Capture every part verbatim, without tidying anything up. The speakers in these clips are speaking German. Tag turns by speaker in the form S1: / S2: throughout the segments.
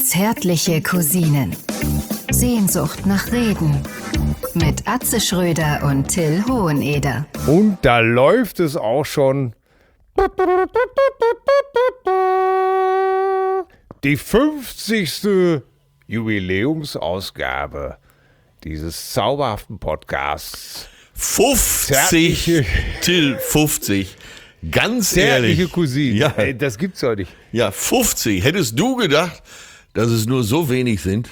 S1: Zärtliche Cousinen. Sehnsucht nach Reden. Mit Atze Schröder und Till Hoheneder.
S2: Und da läuft es auch schon. Die fünfzigste Jubiläumsausgabe dieses zauberhaften Podcasts.
S3: fünfzig, Till, fünfzig. Ganz ehrlich.
S2: Zärtliche Cousinen.
S3: Ja.
S2: Ey, das gibt's doch nicht.
S3: Ja, fünfzig. Hättest du gedacht, dass es nur so wenig sind?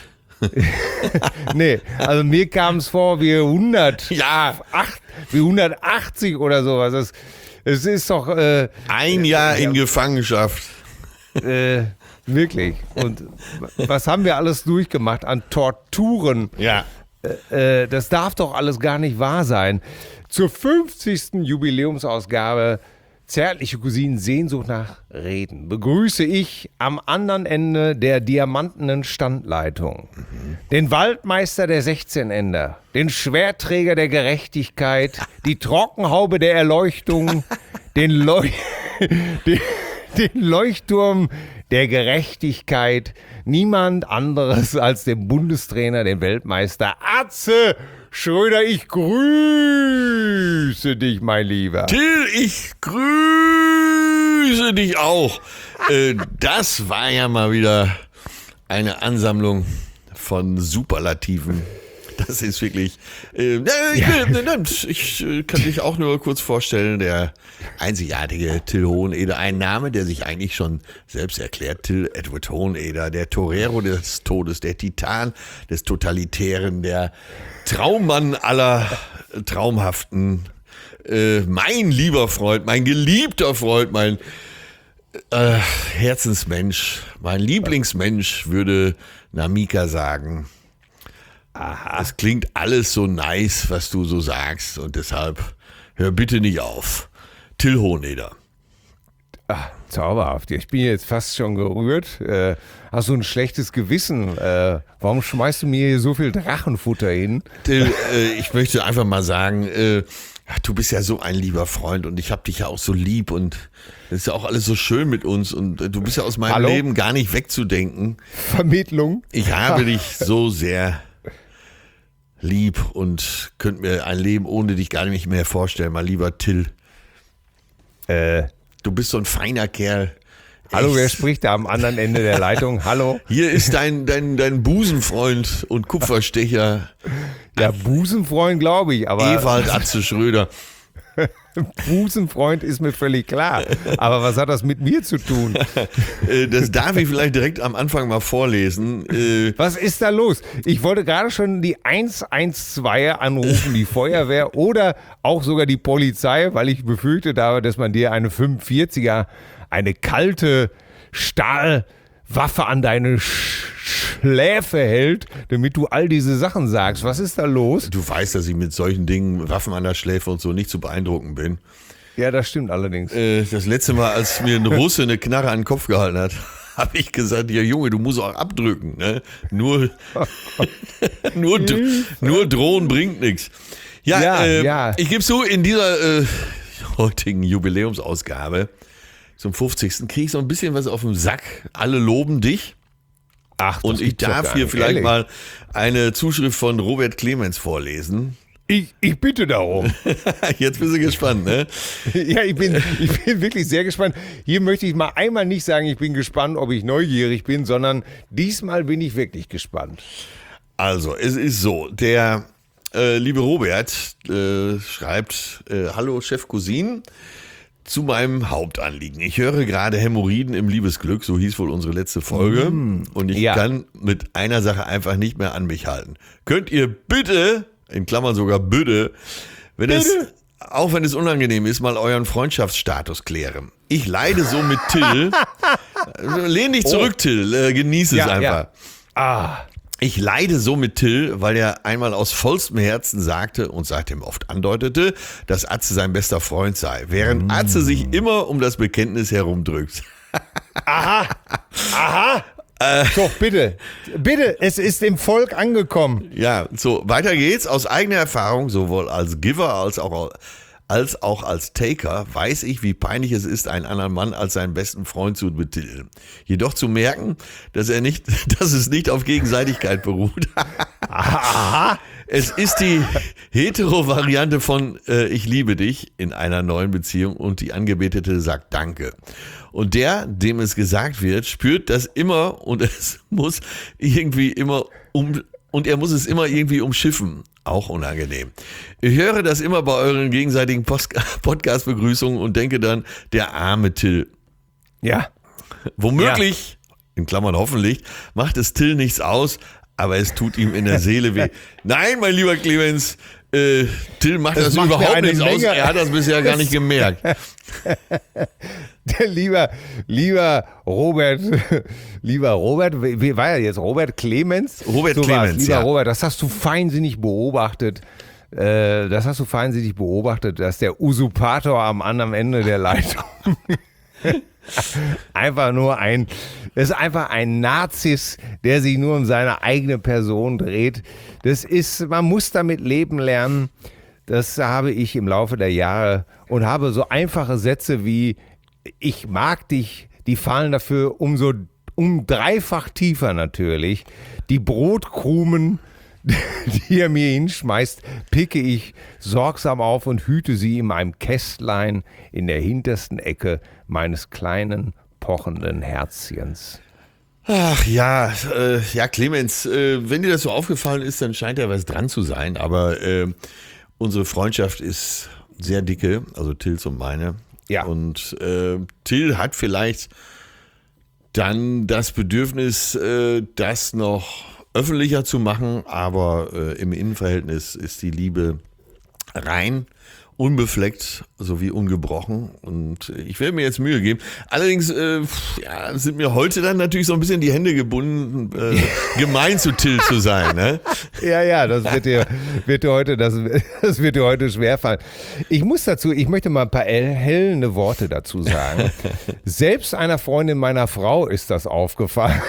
S2: Nee, also mir kam es vor wie hundert.
S3: Ja.
S2: Acht, wie hundertachtzig oder sowas. Es, es ist doch... Äh,
S3: Ein Jahr
S2: äh,
S3: in Gefangenschaft.
S2: Äh, wirklich. Und was haben wir alles durchgemacht an Torturen?
S3: Ja.
S2: Äh, das darf doch alles gar nicht wahr sein. Zur fünfzigsten Jubiläumsausgabe Zärtliche Cousinen Sehnsucht nach Reden begrüße ich am anderen Ende der diamantenen Standleitung mhm. den Waldmeister der sechzehn Ender, den Schwertträger der Gerechtigkeit, die Trockenhaube der Erleuchtung, den, Leuch den, den Leuchtturm der Gerechtigkeit, niemand anderes als den Bundestrainer, den Weltmeister Atze Schröder. Ich grüße dich, mein Lieber.
S3: Till, ich grüße dich auch. äh, das war ja mal wieder eine Ansammlung von Superlativen. Das ist wirklich... Äh, ich,
S2: Ja.
S3: will, ich äh, kann dich auch nur kurz vorstellen, der einzigartige Till Hoheneder, ein Name, der sich eigentlich schon selbst erklärt, Till Edward Hoheneder, der Torero des Todes, der Titan des Totalitären, der Traummann aller Traumhaften, äh, mein lieber Freund, mein geliebter Freund, mein äh, Herzensmensch, mein Lieblingsmensch, würde Namika sagen. Aha. Es klingt alles so nice, was du so sagst, und deshalb hör bitte nicht auf. Till Hoheneder.
S2: Ach, zauberhaft. Ich bin jetzt fast schon gerührt. Äh, hast du ein schlechtes Gewissen? Äh, warum schmeißt du mir hier so viel Drachenfutter hin?
S3: Till, äh, ich möchte einfach mal sagen, äh, du bist ja so ein lieber Freund und ich hab dich ja auch so lieb und es ist ja auch alles so schön mit uns und äh, du bist ja aus meinem
S2: Hallo?
S3: Leben gar nicht wegzudenken.
S2: Vermittlung?
S3: Ich habe dich so sehr lieb und könnte mir ein Leben ohne dich gar nicht mehr vorstellen, mein lieber Till.
S2: Äh,
S3: Du bist so ein feiner Kerl.
S2: hallo,
S3: Echt.
S2: wer spricht da am anderen Ende der Leitung? Hallo?
S3: Hier ist dein, dein, dein Busenfreund und Kupferstecher
S2: Ja, Busenfreund glaube ich, aber
S3: Ewald Atze Schröder.
S2: Busenfreund ist mir völlig klar. Aber was hat das mit mir zu tun?
S3: Äh, Das darf ich vielleicht direkt am Anfang mal vorlesen. Äh,
S2: Was ist da los? Ich wollte gerade schon die eins eins zwei anrufen, die Feuerwehr oder auch sogar die Polizei, weil ich befürchtet habe, dass man dir eine fünfundvierziger, eine kalte Stahlwaffe an deine Sch- Schläfe hält, damit du all diese Sachen sagst. Was ist da los?
S3: Du weißt, dass ich mit solchen Dingen, Waffen an der Schläfe und so, nicht zu beeindrucken bin.
S2: Ja, das stimmt allerdings.
S3: Äh, Das letzte Mal, als mir ein Russe eine Knarre an den Kopf gehalten hat, habe ich gesagt, ja Junge, du musst auch abdrücken. Ne? Nur, nur, nur drohen bringt nichts. Ja,
S2: Ja,
S3: äh,
S2: ja.
S3: ich gebe zu, in dieser äh, heutigen Jubiläumsausgabe zum fünfzigsten kriege ich so ein bisschen was auf den Sack. Alle loben dich.
S2: Ach,
S3: Und
S2: das
S3: ich
S2: gibt's doch
S3: darf
S2: gar
S3: hier
S2: nicht,
S3: vielleicht
S2: ehrlich.
S3: mal eine Zuschrift von Robert Clemens vorlesen.
S2: Ich, ich bitte darum.
S3: Jetzt bist du gespannt, ne?
S2: Ja, ich bin, ich bin wirklich sehr gespannt. Hier möchte ich mal einmal nicht sagen, ich bin gespannt, ob ich neugierig bin, sondern diesmal bin ich wirklich gespannt.
S3: Also, es ist so, der äh, liebe Robert äh, schreibt, äh, hallo Chef Cousin, zu meinem Hauptanliegen. Ich höre gerade Hämorrhoiden im Liebesglück, so hieß wohl unsere letzte Folge. Mm, und ich
S2: ja.
S3: kann mit einer Sache einfach nicht mehr an mich halten. Könnt ihr bitte, in Klammern sogar bitte, wenn es, auch wenn es unangenehm ist, mal euren Freundschaftsstatus klären. Ich leide so mit Till. Lehn dich zurück,
S2: Oh.
S3: Till. Äh, genieß es
S2: Ja,
S3: einfach.
S2: ja. Ah,
S3: Ich leide so mit Till, weil er einmal aus vollstem Herzen sagte und seitdem oft andeutete, dass Atze sein bester Freund sei, während
S2: Mm.
S3: Atze sich immer um das Bekenntnis herumdrückt.
S2: aha, aha. Doch, bitte, bitte, es ist im Volk angekommen.
S3: Ja, so, weiter geht's. Aus eigener Erfahrung, sowohl als Giver als auch als auch als Taker weiß ich, wie peinlich es ist, einen anderen Mann als seinen besten Freund zu betiteln. Jedoch zu merken, dass er nicht, dass es nicht auf Gegenseitigkeit beruht.
S2: Aha.
S3: Es ist die Hetero-Variante von äh, Ich liebe dich in einer neuen Beziehung und die Angebetete sagt Danke. Und der, dem es gesagt wird, spürt das immer und es muss irgendwie immer um und er muss es immer irgendwie umschiffen. Auch unangenehm. Ich höre das immer bei euren gegenseitigen Post- Podcast-Begrüßungen und denke dann, der arme Till.
S2: Ja.
S3: Womöglich, ja. in Klammern hoffentlich, macht es Till nichts aus, aber es tut ihm in der Seele weh. Nein, mein lieber Clemens, äh, Till macht das, das macht überhaupt nichts Menge aus. Er hat das bisher gar nicht gemerkt.
S2: lieber, lieber Robert, lieber Robert, wie war er jetzt? Robert Clemens?
S3: Robert
S2: so
S3: Clemens,
S2: lieber
S3: ja.
S2: Robert, das hast du feinsinnig beobachtet. Äh, das hast du feinsinnig beobachtet, dass der Usurpator am anderen Ende der Leitung einfach nur ein, das ist einfach ein Narzis, der sich nur um seine eigene Person dreht. Das ist, man muss damit leben lernen. Das habe ich im Laufe der Jahre und habe so einfache Sätze wie ich mag dich, die fallen dafür umso um dreifach tiefer natürlich. Die Brotkrumen, die er mir hinschmeißt, picke ich sorgsam auf und hüte sie in meinem Kästlein in der hintersten Ecke meines kleinen, pochenden Herzchens.
S3: Ach ja, äh, ja Clemens, äh, wenn dir das so aufgefallen ist, dann scheint ja was dran zu sein, aber äh, unsere Freundschaft ist sehr dicke, also Tills und meine.
S2: Ja.
S3: Und äh, Till hat vielleicht dann das Bedürfnis, äh, das noch öffentlicher zu machen, aber äh, im Innenverhältnis ist die Liebe rein, unbefleckt sowie ungebrochen und ich werde mir jetzt Mühe geben. Allerdings äh, ja, sind mir heute dann natürlich so ein bisschen die Hände gebunden, äh, gemein zu Till zu sein. Ne?
S2: Ja, ja, das wird dir, wird dir heute, das, das wird dir heute schwerfallen. Ich muss dazu, ich möchte mal ein paar erhellende Worte dazu sagen. Selbst einer Freundin meiner Frau ist das aufgefallen.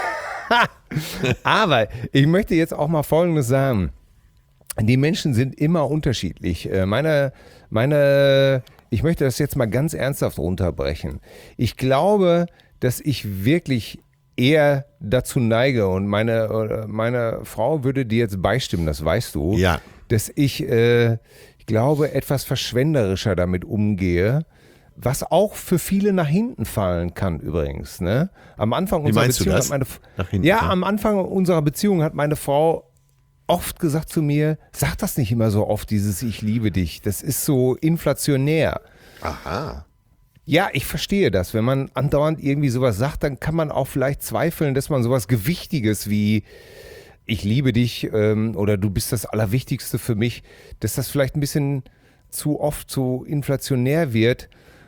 S2: Aber ich möchte jetzt auch mal Folgendes sagen. Die Menschen sind immer unterschiedlich. Meine, meine, ich möchte das jetzt mal ganz ernsthaft runterbrechen. Ich glaube, dass ich wirklich eher dazu neige und meine, meine Frau würde dir jetzt beistimmen, das weißt du,
S3: ja.
S2: dass ich, äh, ich glaube, etwas verschwenderischer damit umgehe, was auch für viele nach hinten fallen kann übrigens. Ne? Am Anfang
S3: Wie
S2: unserer
S3: meinst
S2: Beziehung
S3: du das?
S2: hat meine,
S3: Nach hinten
S2: ja,
S3: fallen?
S2: am Anfang unserer Beziehung hat meine Frau oft gesagt zu mir, sag das nicht immer so oft, dieses Ich liebe dich. Das ist so inflationär.
S3: Aha.
S2: Ja, ich verstehe das. Wenn man andauernd irgendwie sowas sagt, dann kann man auch vielleicht zweifeln, dass man sowas Gewichtiges wie ich liebe dich ähm, oder du bist das Allerwichtigste für mich, dass das vielleicht ein bisschen zu oft so inflationär wird.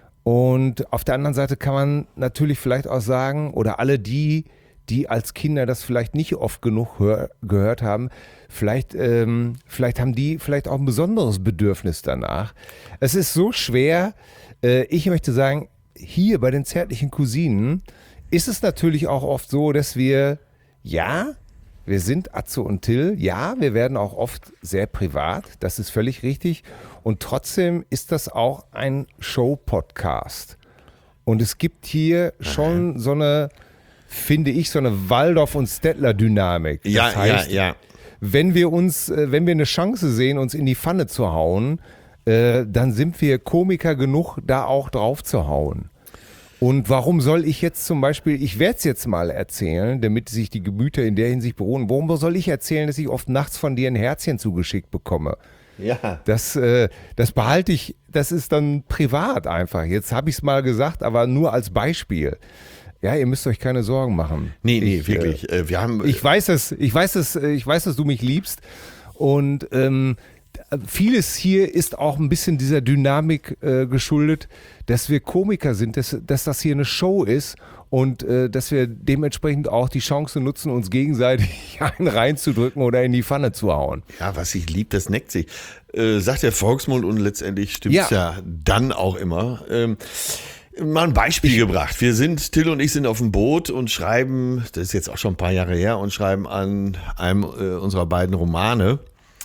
S2: Und auf der anderen Seite kann man natürlich vielleicht auch sagen, oder alle die, die als Kinder das vielleicht nicht oft genug hör, gehört haben, vielleicht, ähm, vielleicht haben die vielleicht auch ein besonderes Bedürfnis danach. Es ist so schwer. Äh, ich möchte sagen, hier bei den zärtlichen Cousinen ist es natürlich auch oft so, dass wir, ja, wir sind Atze und Till, ja, wir werden auch oft sehr privat, das ist völlig richtig. Und trotzdem ist das auch ein Show-Podcast. Und es gibt hier schon so eine, finde ich, so eine Waldorf- und Stettler-Dynamik. Das
S3: Ja,
S2: heißt,
S3: ja, ja.
S2: wenn wir uns, äh, wenn wir eine Chance sehen, uns in die Pfanne zu hauen, äh, dann sind wir Komiker genug, da auch drauf zu hauen. Und warum soll ich jetzt zum Beispiel, ich werde es jetzt mal erzählen, damit sich die Gemüter in der Hinsicht beruhen, warum soll ich erzählen, dass ich oft nachts von dir ein Herzchen zugeschickt bekomme?
S3: Ja.
S2: Das, äh, das behalte ich, das ist dann privat einfach. Jetzt habe ich es mal gesagt, aber nur als Beispiel. Ja, ihr müsst euch keine Sorgen machen.
S3: Nee, nee,
S2: ich,
S3: wirklich. Äh, wir haben,
S2: ich weiß es, ich weiß es, ich weiß, dass du mich liebst. Und ähm, vieles hier ist auch ein bisschen dieser Dynamik äh, geschuldet, dass wir Komiker sind, dass, dass das hier eine Show ist und äh, dass wir dementsprechend auch die Chance nutzen, uns gegenseitig einen reinzudrücken oder in die Pfanne zu hauen.
S3: Ja, was sich liebt, das neckt sich. Äh, sagt der Volksmund und letztendlich stimmt's ja. ja dann auch immer. Ähm, mal ein Beispiel ich, gebracht. Wir sind, Till und ich sind auf dem Boot und schreiben, das ist jetzt auch schon ein paar Jahre her, und schreiben an einem äh, unserer beiden Romane.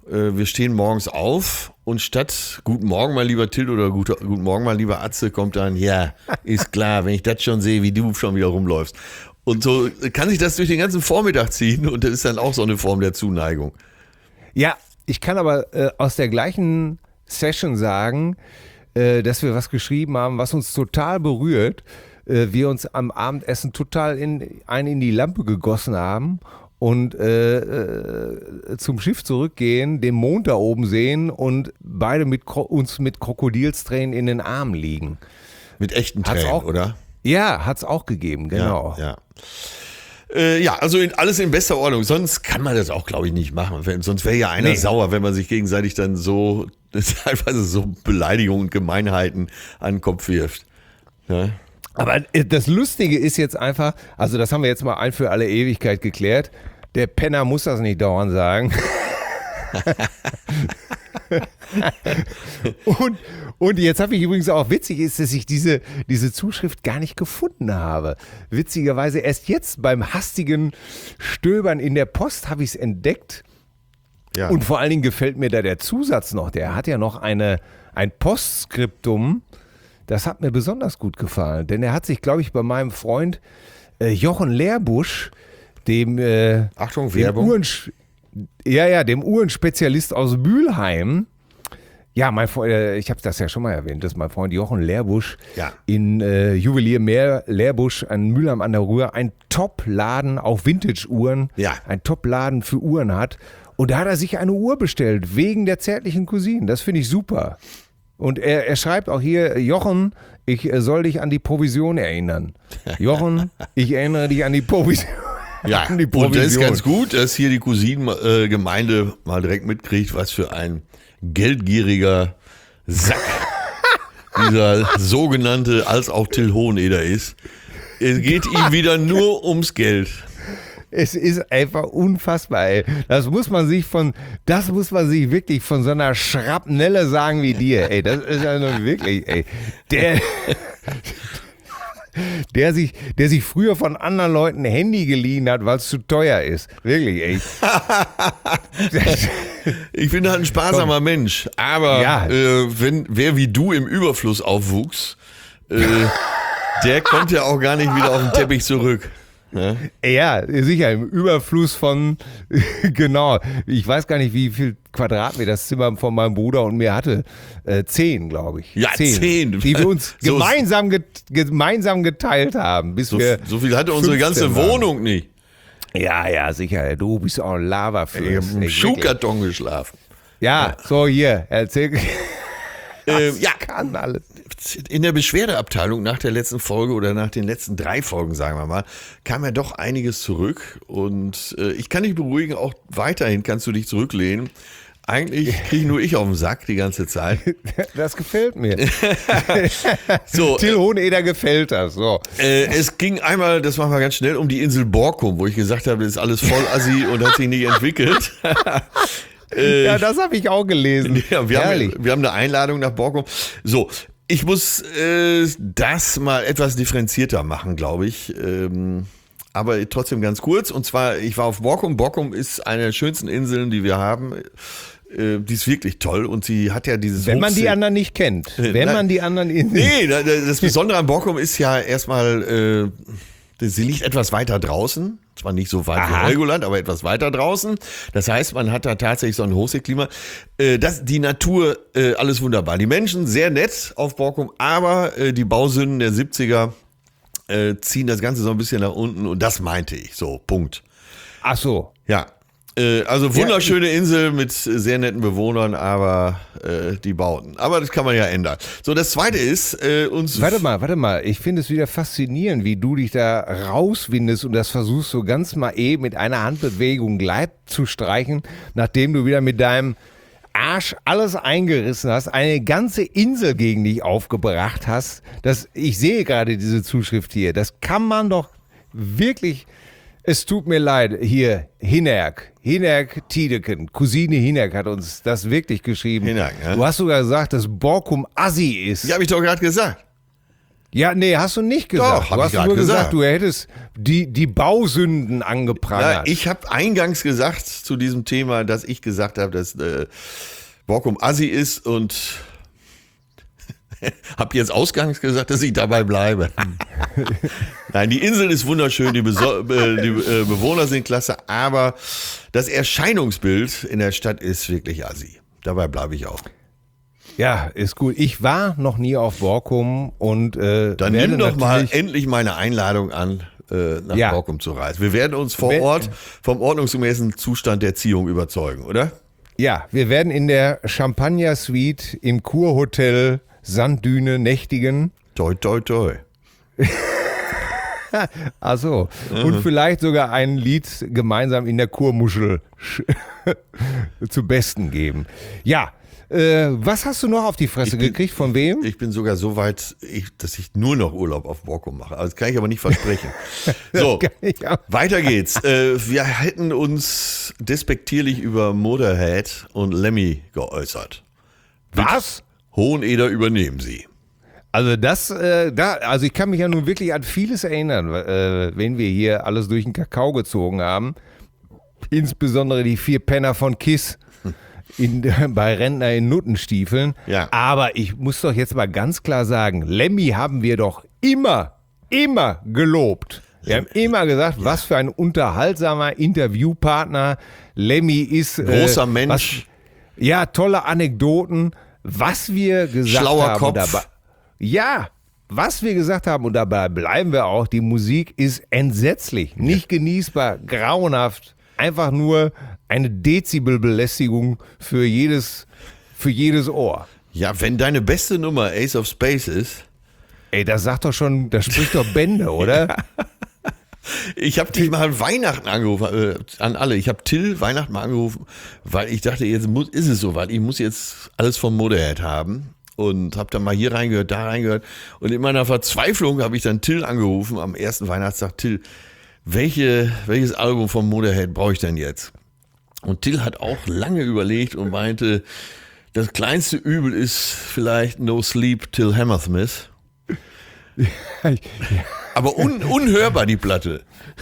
S3: äh, wir stehen morgens auf und statt Guten Morgen, mein lieber Till oder Gute, Guten Morgen, mein lieber Atze, kommt dann, ja, ist klar, wenn ich das schon sehe, wie du schon wieder rumläufst. Und so kann sich das durch den ganzen Vormittag ziehen und das ist dann auch so eine Form der Zuneigung.
S2: Ja, ich kann aber äh, aus der gleichen Session sagen, äh, dass wir was geschrieben haben, was uns total berührt. Äh, wir uns am Abendessen total in, einen in die Lampe gegossen haben und äh, äh, zum Schiff zurückgehen, den Mond da oben sehen und beide mit uns mit Krokodilstränen in den Armen liegen.
S3: Mit echten
S2: Hat's
S3: Tränen,
S2: auch,
S3: oder?
S2: Ja, hat's auch gegeben, genau.
S3: Ja, ja. Äh, ja, also in, alles in bester Ordnung. Sonst kann man das auch, glaube ich, nicht machen. Wenn, sonst wäre ja einer
S2: Nee.
S3: sauer, wenn man sich gegenseitig dann so teilweise so Beleidigungen und Gemeinheiten an den Kopf wirft. Ja?
S2: Aber das Lustige ist jetzt einfach, also das haben wir jetzt mal ein für alle Ewigkeit geklärt, der Penner muss das nicht dauernd sagen. und, und jetzt habe ich übrigens auch, witzig ist, dass ich diese, diese Zuschrift gar nicht gefunden habe. Witzigerweise erst jetzt beim hastigen Stöbern in der Post habe ich es entdeckt.
S3: Ja.
S2: Und vor allen Dingen gefällt mir da der Zusatz noch. Der hat ja noch eine, ein Postskriptum. Das hat mir besonders gut gefallen. Denn er hat sich, glaube ich, bei meinem Freund äh, Jochen Lehrbusch, dem, äh,
S3: Achtung,
S2: dem
S3: Werbung.
S2: Uhrens- ja, ja, dem Uhrenspezialist aus Mülheim. Ja, mein Freund, äh, ich habe das ja schon mal erwähnt, dass mein Freund Jochen Lehrbusch
S3: Ja.
S2: in äh, Juwelier Mehr Lehrbusch an Mülheim an der Ruhr ein Top-Laden auf Vintage-Uhren,
S3: Ja.
S2: ein Top-Laden für Uhren hat. Und da hat er sich eine Uhr bestellt, wegen der zärtlichen Cousinen. Das finde ich super. Und er, er schreibt auch hier, Jochen, ich äh, soll dich an die Provision erinnern. Jochen, ich erinnere dich an die Provision.
S3: Ja,
S2: an die
S3: und das ist
S2: Provision.
S3: ganz gut, dass hier die Cousinengemeinde mal direkt mitkriegt, was für ein geldgieriger Sack dieser sogenannte als auch Till Hoheneder ist. Es geht ihm wieder nur ums Geld.
S2: Es ist einfach unfassbar, ey. Das muss man sich von, das muss man sich wirklich von so einer Schrapnelle sagen wie dir, ey. Das ist ja nur wirklich, ey. Der, der sich, der sich früher von anderen Leuten ein Handy geliehen hat, weil es zu teuer ist. Wirklich, ey.
S3: Ich bin halt ein sparsamer Mensch, aber
S2: Ja.
S3: äh, wenn wer wie du im Überfluss aufwuchs, äh, der kommt ja auch gar nicht wieder auf den Teppich zurück. Ja?
S2: Ja, sicher, im Überfluss von, genau, ich weiß gar nicht, wie viel Quadratmeter das Zimmer von meinem Bruder und mir hatte. Äh, zehn, glaube ich.
S3: Ja, zehn.
S2: Die wir uns
S3: So-
S2: gemeinsam, get, gemeinsam geteilt haben, bis
S3: So,
S2: wir
S3: so viel hatte unsere ganze
S2: fünfzehn waren.
S3: Wohnung nicht.
S2: Ja, ja, sicher. Du bist auch ein Lava
S3: Ich habe im Schuhkarton geschlafen.
S2: Ja, so hier, erzähl.
S3: Ähm, ja,
S2: Kann alles.
S3: in der Beschwerdeabteilung nach der letzten Folge oder nach den letzten drei Folgen, sagen wir mal, kam ja doch einiges zurück. Und äh, ich kann dich beruhigen, auch weiterhin kannst du dich zurücklehnen. Eigentlich kriege nur ich auf den Sack die ganze Zeit.
S2: Das gefällt mir.
S3: So,
S2: Till Hoheneder gefällt das. So.
S3: Äh, es ging einmal, das machen wir ganz schnell, um die Insel Borkum, wo ich gesagt habe, das ist alles voll assi und hat sich nicht entwickelt. äh,
S2: Ja, das habe ich auch gelesen.
S3: ja, wir,
S2: Herrlich.
S3: haben, wir haben eine Einladung nach Borkum. So, ich muss äh, das mal etwas differenzierter machen, glaube ich. Ähm, aber trotzdem ganz kurz. Und zwar, ich war auf Borkum. Borkum ist eine der schönsten Inseln, die wir haben. Äh, die ist wirklich toll und sie hat ja dieses
S2: Wenn man die
S3: Hochsee-
S2: anderen nicht kennt. Wenn
S3: Nein.
S2: man die anderen in
S3: Nee, da- da- das Besondere an Borkum ist ja erstmal, äh, sie liegt etwas weiter draußen. Zwar nicht so weit
S2: Aha.
S3: wie Helgoland, aber etwas weiter draußen. Das heißt, man hat da tatsächlich so ein Hochseeklima. Äh, das, die Natur, äh, alles wunderbar. Die Menschen sehr nett auf Borkum, aber äh, die Bausünden der siebziger äh, ziehen das Ganze so ein bisschen nach unten und das meinte ich. So, Punkt.
S2: Ach so.
S3: Ja. Äh, also wunderschöne Insel mit äh, sehr netten Bewohnern, aber äh, die Bauten. Aber das kann man ja ändern. So, das zweite ist, äh, uns.
S2: Warte mal, warte mal. Ich finde es wieder faszinierend, wie du dich da rauswindest und das versuchst so ganz mal eben mit einer Handbewegung Gleit zu streichen, nachdem du wieder mit deinem Arsch alles eingerissen hast, eine ganze Insel gegen dich aufgebracht hast. Das, ich sehe gerade diese Zuschrift hier. Das kann man doch wirklich. Es tut mir leid, hier, Hinerk, Hinerk Tiedeken, Cousine Hinerk hat uns das wirklich geschrieben.
S3: Hinerk, ne?
S2: Du hast sogar gesagt, dass Borkum Assi ist.
S3: Ja, habe ich doch gerade gesagt.
S2: Ja, nee, hast du nicht gesagt.
S3: Doch, hab
S2: du
S3: ich
S2: hast
S3: grad
S2: nur gesagt,
S3: gesagt.
S2: du hättest die, die Bausünden
S3: Ja,
S2: angeprangert.
S3: ich habe eingangs gesagt zu diesem Thema, dass ich gesagt habe, dass äh, Borkum Assi ist und habe jetzt ausgangs gesagt, dass ich dabei bleibe. Nein, die Insel ist wunderschön, die, Beso äh, die äh, Bewohner sind klasse, aber das Erscheinungsbild in der Stadt ist wirklich Assi. Dabei bleibe ich auch.
S2: Ja, ist gut. Ich war noch nie auf Borkum und äh,
S3: Dann
S2: werde
S3: nimm doch mal
S2: natürlich-
S3: endlich meine Einladung an, äh, nach
S2: Ja.
S3: Borkum zu reisen. Wir werden uns vor
S2: Wenn-
S3: Ort vom ordnungsgemäßen Zustand der Erziehung überzeugen, oder?
S2: Ja, wir werden in der Champagner Suite im Kurhotel Sanddüne nächtigen.
S3: Toi, toi, toi.
S2: Ach so. Und vielleicht sogar ein Lied gemeinsam in der Kurmuschel zu Besten geben. Ja, äh, was hast du noch auf die Fresse
S3: Ich bin-
S2: gekriegt? Von wem?
S3: Ich bin sogar so weit, ich, dass ich nur noch Urlaub auf Borkum mache. Also das kann ich aber nicht versprechen. So,
S2: Ja.
S3: weiter geht's. Äh, wir hätten uns despektierlich über Motorhead und Lemmy geäußert.
S2: Was?
S3: Hoheneder übernehmen sie.
S2: Also das, äh, da, also ich kann mich ja nun wirklich an vieles erinnern, äh, wenn wir hier alles durch den Kakao gezogen haben. Insbesondere die vier Penner von Kiss in, bei Rentner in Nuttenstiefeln.
S3: Ja.
S2: Aber ich muss doch jetzt mal ganz klar sagen, Lemmy haben wir doch immer, immer gelobt. Wir haben immer gesagt, was für ein unterhaltsamer Interviewpartner Lemmy ist.
S3: Großer
S2: äh,
S3: Mensch.
S2: Was, ja, tolle Anekdoten. Was wir gesagt
S3: Schlauer
S2: haben.
S3: Kopf.
S2: Dabei, ja, was wir gesagt haben, und dabei bleiben wir auch, die Musik ist entsetzlich, nicht genießbar, grauenhaft, einfach nur eine Dezibelbelästigung für jedes, für jedes Ohr.
S3: Ja, wenn deine beste Nummer Ace of Space ist,
S2: Ey, das sagt doch schon, das spricht doch Bände, oder?
S3: ich habe dich mal Weihnachten angerufen, äh, an alle. Ich habe Till Weihnachten mal angerufen, weil ich dachte, jetzt muss, ist es soweit. Ich muss jetzt alles vom Motorhead haben. Und habe dann mal hier reingehört, da reingehört. Und in meiner Verzweiflung habe ich dann Till angerufen am ersten Weihnachtstag. Till, welche, welches Album vom Motorhead brauche ich denn jetzt? Und Till hat auch lange überlegt und meinte, das kleinste Übel ist vielleicht No Sleep Till Hammersmith. Aber un, unhörbar die Platte.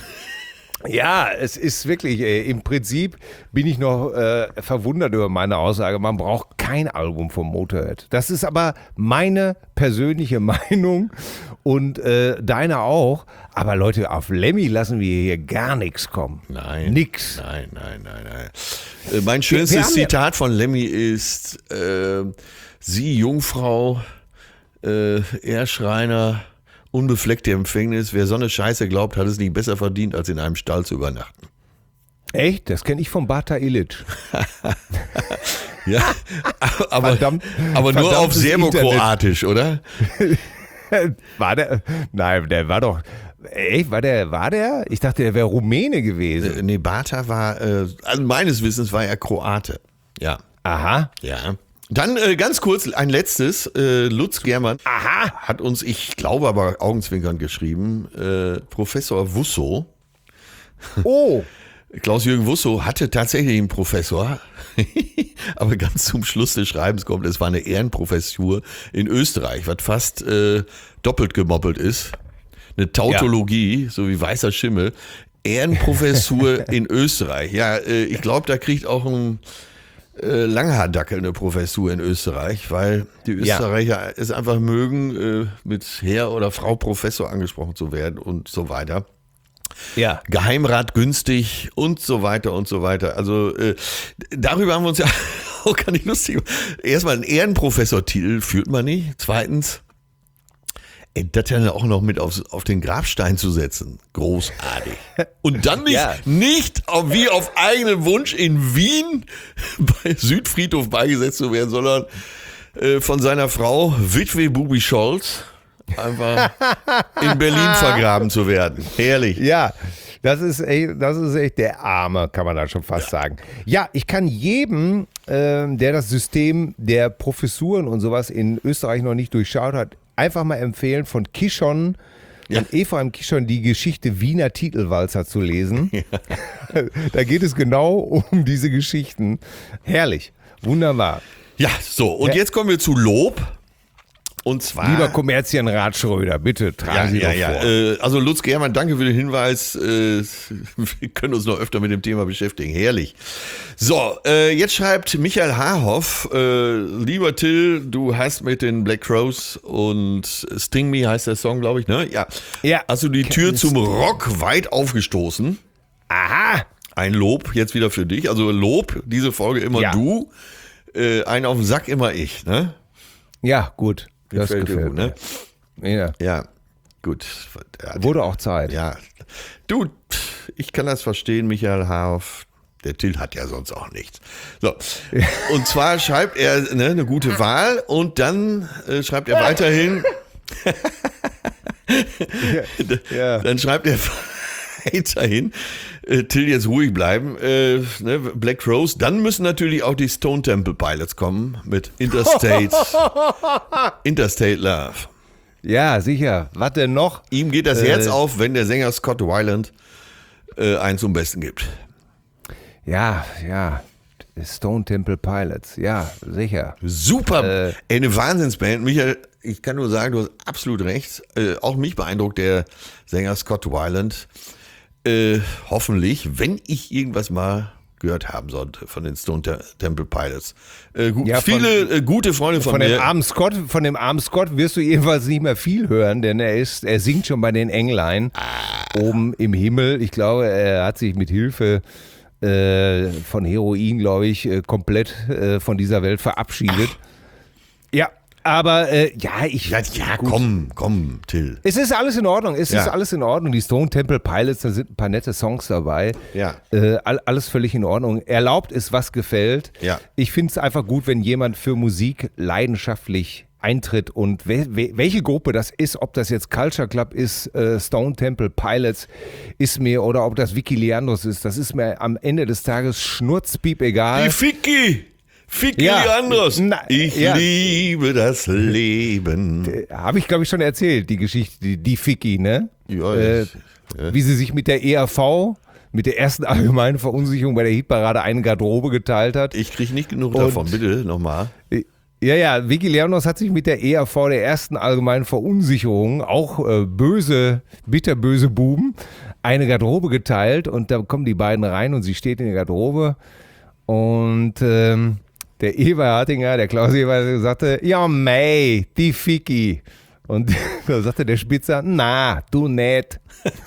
S2: Ja, es ist wirklich, äh, im Prinzip bin ich noch äh, verwundert über meine Aussage, man braucht kein Album vom Motorhead. Das ist aber meine persönliche Meinung und äh, deine auch. Aber Leute, auf Lemmy lassen wir hier gar nichts kommen.
S3: Nein.
S2: Nix.
S3: Nein, nein, nein, nein. Äh, mein schönstes
S2: wir haben ja-
S3: Zitat von Lemmy ist, äh, Sie Jungfrau, äh, er Schreiner, unbefleckte Empfängnis. Wer so eine Scheiße glaubt, hat es nicht besser verdient, als in einem Stall zu übernachten.
S2: Echt? Das kenne ich von Bata Illich.
S3: Ja, aber,
S2: Verdammt-
S3: aber nur auf
S2: verdammtes
S3: Serbokroatisch, oder?
S2: War der? Nein, der war doch. Echt? War der? War der? Ich dachte, der wäre Rumäne gewesen.
S3: Äh, Nee, Bata war, äh, also meines Wissens war er Kroate. Ja,
S2: Aha.
S3: ja. Dann äh, ganz kurz ein letztes. Äh, Lutz Germann
S2: Aha.
S3: hat uns, ich glaube aber augenzwinkernd geschrieben, äh, Professor Wusso.
S2: Oh.
S3: Klaus-Jürgen Wusso hatte tatsächlich einen Professor, aber ganz zum Schluss des Schreibens kommt, es war eine Ehrenprofessur in Österreich, was fast äh, doppelt gemoppelt ist. Eine Tautologie, so wie weißer Schimmel. Ehrenprofessur in Österreich. Ja, äh, ich glaube, da kriegt auch ein äh, Langhaardackel eine Professur in Österreich, weil die
S2: Ja.
S3: Österreicher es einfach mögen, äh, mit Herr oder Frau Professor angesprochen zu werden und so weiter.
S2: Ja.
S3: Geheimrat günstig und so weiter und so weiter. Also äh, darüber haben wir uns ja auch gar nicht lustig gemacht. Erstmal einen Ehrenprofessortitel führt man nicht. Zweitens, ey, das dann auch noch mit aufs, auf den Grabstein zu setzen. Großartig. Und dann nicht,
S2: Ja.
S3: nicht auf, wie auf eigenen Wunsch in Wien bei Südfriedhof beigesetzt zu werden, sondern äh, von seiner Frau Witwe Bubi Scholz einfach in Berlin vergraben zu werden. Herrlich.
S2: Ja, das ist echt, das ist echt der Arme, kann man da schon fast sagen. Ja, ich kann jedem, ähm, der das System der Professuren und sowas in Österreich noch nicht durchschaut hat, einfach mal empfehlen, von Kishon,
S3: Ja.
S2: von Ephraim Kishon, die Geschichte Wiener Titelwalzer zu lesen. Da geht es genau um diese Geschichten. Herrlich, wunderbar.
S3: Ja, so, und
S2: Ja.
S3: jetzt kommen wir zu Lob. Und zwar.
S2: Lieber Kommerzienrat Schröder, bitte tragen
S3: Ja,
S2: Sie
S3: ja,
S2: doch
S3: ja.
S2: vor.
S3: Äh, also Lutz Germann, danke für den Hinweis. Äh, wir können uns noch öfter mit dem Thema beschäftigen. Herrlich. So, äh, jetzt schreibt Michael Haarhoff, äh, lieber Till, du hast mit den Black Crowes und Sting Me heißt der Song, glaube ich, ne? Ja.
S2: Ja.
S3: Hast du die Tür zum Rock weit aufgestoßen?
S2: Aha!
S3: Ein Lob jetzt wieder für dich. Also Lob, diese Folge immer
S2: Ja.
S3: du, äh, einen auf den Sack immer ich, ne?
S2: Ja, gut. Das
S3: Gefällt dir
S2: gefällt
S3: gut, ne?
S2: mir. Ja.
S3: Ja, gut. Ja,
S2: Wurde auch Zeit.
S3: Ja, du, ich kann das verstehen, Michael Haarhoff. Der Till hat ja sonst auch nichts. So, und zwar schreibt er ne, eine gute Wahl und dann äh, schreibt er weiterhin.
S2: Ja.
S3: Dann schreibt er weiterhin. Äh, Till, jetzt ruhig bleiben. Äh, ne, Black Rose. Dann müssen natürlich auch die Stone Temple Pilots kommen mit Interstate, Interstate Love.
S2: Ja, sicher. Was denn noch?
S3: Ihm geht das
S2: Äh,
S3: Herz auf, wenn der Sänger Scott Weiland äh, einen zum Besten gibt.
S2: Ja, ja. Stone Temple Pilots. Ja, sicher.
S3: Super,
S2: Äh,
S3: eine Wahnsinnsband. Michael, ich kann nur sagen, du hast absolut recht. Äh, auch mich beeindruckt der Sänger Scott Weiland. Äh, hoffentlich, wenn ich irgendwas mal gehört haben sollte von den Stone Te- Temple Pilots. Äh, gu-
S2: Ja, von-
S3: viele äh, gute Freunde von,
S2: Von
S3: mir.
S2: dem armen Scott, von dem armen Scott wirst du jedenfalls nicht mehr viel hören, denn er ist, er singt schon bei den Englein oben im Himmel. Ich glaube, er hat sich mit Hilfe äh, von Heroin, glaube ich, äh, komplett äh, von dieser Welt verabschiedet. Ja, aber äh, ja, ich.
S3: ja, ja komm, komm, Till.
S2: Es ist alles in Ordnung, es
S3: Ja.
S2: ist alles in Ordnung. Die Stone Temple Pilots, da sind ein paar nette Songs dabei.
S3: Ja.
S2: Äh, all, alles völlig in Ordnung. Erlaubt ist, was gefällt.
S3: Ja.
S2: Ich finde es einfach gut, wenn jemand für Musik leidenschaftlich eintritt und we, we, welche Gruppe das ist, ob das jetzt Culture Club ist, äh, Stone Temple Pilots ist mir oder ob das Vicky Leandros ist, das ist mir am Ende des Tages schnurzpiep egal.
S3: Die Ficky! Ficky
S2: Ja.
S3: Leandros!
S2: Na,
S3: Ich
S2: ja.
S3: liebe das Leben.
S2: Habe ich, glaube ich, schon erzählt, die Geschichte, die, die Ficky, ne?
S3: Ja,
S2: äh,
S3: das-
S2: Wie sie sich mit der E R V, mit der ersten allgemeinen Verunsicherung bei der Hitparade eine Garderobe geteilt hat.
S3: Ich kriege nicht genug
S2: Und-
S3: davon, bitte nochmal.
S2: Ja, ja, Vicky Leandros hat sich mit der E R V, der ersten allgemeinen Verunsicherung, auch äh, böse, bitterböse Buben, eine Garderobe geteilt und da kommen die beiden rein und sie steht in der Garderobe und ähm, der Eber Hartinger, der Klaus Eber, sagte, ja mei, die Ficky. Und da sagte der Spitzer, na, du nicht.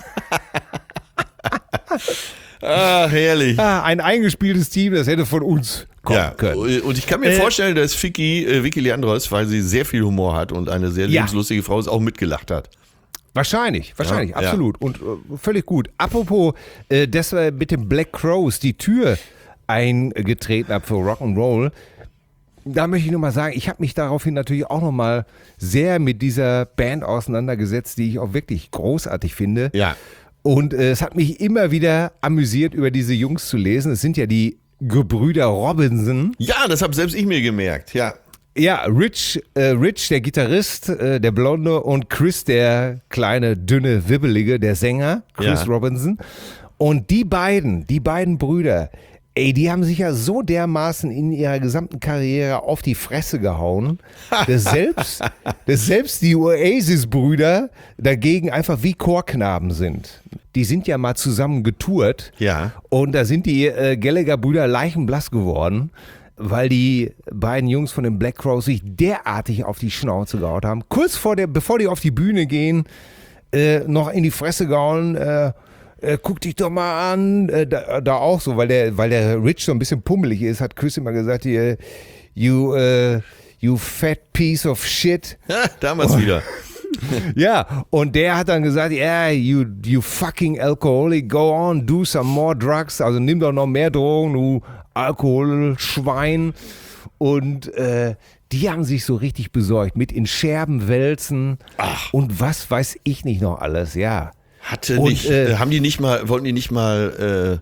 S3: Ah, herrlich.
S2: Ah, ein eingespieltes Team, das hätte von uns kommen
S3: Ja,
S2: können.
S3: und ich kann mir
S2: Äh,
S3: vorstellen, dass Vicky, äh, Vicky Leandros, weil sie sehr viel Humor hat und eine sehr
S2: Ja.
S3: lebenslustige Frau ist, auch mitgelacht hat.
S2: Wahrscheinlich, wahrscheinlich,
S3: Ja,
S2: absolut. Und äh, völlig gut. Apropos, äh, dass wir mit den Black Crowes die Tür eingetreten haben für Rock'n'Roll, da möchte ich nur mal sagen, ich habe mich daraufhin natürlich auch nochmal sehr mit dieser Band auseinandergesetzt, die ich auch wirklich großartig finde.
S3: Ja.
S2: Und äh, es hat mich immer wieder amüsiert, über diese Jungs zu lesen. Es sind ja die Gebrüder Robinson.
S3: Ja, das habe selbst ich mir gemerkt, ja.
S2: Ja, Rich, äh, Rich, der Gitarrist, äh, der Blonde und Chris, der kleine, dünne, wibbelige, der Sänger, Chris
S3: Ja.
S2: Robinson. Und die beiden, die beiden Brüder, ey, die haben sich ja so dermaßen in ihrer gesamten Karriere auf die Fresse gehauen, dass selbst, dass selbst die Oasis-Brüder dagegen einfach wie Chorknaben sind. Die sind ja mal zusammen getourt.
S3: Ja.
S2: Und da sind die äh, Gallagher-Brüder leichenblass geworden, weil die beiden Jungs von den Black Crowes sich derartig auf die Schnauze gehauen haben. Kurz vor der, bevor die auf die Bühne gehen, äh, noch in die Fresse gehauen, äh, äh, guck dich doch mal an, äh, da, da auch so, weil der, weil der Rich so ein bisschen pummelig ist, hat Chris immer gesagt, hier, you, äh, you fat piece of shit.
S3: Ja, damals wieder.
S2: Ja, und der hat dann gesagt, yeah, you, you fucking alcoholic, go on, do some more drugs, also nimm doch noch mehr Drogen, du Alkoholschwein. Und äh, die haben sich so richtig besorgt, mit in Scherben wälzen
S3: Ach.
S2: und was weiß ich nicht noch alles, ja.
S3: Hatte
S2: Und,
S3: nicht,
S2: äh,
S3: äh, haben die nicht mal, wollten die nicht mal,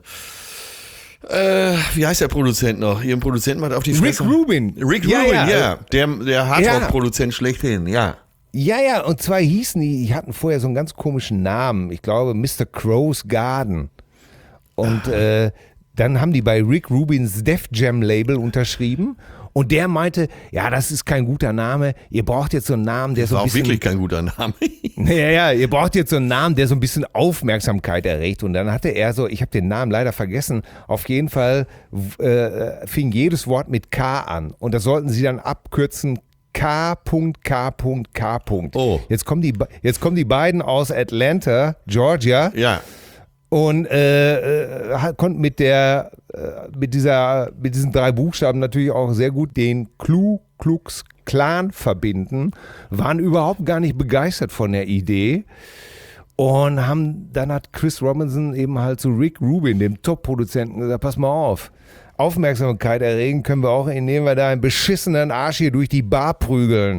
S3: äh, äh, wie heißt der Produzent noch? Ihren Produzenten mal auf die
S2: Rick
S3: Fresse.
S2: Rubin.
S3: Rick
S2: Ja,
S3: Rubin,
S2: ja.
S3: ja. Der, der Hardrock-Produzent schlechthin, ja.
S2: Ja, ja, und zwar hießen die, die hatten vorher so einen ganz komischen Namen, ich glaube Mister Crow's Garden. Und äh, dann haben die bei Rick Rubins Def Jam Label unterschrieben Und der meinte, ja, das ist kein guter Name. Ihr braucht jetzt so einen Namen, der so
S3: War
S2: ein
S3: auch
S2: bisschen...
S3: wirklich kein guter Name.
S2: Ja, ja, ihr braucht jetzt so einen Namen, der so ein bisschen Aufmerksamkeit erregt. Und dann hatte er so, ich habe den Namen leider vergessen, auf jeden Fall äh, fing jedes Wort mit K an. Und das sollten sie dann abkürzen, K K K.
S3: Oh.
S2: Jetzt kommen die, jetzt kommen die beiden aus Atlanta, Georgia.
S3: Ja.
S2: Und äh, äh, konnten mit der, äh, mit dieser, mit diesen drei Buchstaben natürlich auch sehr gut den Ku Klux Klan verbinden, waren überhaupt gar nicht begeistert von der Idee und haben, dann hat Chris Robinson eben halt zu Rick Rubin, dem Top-Produzenten, gesagt, pass mal auf, Aufmerksamkeit erregen können wir auch, indem wir da einen beschissenen Arsch hier durch die Bar prügeln.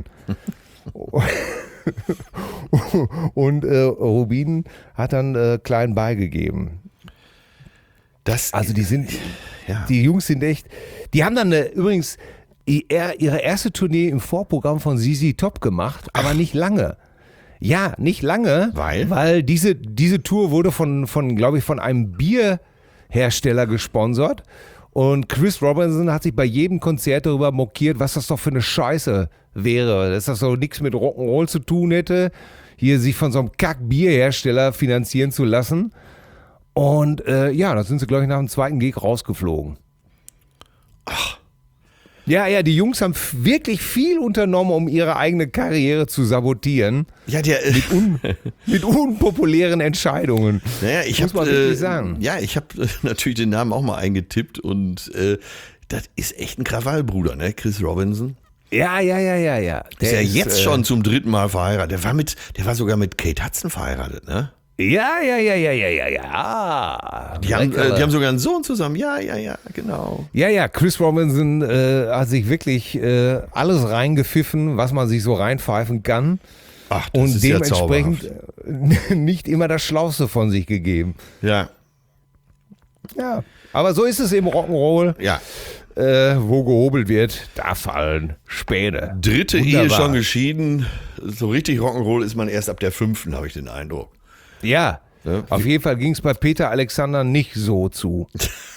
S2: Und äh, Rubin hat dann äh, klein beigegeben.
S3: Das,
S2: Also die sind,
S3: ja.
S2: die Jungs sind echt, die haben dann äh, übrigens ihre erste Tournee im Vorprogramm von Z Z Top gemacht, aber nicht lange. Ja, nicht lange,
S3: Weil?
S2: weil diese, diese Tour wurde von, von glaube ich, von einem Bierhersteller gesponsert. Und Chris Robinson hat sich bei jedem Konzert darüber mokiert, was das doch für eine Scheiße wäre. Dass das so nichts mit Rock'n'Roll zu tun hätte, hier sich von so einem Kack-Bierhersteller finanzieren zu lassen. Und äh, ja, da sind sie, glaube ich, nach dem zweiten Gig rausgeflogen. Ach. Ja, ja, die Jungs haben f- wirklich viel unternommen, um ihre eigene Karriere zu sabotieren.
S3: Ja, der,
S2: Mit, un- mit unpopulären Entscheidungen.
S3: naja, ich
S2: Muss
S3: habe
S2: man wirklich
S3: äh,
S2: sagen.
S3: ja, ich habe äh, natürlich den Namen auch mal eingetippt und äh, das ist echt ein Krawallbruder, ne, Chris Robinson.
S2: Ja, ja, ja, ja, ja.
S3: Der ist ja jetzt
S2: äh,
S3: schon zum dritten Mal verheiratet. Der war mit, der war sogar mit Kate Hudson verheiratet, ne?
S2: Ja, ja, ja, ja, ja, ja, ja.
S3: Die haben,
S2: Leckere.
S3: äh, die haben sogar einen Sohn zusammen. Ja, ja, ja, genau.
S2: Ja, ja, Chris Robinson äh, hat sich wirklich äh, alles reingepfiffen, was man sich so reinpfeifen kann.
S3: Ach, das
S2: Und
S3: ist ja
S2: dementsprechend
S3: zauberhaft.
S2: äh, nicht immer das Schlauste von sich gegeben.
S3: Ja,
S2: Ja, aber so ist es im Rock'n'Roll.
S3: ja.
S2: Äh, wo gehobelt wird, da fallen Späne.
S3: Dritte
S2: Wunderbar.
S3: Ehe schon geschieden. So richtig Rock'n'Roll ist man erst ab der fünften, habe ich den Eindruck.
S2: Ja,
S3: Ja.
S2: auf jeden Fall ging es bei Peter Alexander nicht so zu.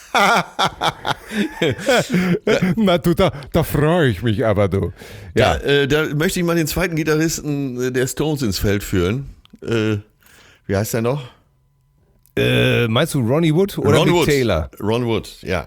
S2: Na du, da, da freue ich mich aber, du.
S3: Ja,
S2: Ja,
S3: äh, da möchte ich mal den zweiten Gitarristen äh, der Stones ins Feld führen. Äh, wie heißt der noch?
S2: äh, meinst du Ronnie Wood oder
S3: Ron
S2: Mick
S3: Wood.
S2: Taylor?
S3: Ron Wood, ja.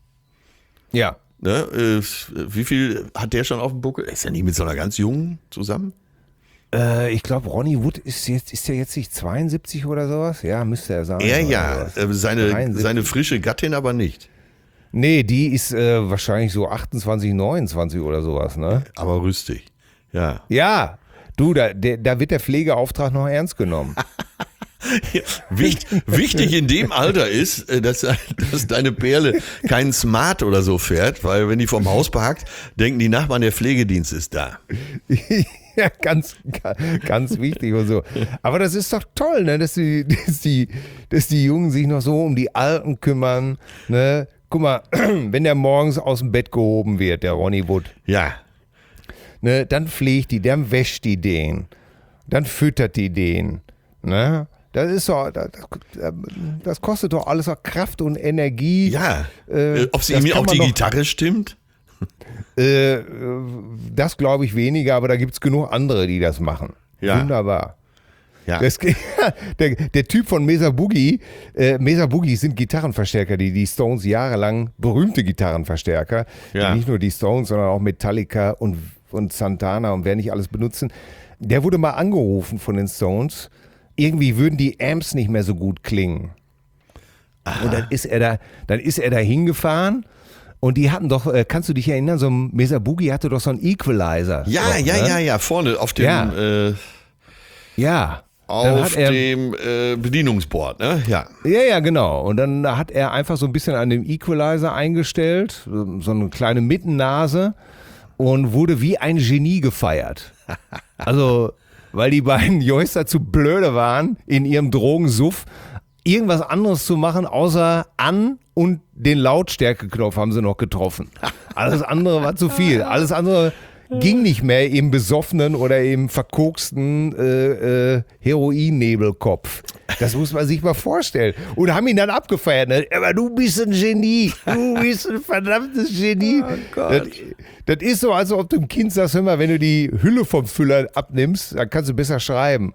S2: Ja.
S3: Ne, äh, wie viel hat der schon auf dem Buckel? Ist er nicht mit so einer ganz jungen zusammen?
S2: Äh, ich glaube, Ronnie Wood ist jetzt, ist der jetzt nicht zweiundsiebzig oder sowas? Ja, müsste er sein.
S3: Er
S2: oder
S3: ja,
S2: sowas.
S3: äh, seine,
S2: dreiundsiebzig.
S3: seine frische Gattin aber nicht.
S2: Nee, die ist äh, wahrscheinlich so achtundzwanzig, neunundzwanzig oder sowas, ne?
S3: Aber rüstig. Ja.
S2: Ja, du, da, der, da wird der Pflegeauftrag noch ernst genommen.
S3: Wicht, wichtig in dem Alter ist, äh, dass, dass deine Perle keinen Smart oder so fährt, weil wenn die vom Haus parkt, denken die Nachbarn, der Pflegedienst ist da.
S2: Ja, ganz, ganz wichtig und so. Aber das ist doch toll, ne? dass, die, dass, die, dass die Jungen sich noch so um die Alten kümmern. Ne? Guck mal, wenn der morgens aus dem Bett gehoben wird, der Ronnie Wood,
S3: Ja.
S2: ne? Dann pflegt die, dann wäscht die den, dann füttert die den. Ne? Das ist doch, das, das kostet doch alles auch Kraft und Energie.
S3: Ja.
S2: Äh,
S3: Äh, Ob sie
S2: das
S3: ihm
S2: kann
S3: auch
S2: man
S3: die
S2: doch-
S3: Gitarre stimmt?
S2: Äh, das glaube ich weniger, aber da gibt es genug andere, die das machen.
S3: Ja.
S2: Wunderbar.
S3: Ja.
S2: Das, der, der Typ von Mesa Boogie, äh, Mesa Boogie sind Gitarrenverstärker, die die Stones jahrelang, berühmte Gitarrenverstärker,
S3: Ja.
S2: die nicht nur die Stones, sondern auch Metallica und, und Santana und wer nicht alles benutzen. Der wurde mal angerufen von den Stones, irgendwie würden die Amps nicht mehr so gut klingen.
S3: Aha.
S2: Und dann ist er da, dann ist er da hingefahren. Und die hatten doch, äh, kannst du dich erinnern, so ein Mesa Boogie hatte doch so einen Equalizer.
S3: Ja,
S2: doch,
S3: ja,
S2: ne?
S3: ja, ja, vorne auf dem,
S2: Ja.
S3: äh,
S2: Ja. Dann
S3: auf
S2: hat er,
S3: dem äh, Bedienungsboard, ne? Ja.
S2: ja, ja, genau. Und dann hat er einfach so ein bisschen an dem Equalizer eingestellt, so so eine kleine Mittennase und wurde wie ein Genie gefeiert. Also, weil die beiden Jungs dazu blöde waren, in ihrem Drogensuff irgendwas anderes zu machen, außer an und den Lautstärkeknopf haben sie noch getroffen. Alles andere war zu viel. Alles andere ging nicht mehr im besoffenen oder im verkoksten äh, äh, Heroinnebelkopf. Das muss man sich mal vorstellen. Und haben ihn dann abgefeiert. Ne? Aber du bist ein Genie. Du bist ein verdammtes Genie.
S3: Oh Gott.
S2: Das, das ist so, als ob du dem Kind sagst, hör mal, wenn du die Hülle vom Füller abnimmst, dann kannst du besser schreiben.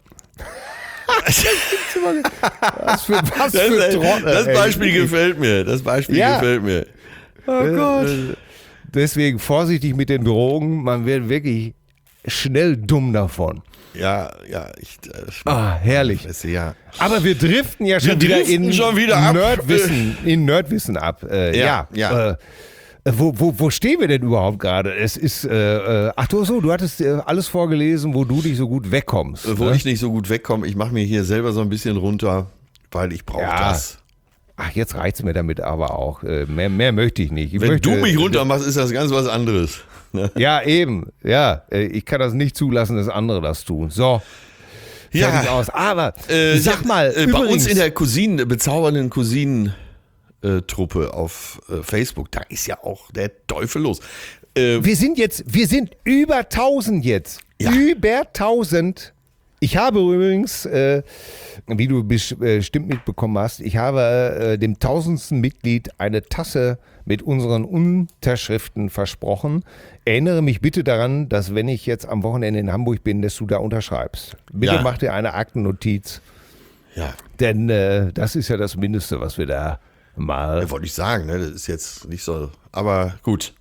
S2: Was für, was
S3: Das,
S2: für Trottel,
S3: das
S2: ey.
S3: Beispiel gefällt mir. Das Beispiel
S2: Ja.
S3: gefällt mir.
S2: Oh Gott. Deswegen vorsichtig mit den Drogen. Man wird wirklich schnell dumm davon.
S3: Ja, ja, ich. Äh,
S2: Ah, herrlich.
S3: Weißt du, ja.
S2: Aber wir driften ja schon
S3: Wir
S2: wieder
S3: driften
S2: in
S3: schon wieder ab.
S2: Nerdwissen, in Nerdwissen ab. Äh, ja,
S3: Ja, ja.
S2: Äh, wo, wo, wo stehen wir denn überhaupt gerade? Es ist, äh, äh, ach du so, du hattest äh, alles vorgelesen, wo du dich so gut wegkommst.
S3: Wo
S2: ne?
S3: ich nicht so gut wegkomme, ich mache mir hier selber so ein bisschen runter, weil ich brauche
S2: Ja.
S3: das.
S2: Ach, jetzt reicht's mir damit aber auch. Äh, mehr, mehr möchte ich nicht. Ich
S3: Wenn
S2: möchte,
S3: du mich runter machst, ist das ganz was anderes. Ne?
S2: Ja, eben. Ja, äh, ich kann das nicht zulassen, dass andere das tun. So. Fertig aus. Aber
S3: äh,
S2: sag
S3: ja,
S2: mal,
S3: äh, bei
S2: übrigens,
S3: uns in der Cousinen, bezaubernden Cousinen-Truppe auf äh, Facebook, da ist ja auch der Teufel los. Äh,
S2: wir sind jetzt, wir sind über tausend jetzt.
S3: Ja.
S2: Über tausend. Ich habe übrigens, äh, wie du bestimmt mitbekommen hast, ich habe äh, dem tausendsten Mitglied eine Tasse mit unseren Unterschriften versprochen. Erinnere mich bitte daran, dass wenn ich jetzt am Wochenende in Hamburg bin, dass du da unterschreibst. Bitte
S3: Ja.
S2: mach dir eine Aktennotiz,
S3: ja,
S2: denn äh, das ist ja das Mindeste, was wir da mal...
S3: wollte ich sagen, ne? Das ist jetzt nicht so, aber gut.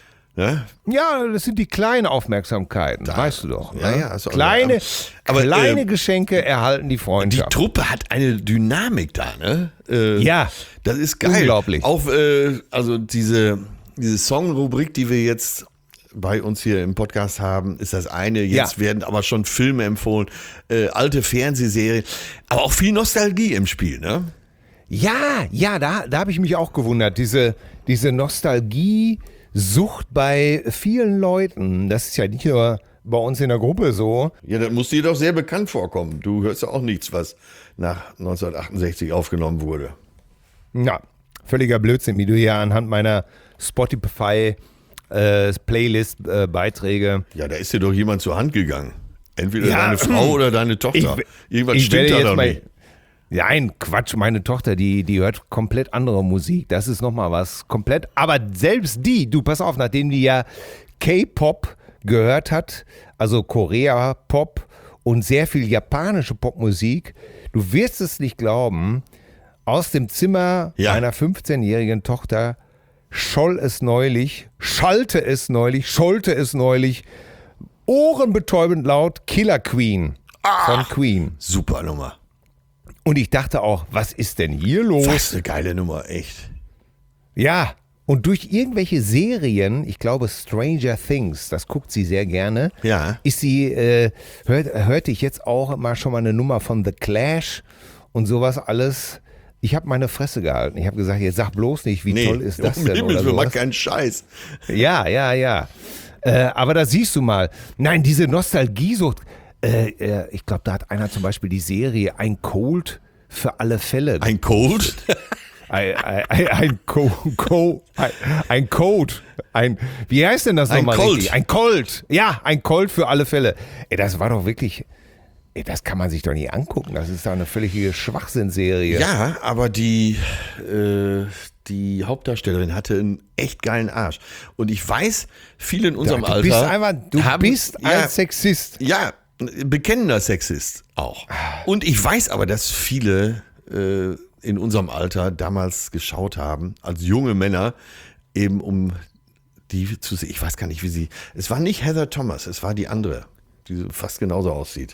S3: Ne?
S2: Ja, das sind die kleinen Aufmerksamkeiten, weißt du doch.
S3: Ja,
S2: ne?
S3: ja, also-
S2: kleine
S3: aber,
S2: kleine
S3: äh,
S2: Geschenke erhalten die
S3: Die
S2: Freundschaft.
S3: Truppe hat eine Dynamik da, ne? Äh,
S2: Ja.
S3: Das ist geil.
S2: Unglaublich.
S3: Auf, äh, also diese, diese Songrubrik, die wir jetzt bei uns hier im Podcast haben, ist das eine. Jetzt
S2: Ja.
S3: werden aber schon Filme empfohlen, äh, alte Fernsehserien, aber auch viel Nostalgie im Spiel, ne?
S2: Ja, ja, da, da habe ich mich auch gewundert. Diese, diese Nostalgie-Sucht bei vielen Leuten, das ist ja nicht nur bei uns in der Gruppe so.
S3: Ja, das muss dir doch sehr bekannt vorkommen. Du hörst ja auch nichts, was nach neunzehnhundertachtundsechzig aufgenommen wurde.
S2: Ja, völliger Blödsinn, wie du hier anhand meiner Spotify äh, Playlist-Beiträge.
S3: Ja, da ist dir doch jemand zur Hand gegangen. Entweder
S2: Ja,
S3: deine Frau oder deine Tochter. Irgendwas
S2: ich
S3: stimmt
S2: werde
S3: da
S2: jetzt
S3: doch
S2: mal,
S3: nicht.
S2: Nein, Quatsch, meine Tochter, die, die hört komplett andere Musik. Das ist nochmal was komplett. Aber selbst die, du pass auf, nachdem die ja K-Pop gehört hat, also Korea-Pop und sehr viel japanische Popmusik, du wirst es nicht glauben, aus dem Zimmer
S3: Ja.
S2: meiner fünfzehnjährigen Tochter scholl es neulich, schallte es neulich, schollte es neulich, ohrenbetäubend laut Killer Queen von Queen.
S3: Super Nummer.
S2: Und ich dachte auch, was ist denn hier los?
S3: Was eine geile Nummer, echt.
S2: Ja, und durch irgendwelche Serien, ich glaube Stranger Things, das guckt sie sehr gerne,
S3: Ja.
S2: ist sie, äh, hört, hörte ich jetzt auch mal schon mal eine Nummer von The Clash und sowas alles. Ich habe meine Fresse gehalten. Ich habe gesagt, jetzt sag bloß nicht, wie toll ist das
S3: um
S2: denn
S3: Himmels
S2: oder
S3: Willen, mach
S2: sowas.
S3: keinen Scheiß.
S2: Ja, ja, ja. Äh, aber da siehst du mal, nein, diese Nostalgiesucht, äh, äh, ich glaube, da hat einer zum Beispiel die Serie Ein Cold für alle Fälle.
S3: Ein Cold?
S2: Ein, ein, ein, ein, Co, Co, ein, ein Code. Ein, wie heißt denn das
S3: Ein
S2: nochmal
S3: Colt.
S2: richtig? Ein Colt. Ja, ein Colt für alle Fälle. Ey, das war doch wirklich, ey, das kann man sich doch nicht angucken. Das ist doch eine völlige Schwachsinnserie.
S3: Ja, aber die, äh, die Hauptdarstellerin hatte einen echt geilen Arsch. Und ich weiß, viele in unserem
S2: du
S3: Alter.
S2: bist einfach, du
S3: haben,
S2: bist
S3: ja,
S2: ein Sexist.
S3: Ja, bekennender Sexist auch. Und ich weiß aber, dass viele äh, in unserem Alter damals geschaut haben, als junge Männer, eben um die zu sehen. Ich weiß gar nicht, wie sie. Es war nicht Heather Thomas, es war die andere, die fast genauso aussieht.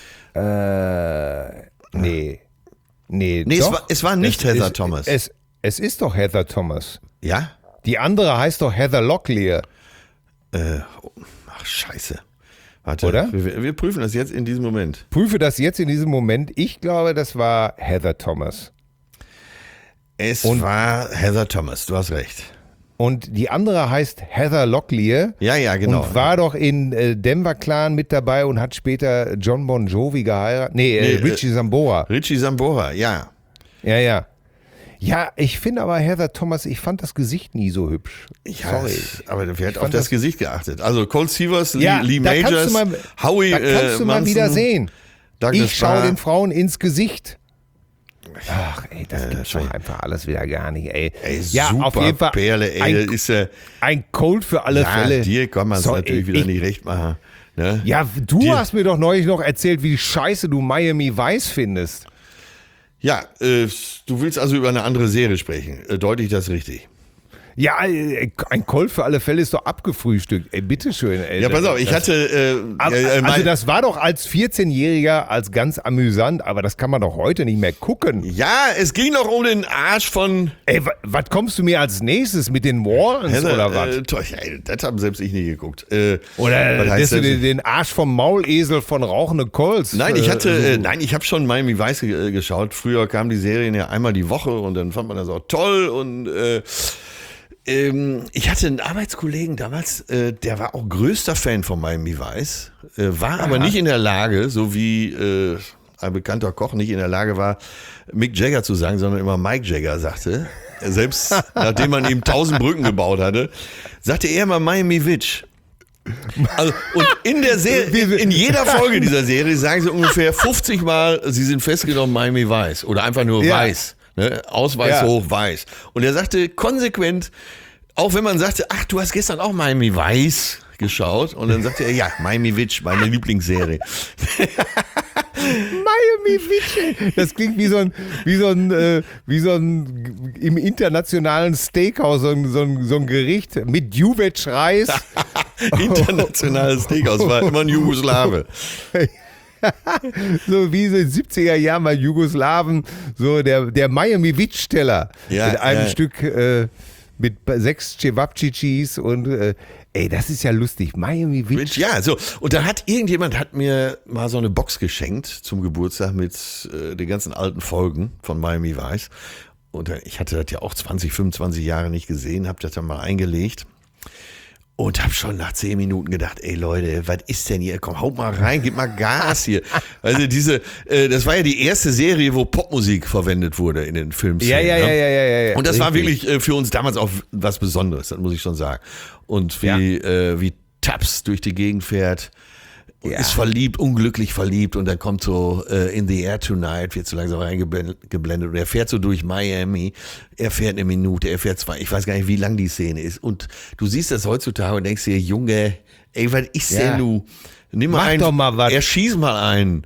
S2: Äh, nee. Nee,
S3: Nee, es
S2: doch.
S3: war, es war nicht Heather
S2: es,
S3: Thomas.
S2: Es, es ist doch Heather Thomas.
S3: ja?
S2: Die andere heißt doch Heather Locklear.
S3: Äh, ach, scheiße. Warte,
S2: Oder?
S3: Wir, wir prüfen das jetzt in diesem Moment.
S2: Prüfe das jetzt in diesem Moment. Ich glaube, das war Heather Thomas.
S3: Es
S2: Und-
S3: war Heather Thomas, du hast recht.
S2: Und die andere heißt Heather Locklear.
S3: Ja, ja, genau.
S2: Und war doch in äh, Denver Clan mit dabei und hat später John Bon Jovi geheiratet. Nee, äh,
S3: Nee, äh,
S2: Richie Sambora.
S3: Richie Sambora, ja.
S2: Ja, ja. Ja, ich finde aber Heather Thomas, ich fand das Gesicht nie so hübsch.
S3: Ja,
S2: Sorry.
S3: aber wer hat auf
S2: fand
S3: das,
S2: das-
S3: Gesicht geachtet? Also Colt Sievers, Lee,
S2: Ja,
S3: Lee
S2: da kannst
S3: Majors,
S2: du mal-
S3: Howie
S2: Da kannst
S3: äh,
S2: du mal
S3: Munson,
S2: wieder sehen.
S3: Douglas
S2: Ich schaue
S3: Barr.
S2: den Frauen ins Gesicht. Ach, ey, das
S3: Äh,
S2: gibt's doch einfach alles wieder gar nicht, ey.
S3: Ey,
S2: ja,
S3: super
S2: auf jeden Fall
S3: Perle, ey.
S2: ein,
S3: das ist, äh,
S2: ein Cold für alle
S3: ja,
S2: Fälle.
S3: dir kann man es
S2: So,
S3: natürlich
S2: ey,
S3: wieder
S2: ich,
S3: nicht recht machen. Ne?
S2: Ja, du
S3: Dir-
S2: hast mir doch neulich noch erzählt, wie scheiße du Miami Vice findest.
S3: Ja, äh, du willst also über eine andere Serie sprechen. Äh, deute ich das richtig?
S2: Ja, äh, ein Cold für alle Fälle ist doch abgefrühstückt. Ey, bitteschön. Ey,
S3: Ja, pass auf, ich
S2: das,
S3: hatte... Äh,
S2: aber,
S3: äh,
S2: also
S3: mein-
S2: das war doch als vierzehnjähriger als ganz amüsant, aber das kann man doch heute nicht mehr gucken.
S3: ja, es ging noch um den Arsch von...
S2: Ey, was kommst du mir als nächstes mit den Warrens oder was?
S3: Äh, toll, ey, das haben selbst ich nie geguckt. Äh,
S2: Oder
S3: was
S2: dass
S3: heißt
S2: du
S3: das?
S2: den, den Arsch vom Maulesel von rauchende Colts.
S3: Nein, ich hatte,
S2: äh,
S3: äh,
S2: so-
S3: nein, ich habe schon Miami Vice äh, geschaut. Früher kamen die Serien ja einmal die Woche und dann fand man das auch toll. Und äh, ähm, ich hatte einen Arbeitskollegen damals, äh, der war auch größter Fan von Miami Vice, äh, war aber nicht in der Lage, so wie äh, ein bekannter Koch nicht in der Lage war, Mick Jagger zu sagen, sondern immer Mike Jagger sagte. Selbst nachdem man ihm tausend Brücken gebaut hatte, sagte er immer Miami Witch. Also, und in der Serie, in jeder Folge dieser Serie sagen sie ungefähr fünfzig Mal, sie sind festgenommen Miami Weiß oder einfach nur
S2: Ja.
S3: Weiß. Ne? Ausweis
S2: Ja.
S3: hoch Weiß. Und er sagte konsequent, auch wenn man sagte, ach, du hast gestern auch Miami Weiß geschaut. Und dann sagte er, ja, Miami Witch, meine Lieblingsserie.
S2: Miami Witch. Das klingt wie so ein, wie so ein, äh, wie so ein im internationalen Steakhouse, so ein, so ein, so ein Gericht mit Juwetsch-Reis.
S3: Internationales Steakhouse, war immer ein Jugoslawe.
S2: So wie so in den siebziger Jahren mal Jugoslawen, so der, der Miami Witch-Teller
S3: Ja,
S2: mit einem
S3: ja.
S2: Stück äh, mit sechs Cevapcicis und äh, ey, das ist ja lustig. Miami Witch.
S3: Ja, so. Und dann hat irgendjemand hat mir mal so eine Box geschenkt zum Geburtstag mit äh, den ganzen alten Folgen von Miami Vice. Und äh, ich hatte das ja auch zwanzig, fünfundzwanzig Jahre nicht gesehen, habe das dann mal eingelegt. Und habe schon nach zehn Minuten gedacht, ey Leute, was ist denn hier? Komm, haut mal rein, gib mal Gas hier. Also diese, äh, das war ja die erste Serie, wo Popmusik verwendet wurde in den Filmszenen.
S2: Ja, ja, ja,
S3: ne?
S2: ja, ja, ja, ja.
S3: Und das war
S2: Richtig.
S3: wirklich äh, für uns damals auch was Besonderes, das muss ich schon sagen. Und wie, äh, wie Tubbs durch die Gegend fährt,
S2: Ja.
S3: ist verliebt, unglücklich verliebt und dann kommt so äh, In the Air Tonight, wird so langsam reingeblendet und er fährt so durch Miami, er fährt eine Minute, er fährt zwei, ich weiß gar nicht, wie lang die Szene ist und du siehst das heutzutage und denkst dir, Junge, ey, was ist
S2: Ja.
S3: denn du? Nimm mal
S2: Mach
S3: einen,
S2: doch mal was.
S3: er schieß mal einen.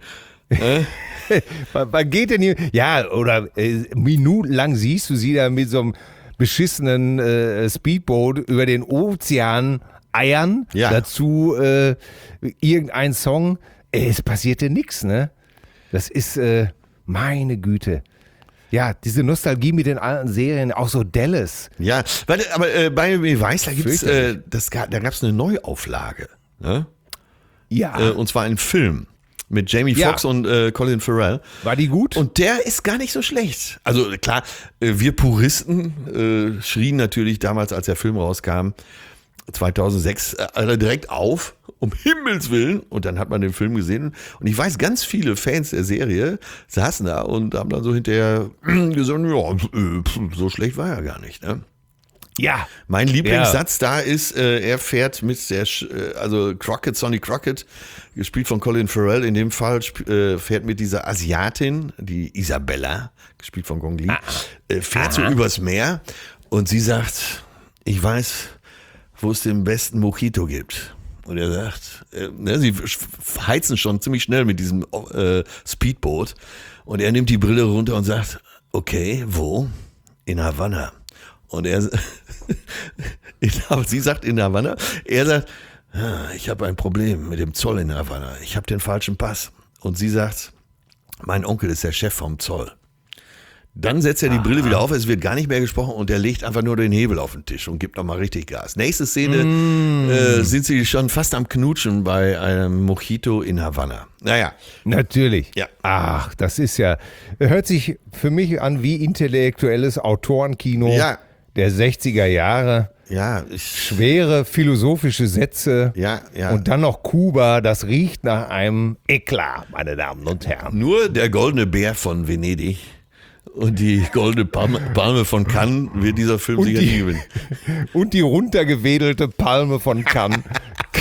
S2: Was, was geht denn hier? Ja, oder äh, minutenlang siehst du sie da mit so einem beschissenen äh, Speedboat über den Ozean eiern.
S3: Ja.
S2: Dazu äh, irgendein Song. Ey, es passierte nichts, ne? Das ist, äh, meine Güte. Ja, diese Nostalgie mit den alten Serien, auch so Dallas.
S3: Ja, warte, aber äh, bei mir weiß, da gibt's, äh,
S2: Fürchterlich.
S3: das, ga- da gab's eine Neuauflage, ne?
S2: Ja,
S3: Äh, und zwar ein Film mit Jamie
S2: Ja.
S3: Foxx und äh, Colin Farrell.
S2: war die gut?
S3: Und der ist gar nicht so schlecht. Also klar, äh, wir Puristen äh, schrien natürlich damals, als der Film rauskam, zweitausendsechs, äh, alle direkt auf, um Himmels Willen. Und dann hat man den Film gesehen. Und ich weiß, ganz viele Fans der Serie saßen da und haben dann so hinterher gesagt, ja, äh, pf, so schlecht war er gar nicht. Ne?
S2: Ja.
S3: Mein Lieblingssatz da ist, äh, er fährt mit der, Sch- äh, also Crockett, Sonny Crockett, gespielt von Colin Farrell, in dem Fall sp- äh, fährt mit dieser Asiatin, die Isabella, gespielt von Gong Li, äh, fährt so übers Meer und sie sagt, ich weiß, wo es den besten Mojito gibt. Und er sagt, äh, ne, sie sch- heizen schon ziemlich schnell mit diesem äh, Speedboot und er nimmt die Brille runter und sagt, okay, wo? In Havanna. Und er, in, sie sagt in Havanna, er sagt, ah, ich habe ein Problem mit dem Zoll in Havanna. Ich habe den falschen Pass. Und sie sagt, mein Onkel ist der Chef vom Zoll. Dann setzt er die Brille wieder auf, es wird gar nicht mehr gesprochen und er legt einfach nur den Hebel auf den Tisch und gibt nochmal richtig Gas. Nächste Szene äh, sind sie schon fast am Knutschen bei einem Mojito in Havanna. Naja,
S2: Natürlich.
S3: Ja.
S2: Ach, das ist ja, hört sich für mich an wie intellektuelles Autorenkino
S3: Ja.
S2: der sechziger Jahre.
S3: ja, ich,
S2: Schwere philosophische Sätze.
S3: ja, ja.
S2: Und dann noch Kuba, das riecht nach einem Eklat, meine Damen und Herren.
S3: Nur der goldene Bär von Venedig und die goldene Palme, Palme von Cannes wird dieser Film
S2: Und
S3: sicher
S2: die-
S3: nie gewinnen.
S2: Und die runtergewedelte Palme von Cannes.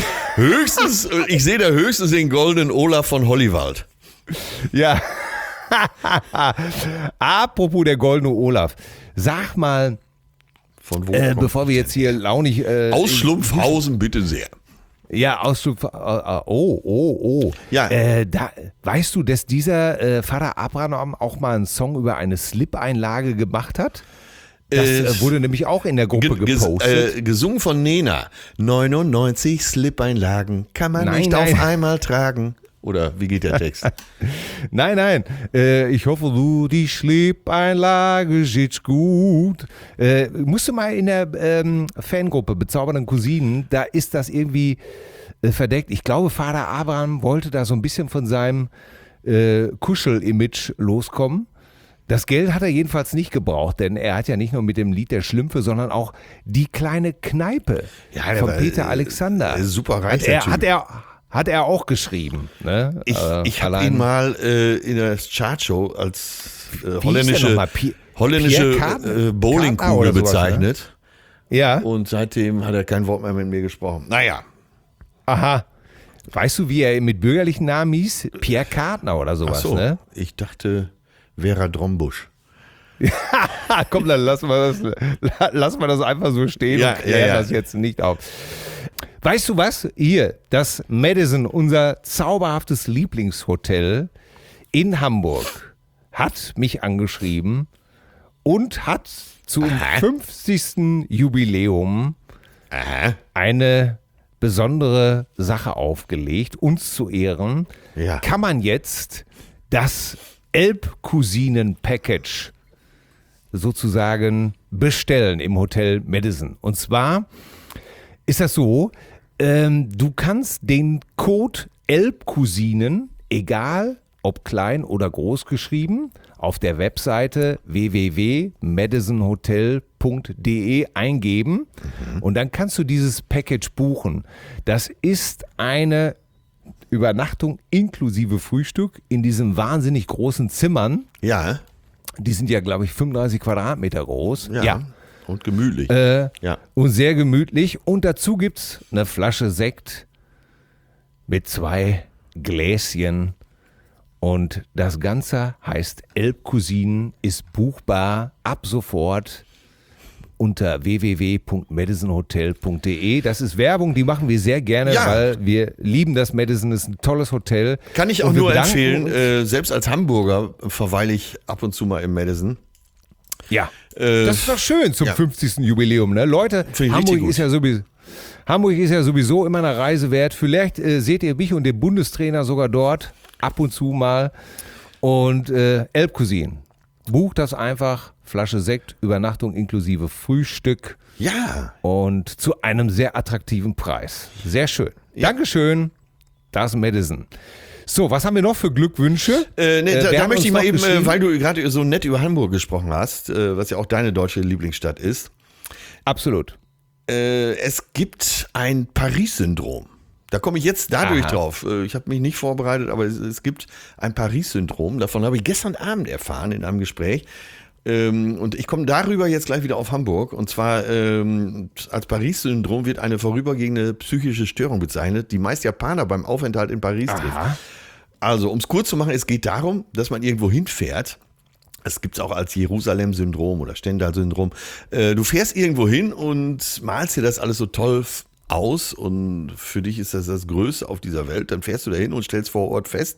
S3: Höchstens, ich sehe da höchstens den goldenen Olaf von Hollywald.
S2: Ja. Apropos der goldene Olaf. Sag mal,
S3: Von wo
S2: äh,
S3: kommt
S2: bevor wir jetzt hier launig... Äh,
S3: Aus Schlumpfhausen, bitte sehr.
S2: Ja, aus Schlumpf... Äh, äh, oh, oh, oh.
S3: Ja.
S2: Äh, da, weißt du, dass dieser äh, Vater Abraham auch mal einen Song über eine Slip-Einlage gemacht hat? Das
S3: Äh,
S2: äh, wurde nämlich auch in der Gruppe
S3: Ge- ges-
S2: gepostet.
S3: äh, gesungen von Nena. neunundneunzig Slip-Einlagen kann man
S2: Nein,
S3: nicht
S2: nein.
S3: auf einmal tragen. Oder wie geht der Text?
S2: Nein, nein. Äh, ich hoffe, du, die Slip-Einlage sitzt gut. Äh, musst du mal in der ähm, Fangruppe Bezaubernden Cousinen, da ist das irgendwie äh, verdeckt. Ich glaube, Vater Abraham wollte da so ein bisschen von seinem äh, Kuschel-Image loskommen. Das Geld hat er jedenfalls nicht gebraucht, denn er hat ja nicht nur mit dem Lied der Schlümpfe, sondern auch die kleine Kneipe
S3: Ja, der
S2: von
S3: war,
S2: Peter
S3: äh,
S2: Alexander.
S3: äh, super
S2: hat
S3: reicher
S2: er,
S3: Typ.
S2: hat er Hat er auch geschrieben. Ne?
S3: Ich,
S2: Äh,
S3: ich habe
S2: allein-
S3: ihn mal äh, in der Chartshow als äh,
S2: Wie hieß der
S3: holländische,
S2: nochmal? Pi-
S3: holländische
S2: Pierre Karten-
S3: äh,
S2: Kartner
S3: Bowlingkugel
S2: oder sowas,
S3: bezeichnet.
S2: Ja,
S3: Und seitdem hat er kein Wort mehr mit mir gesprochen. Naja,
S2: aha. Weißt du, wie er mit bürgerlichen Namen hieß? Pierre Kartner oder
S3: ach
S2: sowas,
S3: so,
S2: ne?
S3: ich dachte Vera Drombusch.
S2: Ah, komm, dann lassen wir das, la- lassen wir das einfach so stehen
S3: Ja,
S2: und klären
S3: ja, ja.
S2: das jetzt nicht auf. Weißt du was? Hier, das Madison, unser zauberhaftes Lieblingshotel in Hamburg, hat mich angeschrieben und hat zum
S3: Aha.
S2: fünfzigsten Jubiläum
S3: Aha.
S2: eine besondere Sache aufgelegt. Uns zu Ehren
S3: Ja.
S2: kann man jetzt das Elbcousinen-Package sozusagen bestellen im Hotel Madison. Und zwar ist das so, ähm, du kannst den Code Elbcousinen, egal ob klein oder groß geschrieben, auf der Webseite w w w punkt madison hotel punkt d e eingeben und dann kannst du dieses Package buchen. Das ist eine Übernachtung inklusive Frühstück in diesen wahnsinnig großen Zimmern.
S3: Ja,
S2: Die sind ja, glaube ich, fünfunddreißig Quadratmeter groß.
S3: ja. Und gemütlich.
S2: Äh,
S3: ja.
S2: Und sehr gemütlich. Und dazu gibt es eine Flasche Sekt mit zwei Gläschen. Und das Ganze heißt Elbcousinen, ist buchbar ab sofort unter w w w punkt madison hotel punkt d e. Das ist Werbung, die machen wir sehr gerne,
S3: Ja.
S2: weil wir lieben das Madison, ist ein tolles Hotel.
S3: Kann ich auch
S2: Und wir
S3: nur
S2: bedanken
S3: empfehlen,
S2: uns-
S3: äh, selbst als Hamburger verweile ich ab und zu mal im Madison.
S2: Ja,
S3: Äh,
S2: das ist doch schön zum
S3: ja.
S2: fünfzigsten Jubiläum, ne? Leute,
S3: Finde ich
S2: Hamburg
S3: richtig
S2: ist ja sowieso Hamburg ist ja sowieso immer eine Reise wert. Vielleicht äh, seht ihr mich und den Bundestrainer sogar dort ab und zu mal. Und äh, Elbcousinen, bucht das einfach, Flasche Sekt, Übernachtung inklusive Frühstück
S3: Ja.
S2: und zu einem sehr attraktiven Preis. Sehr schön. Dankeschön, das Madison. So, was haben wir noch für Glückwünsche?
S3: Äh, nee,
S2: Äh,
S3: da
S2: wer
S3: da
S2: hat
S3: möchte
S2: uns
S3: ich mal
S2: noch
S3: eben, äh,
S2: geschrieben?
S3: weil du gerade so nett über Hamburg gesprochen hast, äh, was ja auch deine deutsche Lieblingsstadt ist.
S2: Absolut.
S3: Äh, es gibt ein Paris-Syndrom. Da komme ich jetzt dadurch
S2: Aha.
S3: drauf. Äh, Ich habe mich nicht vorbereitet, aber es, es gibt ein Paris-Syndrom. Davon habe ich gestern Abend erfahren in einem Gespräch. Ähm, und ich komme darüber jetzt gleich wieder auf Hamburg. Und zwar ähm, als Paris-Syndrom wird eine vorübergehende psychische Störung bezeichnet, die meist Japaner beim Aufenthalt in Paris trifft.
S2: Aha.
S3: Also, um es kurz zu machen, es geht darum, dass man irgendwo hinfährt. Es gibt es auch als Jerusalem-Syndrom oder Stendal-Syndrom. Äh, du fährst irgendwo hin und malst dir das alles so toll f- aus und für dich ist das das Größte auf dieser Welt. Dann fährst du da hin und stellst vor Ort fest,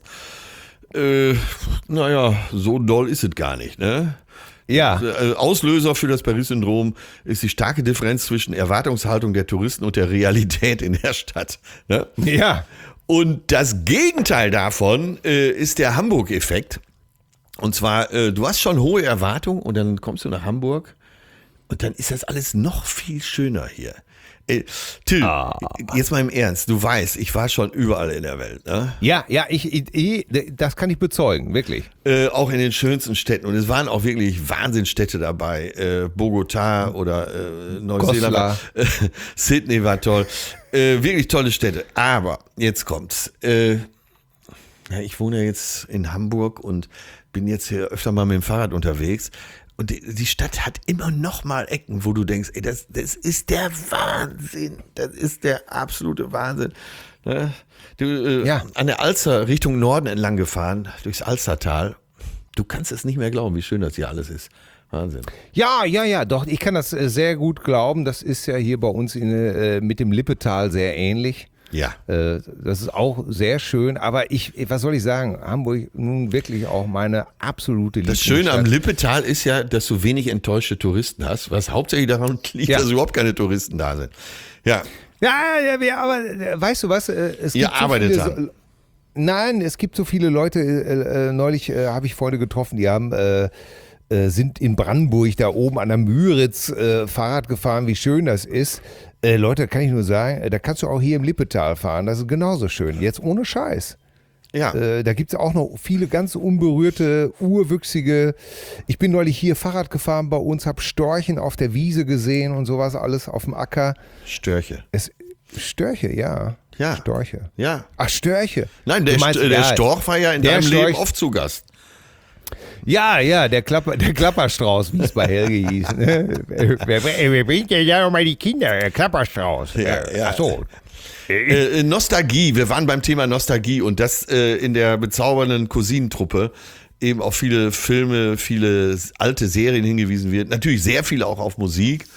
S3: äh, naja, so doll ist es gar nicht, ne?
S2: Ja.
S3: Äh, Auslöser für das Paris-Syndrom ist die starke Differenz zwischen Erwartungshaltung der Touristen und der Realität in der Stadt. Ne?
S2: Ja.
S3: Und das Gegenteil davon äh, ist der Hamburg-Effekt. Und zwar, äh, du hast schon hohe Erwartungen und dann kommst du nach Hamburg und dann ist das alles noch viel schöner hier. Äh, Till,
S2: Ah.
S3: jetzt mal im Ernst, du weißt, ich war schon überall in der Welt, ne?
S2: Ja, ja, ich, ich, das kann ich bezeugen, wirklich.
S3: Äh, auch in den schönsten Städten. Und es waren auch wirklich Wahnsinnsstädte dabei. Äh, Bogotá oder äh, Neuseeland.
S2: Goslar.
S3: Äh, Sydney war toll. Äh, wirklich tolle Städte. Aber jetzt kommt's. Äh, ja, ich wohne ja jetzt in Hamburg und bin jetzt hier öfter mal mit dem Fahrrad unterwegs. Und die, die Stadt hat immer noch mal Ecken, wo du denkst, ey, das, das ist der Wahnsinn. Das ist der absolute Wahnsinn. Ne? Du, äh,
S2: Ja.
S3: an der Alster Richtung Norden entlang gefahren, durchs Alstertal. Du kannst es nicht mehr glauben, wie schön das hier alles ist. Wahnsinn.
S2: Ja, ja, ja, doch, ich kann das äh, sehr gut glauben. Das ist ja hier bei uns in, äh, mit dem Lippetal sehr ähnlich.
S3: Ja.
S2: Äh, das ist auch sehr schön, aber ich, was soll ich sagen, Hamburg nun wirklich auch meine absolute
S3: Das
S2: Lieblingsstadt.
S3: Schöne am Lippetal ist ja, dass du wenig enttäuschte Touristen hast, was hauptsächlich daran liegt,
S2: Ja.
S3: dass überhaupt keine Touristen da sind. Ja,
S2: Ja, ja, ja, aber äh, weißt du was, äh, es
S3: Ihr
S2: gibt so
S3: arbeitet
S2: viele,
S3: dran.
S2: so, Nein, es gibt so viele Leute, äh, äh, neulich äh, habe ich Freunde getroffen, die haben... Äh, äh, sind in Brandenburg da oben an der Müritz äh, Fahrrad gefahren, wie schön das ist. Äh, Leute, kann ich nur sagen, äh, da kannst du auch hier im Lippetal fahren, das ist genauso schön, jetzt ohne Scheiß.
S3: ja.
S2: Äh, da gibt es auch noch viele ganz unberührte, urwüchsige. Ich bin neulich hier Fahrrad gefahren bei uns, habe Storchen auf der Wiese gesehen und sowas alles auf dem Acker.
S3: Störche.
S2: Es, Störche, ja.
S3: Ja.
S2: Storche.
S3: Ja.
S2: Ach, Störche.
S3: Nein, der,
S2: Du meinst,
S3: St- der
S2: ja,
S3: Storch war ja in
S2: der
S3: deinem Leben
S2: Storch-
S3: oft zu Gast.
S2: Ja, ja, der, Klapper, der Klapperstrauß, wie es bei Helge hieß. Ne? wer, wer, wer bringt denn da nochmal die Kinder? Der Klapperstrauß.
S3: Ja, ja.
S2: Ach so.
S3: Äh, Nostalgie, wir waren beim Thema Nostalgie und das äh, in der bezaubernden Cousinentruppe eben auf viele Filme, viele alte Serien hingewiesen wird. Natürlich sehr viel auch auf Musik.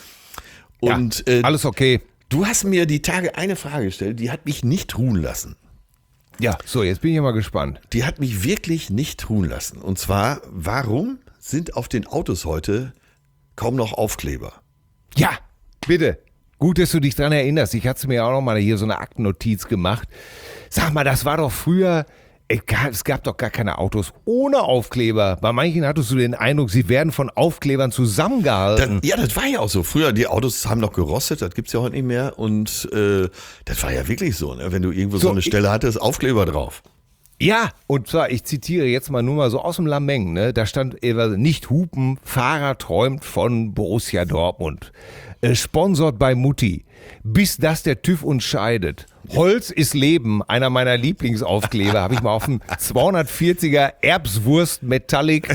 S3: Und
S2: ja,
S3: äh,
S2: alles okay.
S3: du hast mir die Tage eine Frage gestellt, die hat mich nicht ruhen lassen.
S2: Ja, so, jetzt bin ich ja mal gespannt.
S3: Die hat mich wirklich nicht ruhen lassen. Und zwar, warum sind auf den Autos heute kaum noch Aufkleber?
S2: Ja, bitte. Gut, dass du dich dran erinnerst. Ich hatte mir auch noch mal hier so eine Aktennotiz gemacht. Sag mal, das war doch früher, es gab doch gar keine Autos ohne Aufkleber. Bei manchen hattest du den Eindruck, sie werden von Aufklebern zusammengehalten.
S3: Das, ja, das war ja auch so. Früher, die Autos haben noch gerostet, das gibt's ja heute nicht mehr. Und äh, das war ja wirklich so, ne? Wenn du irgendwo so,
S2: So,
S3: eine Stelle hattest, Aufkleber drauf.
S2: Ja, und zwar, ich zitiere jetzt mal nur mal so aus dem Lameng, ne? Da stand etwa nicht hupen, Fahrer träumt von Borussia Dortmund. Äh, sponsort bei Mutti. Bis das der TÜV uns scheidet. Holz ist Leben, einer meiner Lieblingsaufkleber, habe ich mal auf dem zweihundertvierziger Erbswurst Metallic,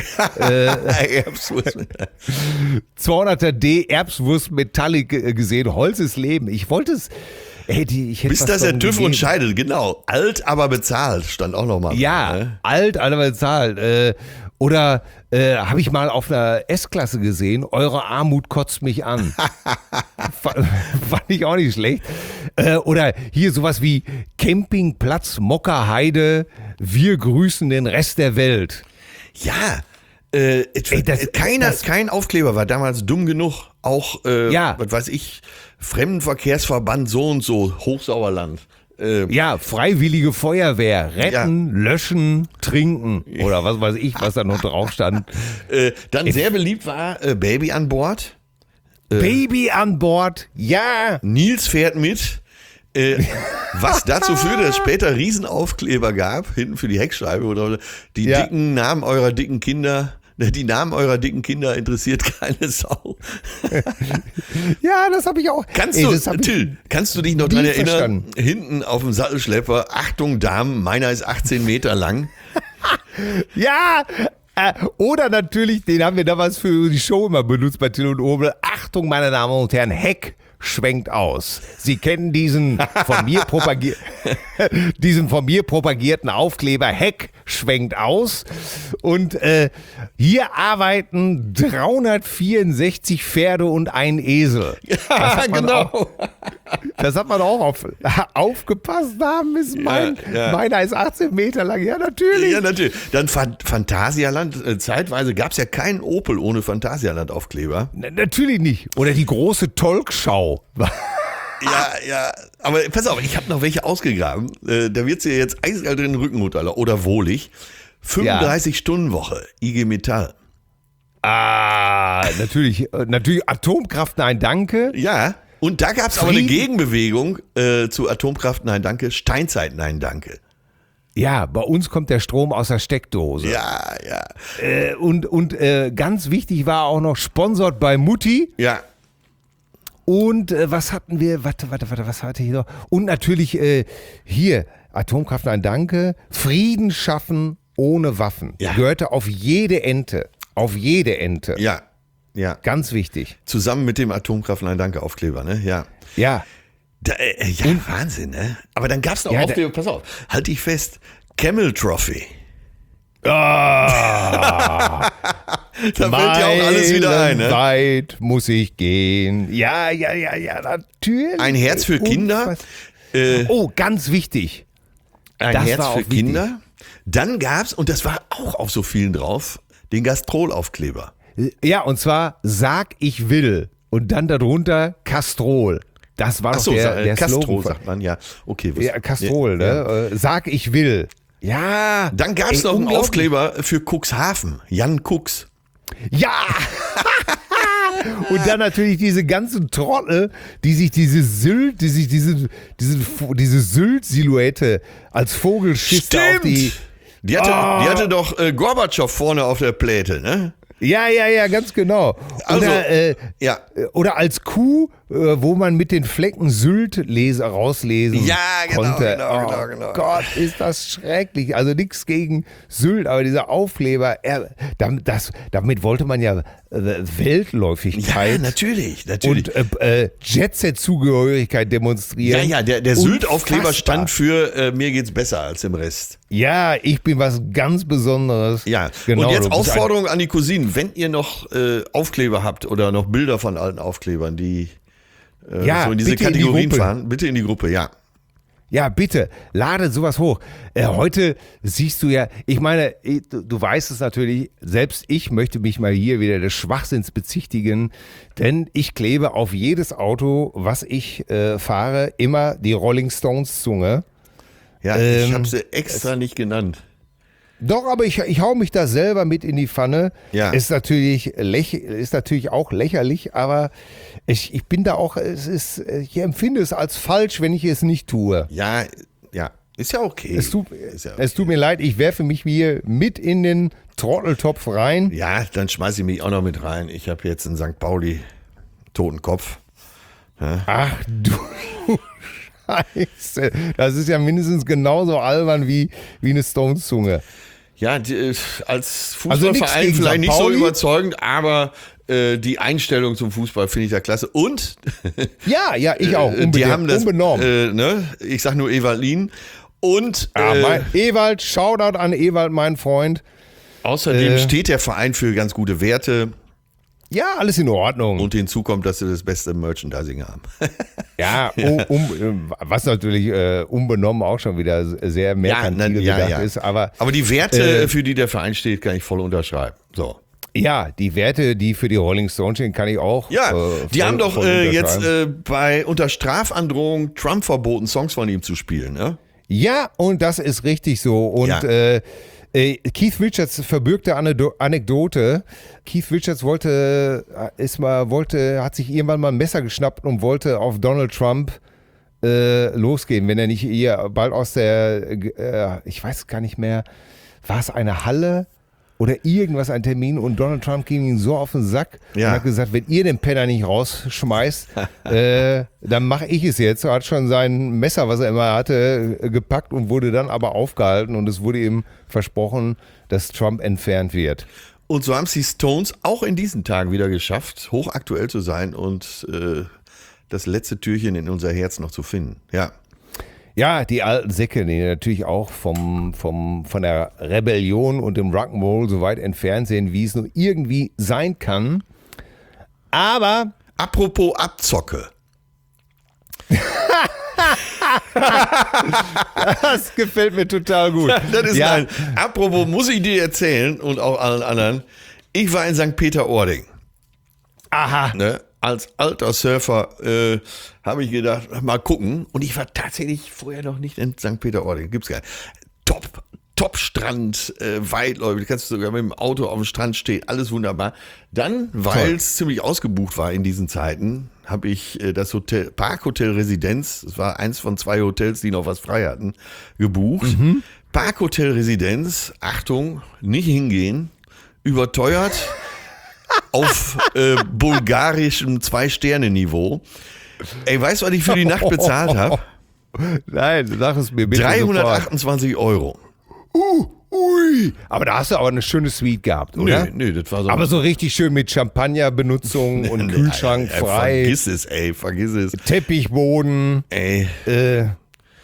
S2: äh, zweihunderter D Erbswurst Metallic äh, gesehen. Holz ist Leben. Ich wollte es, ey, die, ich hätte
S3: Bis
S2: was
S3: das der
S2: davon
S3: TÜV
S2: gegeben.
S3: uns scheidet, genau. Alt, aber bezahlt, stand auch nochmal.
S2: Ja,
S3: Ne?
S2: alt, aber bezahlt. Äh, oder äh, habe ich mal auf einer S-Klasse gesehen, eure Armut kotzt mich an. Fand fand ich auch nicht schlecht. Äh, oder hier sowas wie Campingplatz Mockerheide, wir grüßen den Rest der Welt.
S3: Ja, äh,
S2: Ey, das-
S3: keiner,
S2: das-
S3: kein Aufkleber war damals dumm genug. Auch, äh,
S2: Ja.
S3: was weiß ich, Fremdenverkehrsverband so und so, Hochsauerland. Äh,
S2: Ja, freiwillige Feuerwehr, retten, löschen, trinken oder was weiß ich, was da noch drauf stand.
S3: äh, dann sehr beliebt war äh, Baby an Bord.
S2: Baby an Bord, ja.
S3: Nils fährt mit. Äh, was dazu führte, dass es später Riesenaufkleber gab, hinten für die Heckscheibe oder die
S2: Ja.
S3: dicken Namen eurer dicken Kinder. Die Namen eurer dicken Kinder interessiert keine Sau.
S2: Ja, das habe ich auch.
S3: Kannst
S2: Ey,
S3: du,
S2: das hab ich
S3: Till, kannst du dich noch
S2: nie
S3: dran erinnern?
S2: verstanden.
S3: Hinten auf dem Sattelschlepper, Achtung Damen, meiner ist achtzehn Meter lang.
S2: Ja, äh, oder natürlich, den haben wir damals für die Show immer benutzt bei Till und Obel. Achtung, meine Damen und Herren, Heck schwenkt aus. Sie kennen diesen von mir propagier diesen von mir propagierten Aufkleber Heck schwenkt aus. Und äh, hier arbeiten dreihundertvierundsechzig Pferde und ein Esel.
S3: Ja, genau.
S2: Das hat man auch auf, aufgepasst haben, ist mein,
S3: ja.
S2: meiner ist achtzehn Meter lang. Ja, natürlich.
S3: Ja, natürlich. Dann Phan- Phantasialand. Äh, zeitweise gab es ja keinen Opel ohne Phantasialand-Aufkleber.
S2: Na, natürlich nicht. Oder die große Talkshow.
S3: Ja, ja. Aber pass auf, ich habe noch welche ausgegraben. Äh, da wird sie jetzt eiskalt drin in den Rücken runter. Oder wohlig. fünfunddreißig-Stunden-Woche, I G Metall.
S2: Ah, natürlich, äh, natürlich Atomkraft, nein, danke.
S3: Ja. Und da gab es aber eine
S2: Frieden-
S3: Gegenbewegung äh, zu Atomkraft, nein, danke. Steinzeit, nein, danke.
S2: Ja, bei uns kommt der Strom aus der Steckdose.
S3: Ja, ja.
S2: Äh, und und äh, ganz wichtig war auch noch sponsort bei Mutti.
S3: Ja.
S2: Und äh, was hatten wir? Warte, warte, warte, was hatte ich noch? Und natürlich äh, hier, Atomkraft, nein, danke. Frieden schaffen ohne Waffen.
S3: Ja.
S2: Gehörte auf jede Ente. Auf jede Ente.
S3: Ja. Ja.
S2: Ganz wichtig.
S3: Zusammen mit dem Atomkraft, nein, danke Aufkleber, ne? Ja.
S2: Ja.
S3: Da, äh, ja, Wahnsinn, ne? Aber dann gab es noch
S2: Ja, da-
S3: Aufkleber, pass auf, halt dich fest, Camel Trophy.
S2: Ah,
S3: Da fällt ja auch alles wieder ein, ne?
S2: weit muss ich gehen. Ja, ja, ja, ja, natürlich.
S3: Ein Herz für Kinder. Äh,
S2: Oh, ganz wichtig.
S3: ein
S2: das
S3: Herz
S2: war auch
S3: für
S2: wichtig.
S3: Kinder. Dann gab's, und das war auch auf so vielen drauf, den Gastrolaufkleber.
S2: Ja, und zwar sag ich will und dann darunter Castrol. Das war doch
S3: Achso,
S2: der, der
S3: Castro
S2: Slogan.
S3: sagt man, ja. Okay. Was,
S2: Ja, Castrol,
S3: ja.
S2: ne? Äh, Sag ich will. Ja.
S3: Dann gab's
S2: Ey,
S3: noch einen
S2: unglaublich.
S3: Aufkleber für Cuxhaven. Jan Cux.
S2: Ja! Und dann natürlich diese ganzen Trottel, die sich diese Sylt, die sich diese, diese, diese Sylt-Silhouette als Vogelschiss da auf die.
S3: Die hatte,
S2: Ah.
S3: die hatte doch äh, Gorbatschow vorne auf der Pläte, ne?
S2: Ja, ja, ja, ganz genau.
S3: Also,
S2: oder, äh,
S3: ja.
S2: oder als Kuh, äh, wo man mit den Flecken Sylt lese, rauslesen
S3: Ja, genau,
S2: konnte.
S3: genau,
S2: oh
S3: genau, genau.
S2: Gott, ist das schrecklich. Also nichts gegen Sylt, aber dieser Aufkleber, er, damit, das, damit wollte man ja äh,
S3: Ja,
S2: Weltläufigkeit
S3: natürlich, natürlich.
S2: und äh, äh, Jet-Set-Zugehörigkeit
S3: ja,
S2: demonstrieren.
S3: ja, der, der Sylt-Aufkleber
S2: Unfassbar.
S3: stand für äh, mir geht's besser als im Rest.
S2: Ja, ich bin was ganz Besonderes.
S3: Ja,
S2: genau,
S3: und jetzt
S2: du bist ein-
S3: Aufforderung an die Cousinen, wenn ihr noch äh, Aufkleber habt oder noch Bilder von alten Aufklebern, die äh,
S2: Ja,
S3: so in diese
S2: bitte in die
S3: Kategorien
S2: Gruppe.
S3: fahren, bitte in die Gruppe, ja.
S2: Ja, bitte, lade sowas hoch. Äh, heute siehst du ja, ich meine, eh, du, du weißt es natürlich, selbst ich möchte mich mal hier wieder des Schwachsinns bezichtigen, denn ich klebe auf jedes Auto, was ich äh, fahre, immer die Rolling Stones Zunge.
S3: Ja, ich
S2: Ähm,
S3: habe sie extra nicht genannt.
S2: Doch, aber ich, ich hau mich da selber mit in die Pfanne.
S3: Ja.
S2: Ist natürlich, läch, ist natürlich auch lächerlich, aber ich, ich bin da auch, es ist, ich empfinde es als falsch, wenn ich es nicht tue.
S3: Ja, ja, ist ja okay.
S2: Es tut,
S3: ist ja,
S2: es tut mir leid, ich werfe mich hier mit in den Trotteltopf rein.
S3: ja, dann schmeiße ich mich auch noch mit rein. Ich habe jetzt in Sankt Pauli toten Kopf.
S2: Ach du Scheiße. Das ist ja mindestens genauso albern wie, wie eine Stones-Zunge.
S3: Ja, die, äh, als
S2: Also nichts
S3: Fußballverein
S2: gegen
S3: vielleicht
S2: Sankt
S3: nicht so
S2: Pauli.
S3: überzeugend, aber äh, die Einstellung zum Fußball finde ich da klasse. Und
S2: Ja, ja, ich auch.
S3: äh,
S2: Unbe
S3: die haben das,
S2: unbenommen.
S3: äh, ne? Ich sag nur Evalin. Und
S2: Ah,
S3: äh,
S2: mein, Ewald, Shoutout an Ewald, mein Freund.
S3: außerdem
S2: äh,
S3: steht der Verein für ganz gute Werte.
S2: Ja, alles in Ordnung.
S3: Und hinzu kommt, dass sie das beste Merchandising haben.
S2: Ja, um, um, was natürlich äh, unbenommen auch schon wieder sehr merkantil
S3: ja,
S2: gedacht
S3: ja.
S2: ist. Aber
S3: Aber die Werte,
S2: Äh,
S3: für die der Verein steht, kann ich voll unterschreiben. So.
S2: ja, die Werte, die für die Rolling Stones stehen, kann ich auch.
S3: Ja,
S2: äh,
S3: die
S2: voll-
S3: haben doch
S2: voll
S3: äh, jetzt
S2: unterschreiben.
S3: äh, bei unter Strafandrohung Trump verboten, Songs von ihm zu spielen. Ne?
S2: Ja, und das ist richtig so. Und
S3: Ja.
S2: äh, äh, Keith Richards verbürgte Anedo- Anekdote. Keith Richards wollte, äh, ist mal, wollte, hat sich irgendwann mal ein Messer geschnappt und wollte auf Donald Trump äh, losgehen, wenn er nicht hier bald aus der, äh, ich weiß gar nicht mehr, war es eine Halle oder irgendwas, ein Termin, und Donald Trump ging ihm so auf den Sack
S3: Ja.
S2: und hat gesagt, wenn ihr den Penner nicht rausschmeißt, äh, dann mache ich es jetzt. Er hat schon sein Messer, was er immer hatte, äh, gepackt und wurde dann aber aufgehalten, und es wurde ihm versprochen, dass Trump entfernt wird.
S3: Und so haben es die Stones auch in diesen Tagen wieder geschafft, hochaktuell zu sein und äh, das letzte Türchen in unser Herz noch zu finden. Ja.
S2: Ja, die alten Säcke, die natürlich auch vom, vom, von der Rebellion und dem Rock'n'Roll so weit entfernt sind, wie es nur irgendwie sein kann. Aber
S3: Apropos Abzocke.
S2: das gefällt mir total gut.
S3: Das ist
S2: ja,
S3: ein, apropos, muss ich dir erzählen und auch allen anderen. Ich war in Sankt Peter-Ording.
S2: aha.
S3: Ne? Als alter Surfer äh, habe ich gedacht, mal gucken. Und ich war tatsächlich vorher noch nicht in Sankt Peter-Ording. Gibt's gar nicht. Top, Top-Strand, äh, weitläufig. Du kannst sogar mit dem Auto auf dem Strand stehen. Alles wunderbar. Dann, weil es ziemlich ausgebucht war in diesen Zeiten, habe ich äh, das Hotel, Parkhotel Residenz, das war eins von zwei Hotels, die noch was frei hatten, gebucht.
S2: Mhm.
S3: Parkhotel Residenz, Achtung, nicht hingehen, überteuert. Auf äh, bulgarischem Zwei-Sterne-Niveau. Ey, weißt du, was ich für die Nacht bezahlt habe?
S2: Nein, sag es mir bitte sofort.
S3: dreihundertachtundzwanzig Euro.
S2: Uh, ui. Aber da hast du aber eine schöne Suite gehabt, oder?
S3: Nö, nö, das war so.
S2: Aber so richtig schön mit Champagnerbenutzung und
S3: Nee,
S2: Kühlschrank
S3: ey, ey,
S2: frei,
S3: Vergiss es, ey, vergiss es.
S2: Teppichboden.
S3: Ey,
S2: Äh,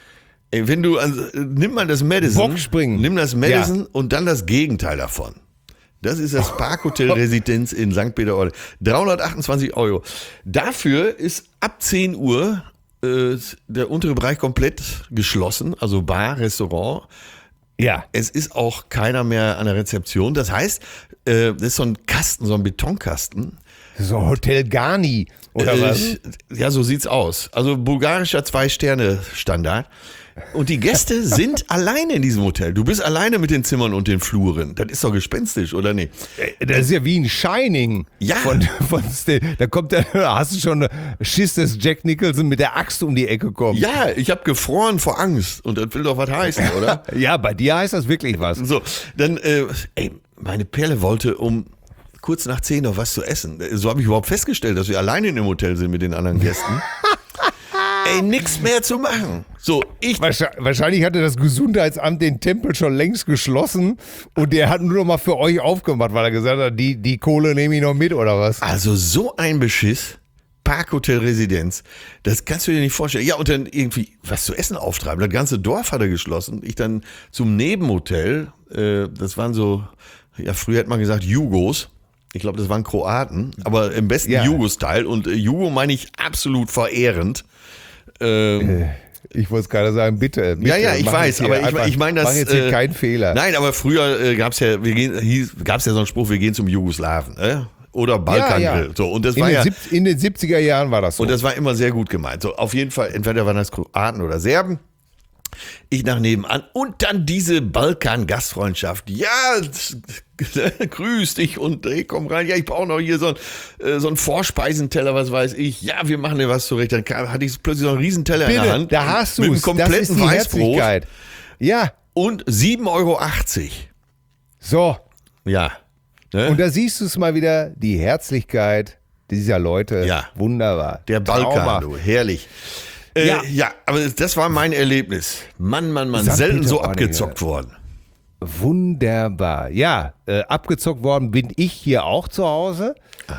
S3: Ey, wenn du, also, nimm mal das Madison.
S2: Bockspringen.
S3: Nimm das Madison ja. und dann das Gegenteil davon. Das ist das Parkhotel Residenz in Sankt Peter-Ording. dreihundertachtundzwanzig Euro. Dafür ist ab zehn Uhr äh, der untere Bereich komplett geschlossen, also Bar, Restaurant.
S2: Ja.
S3: Es ist auch keiner mehr an der Rezeption. Das heißt, äh, das ist so ein Kasten, so ein Betonkasten.
S2: So Hotel Garni oder
S3: äh,
S2: was?
S3: Ja, so sieht's aus. Also bulgarischer Zwei-Sterne-Standard. Und die Gäste sind alleine in diesem Hotel. Du bist alleine mit den Zimmern und den Fluren. Das ist doch gespenstisch, oder nicht?
S2: Das ist ja wie ein Shining.
S3: Ja.
S2: Von, von, da kommt der, hast du schon Schiss, dass Jack Nicholson mit der Axt um die Ecke kommt.
S3: Ja, ich habe gefroren vor Angst. Und das will doch was heißen, oder?
S2: Ja, bei dir heißt das wirklich was.
S3: So, dann, äh, ey, meine Perle wollte um kurz nach zehn noch was zu essen. So habe ich überhaupt festgestellt, dass wir alleine in dem Hotel sind mit den anderen Gästen. Ey, nix mehr zu machen. So, ich.
S2: Wahrscheinlich hatte das Gesundheitsamt den Tempel schon längst geschlossen und der hat nur noch mal für euch aufgemacht, weil er gesagt hat, die, die Kohle nehme ich noch mit oder was?
S3: Also so ein Beschiss. Parkhotel Residenz. Das kannst du dir nicht vorstellen. Ja, und dann irgendwie was zu essen auftreiben. Das ganze Dorf hat er geschlossen. Ich dann zum Nebenhotel. Äh, das waren so, ja, früher hat man gesagt Jugos. Ich glaube, das waren Kroaten, aber im besten
S2: ja.
S3: Jugo-Style. Und äh, Jugo meine ich absolut verehrend. Ähm,
S2: ich wollte es gerade sagen, bitte, bitte.
S3: Ja, ja, ich weiß, aber ich, ich meine, das.
S2: Mach jetzt hier äh, keinen Fehler.
S3: Nein, aber früher äh, gab es ja, wir gehen, gab's ja so einen Spruch, wir gehen zum Jugoslawen, äh? Oder Balkangrill. Ja, ja. So, und das
S2: in,
S3: war
S2: den
S3: ja,
S2: sieb- in den siebziger Jahren war das so.
S3: Und das war immer sehr gut gemeint. So, auf jeden Fall, entweder waren das Kroaten oder Serben. Ich nach nebenan und dann diese Balkan-Gastfreundschaft. Ja, grüß dich und hey, komm rein. Ja, ich brauche noch hier so einen, so einen Vorspeisenteller, was weiß ich. Ja, wir machen dir was zurecht. Dann hatte ich plötzlich so einen Riesenteller
S2: Bitte,
S3: in der Hand.
S2: Da hast du
S3: mit einem
S2: es.
S3: kompletten
S2: Das ist die
S3: Weißbrot.
S2: Herzlichkeit. Ja.
S3: Und sieben Euro achtzig.
S2: So.
S3: Ja. Ne?
S2: Und da siehst du es mal wieder, die Herzlichkeit dieser Leute.
S3: Ja.
S2: Wunderbar.
S3: Der Balkan,
S2: Traumhaft.
S3: du, herrlich. Äh, ja. ja, aber das war mein Erlebnis. Mann, Mann, Mann,
S2: Sankt
S3: selten so
S2: Peter-Ording,
S3: abgezockt worden.
S2: Wunderbar. Ja, äh, abgezockt worden bin ich hier auch zu Hause.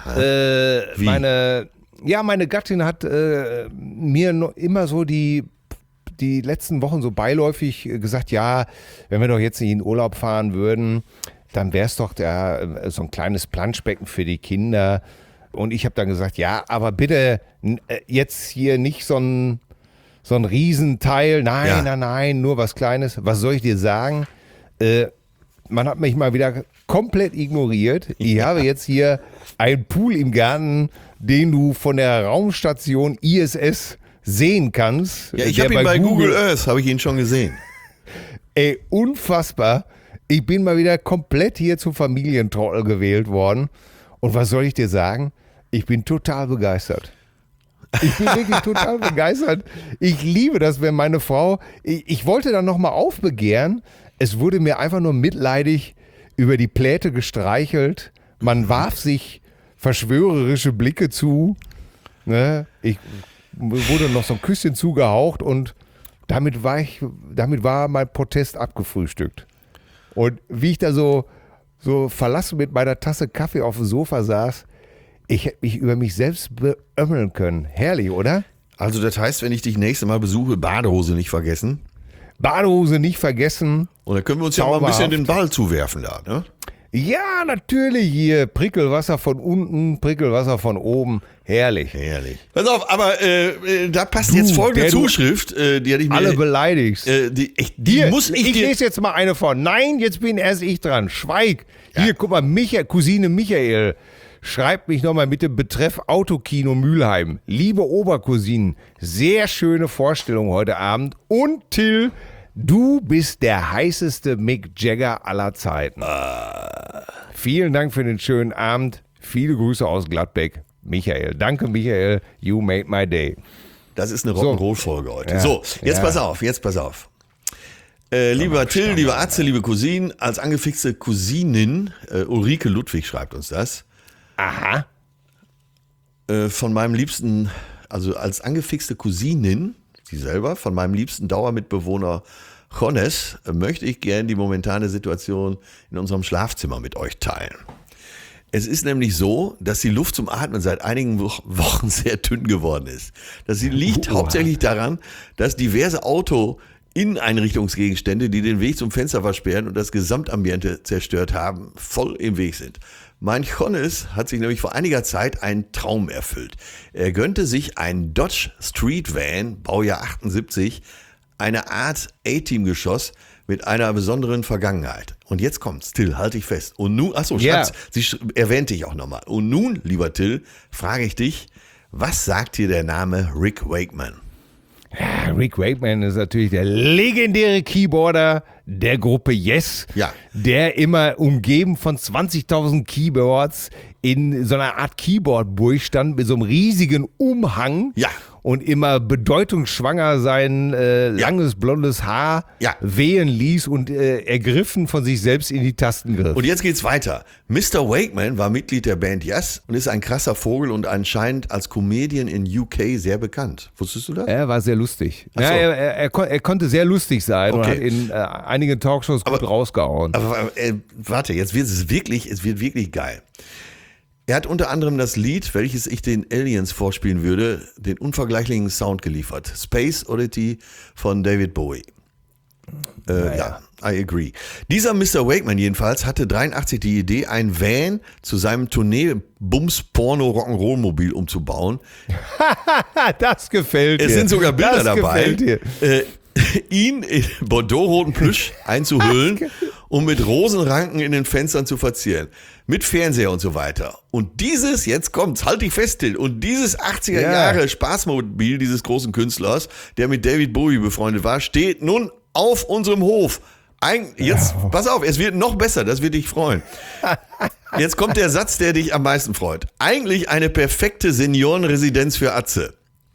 S2: Äh,
S3: Wie?
S2: Meine, ja, meine Gattin hat äh, mir noch immer so die, die letzten Wochen so beiläufig gesagt, ja, wenn wir doch jetzt nicht in Urlaub fahren würden, dann wäre es doch der, so ein kleines Planschbecken für die Kinder. Und ich habe dann gesagt, ja, aber bitte jetzt hier nicht so ein, so ein Riesenteil. Nein,
S3: Ja.
S2: nein, nein, nur was Kleines. Was soll ich dir sagen? Äh, man hat mich mal wieder komplett ignoriert. Ich
S3: Ja.
S2: habe jetzt hier einen Pool im Garten, den du von der Raumstation I S S sehen kannst.
S3: Ja, ich
S2: Der
S3: habe ihn bei Google Earth, habe ich ihn schon gesehen.
S2: Ey, unfassbar. Ich bin mal wieder komplett hier zum Familientrottel gewählt worden. Und was soll ich dir sagen? Ich bin total begeistert. Ich bin wirklich total begeistert. Ich liebe das, wenn meine Frau, ich, ich wollte dann nochmal aufbegehren. Es wurde mir einfach nur mitleidig über die Pläte gestreichelt. Man warf sich verschwörerische Blicke zu. Ne? Ich wurde noch so ein Küsschen zugehaucht und damit war, ich, damit war mein Protest abgefrühstückt. Und wie ich da so, so verlassen mit meiner Tasse Kaffee auf dem Sofa saß, ich hätte mich über mich selbst beömmeln können. Herrlich, oder?
S3: Also das heißt, wenn ich dich nächste Mal besuche, Badehose nicht vergessen.
S2: Badehose nicht vergessen.
S3: Und dann können wir uns ja mal ein bisschen den Ball zuwerfen da, ne?
S2: Ja, natürlich hier. Prickelwasser von unten, Prickelwasser von oben. Herrlich.
S3: Herrlich. Pass auf, aber äh, äh, da passt
S2: Du,
S3: jetzt folgende
S2: der du
S3: Zuschrift, äh, die hatte ich mir...
S2: Alle beleidigst.
S3: äh, die, ich, die
S2: Hier,
S3: muss ich,
S2: ich
S3: dir...
S2: lese jetzt mal eine vor. Nein, jetzt bin erst ich dran. Schweig. Hier, guck mal, Micha, Cousine Michael schreibt mich nochmal mit dem Betreff Autokino Mülheim. Liebe Obercousinen, sehr schöne Vorstellung heute Abend. Und Till, du bist der heißeste Mick Jagger aller Zeiten. Vielen Dank für den schönen Abend. Viele Grüße aus Gladbeck. Michael. Danke, Michael. You made my day.
S3: Das ist eine
S2: So.
S3: Rock'n'Roll-Folge heute.
S2: Ja.
S3: So, jetzt
S2: Ja.
S3: pass auf, jetzt pass auf. Äh, lieber Till, liebe Atze, liebe Cousinen, als angefixte Cousinin, äh, Ulrike Ludwig schreibt uns das,
S2: Aha.
S3: äh, von meinem liebsten, also als angefixte Cousinin, sie selber, von meinem liebsten Dauermitbewohner Jones, äh, möchte ich gerne die momentane Situation in unserem Schlafzimmer mit euch teilen. Es ist nämlich so, dass die Luft zum Atmen seit einigen Wo- Wochen sehr dünn geworden ist. Das liegt
S2: Uah.
S3: hauptsächlich daran, dass diverse Auto Inneneinrichtungsgegenstände, die den Weg zum Fenster versperren und das Gesamtambiente zerstört haben, voll im Weg sind. Mein Johannes hat sich nämlich vor einiger Zeit einen Traum erfüllt. Er gönnte sich einen Dodge Street Van, Baujahr achtundsiebzig, eine Art A-Team-Geschoss mit einer besonderen Vergangenheit. Und jetzt kommt's, Till, halte ich fest. Und nun, achso,
S2: Ja.
S3: Schatz, sie sch- erwähnte ich auch nochmal. Und nun, lieber Till, frage ich dich, was sagt dir der Name Rick Wakeman?
S2: Ja, Rick Wakeman ist natürlich der legendäre Keyboarder der Gruppe Yes,
S3: Ja.
S2: der immer umgeben von zwanzigtausend Keyboards in so einer Art Keyboard-Burg stand mit so einem riesigen Umhang
S3: Ja.
S2: und immer bedeutungsschwanger sein äh, langes blondes Haar
S3: Ja.
S2: wehen ließ und äh, ergriffen von sich selbst in die Tasten griff.
S3: Und jetzt geht's weiter. Mister Wakeman war Mitglied der Band Yes und ist ein krasser Vogel und anscheinend als Comedian in U K sehr bekannt. Wusstest du das?
S2: Er war sehr lustig.
S3: Ach
S2: Ja,
S3: so.
S2: er, er, er, kon- er konnte sehr lustig sein und
S3: Okay.
S2: hat in äh, einigen Talkshows gut
S3: Aber-
S2: rausgehauen.
S3: Aber äh, warte, jetzt wird es wirklich, es wird wirklich geil. Er hat unter anderem das Lied, welches ich den Aliens vorspielen würde, den unvergleichlichen Sound geliefert. Space Oddity von David Bowie. Äh, ja, I agree. Dieser Mister Wakeman jedenfalls hatte dreiundachtzig die Idee, ein Van zu seinem Tournee-Bums-Porno-Rock'n'Roll-Mobil umzubauen.
S2: Das gefällt dir.
S3: Es sind sogar Bilder
S2: das
S3: dabei,
S2: Gefällt dir.
S3: äh, ihn in bordeauxroten Plüsch einzuhüllen und mit Rosenranken in den Fenstern zu verzieren. Mit Fernseher und so weiter. Und dieses, jetzt kommt's, halt dich fest, Till, und dieses achtziger
S2: Ja.
S3: Jahre Spaßmobil dieses großen Künstlers, der mit David Bowie befreundet war, steht nun auf unserem Hof. Ein, jetzt, pass auf, es wird noch besser, das wird dich freuen. Jetzt kommt der Satz, der dich am meisten freut. Eigentlich eine perfekte Seniorenresidenz für Atze.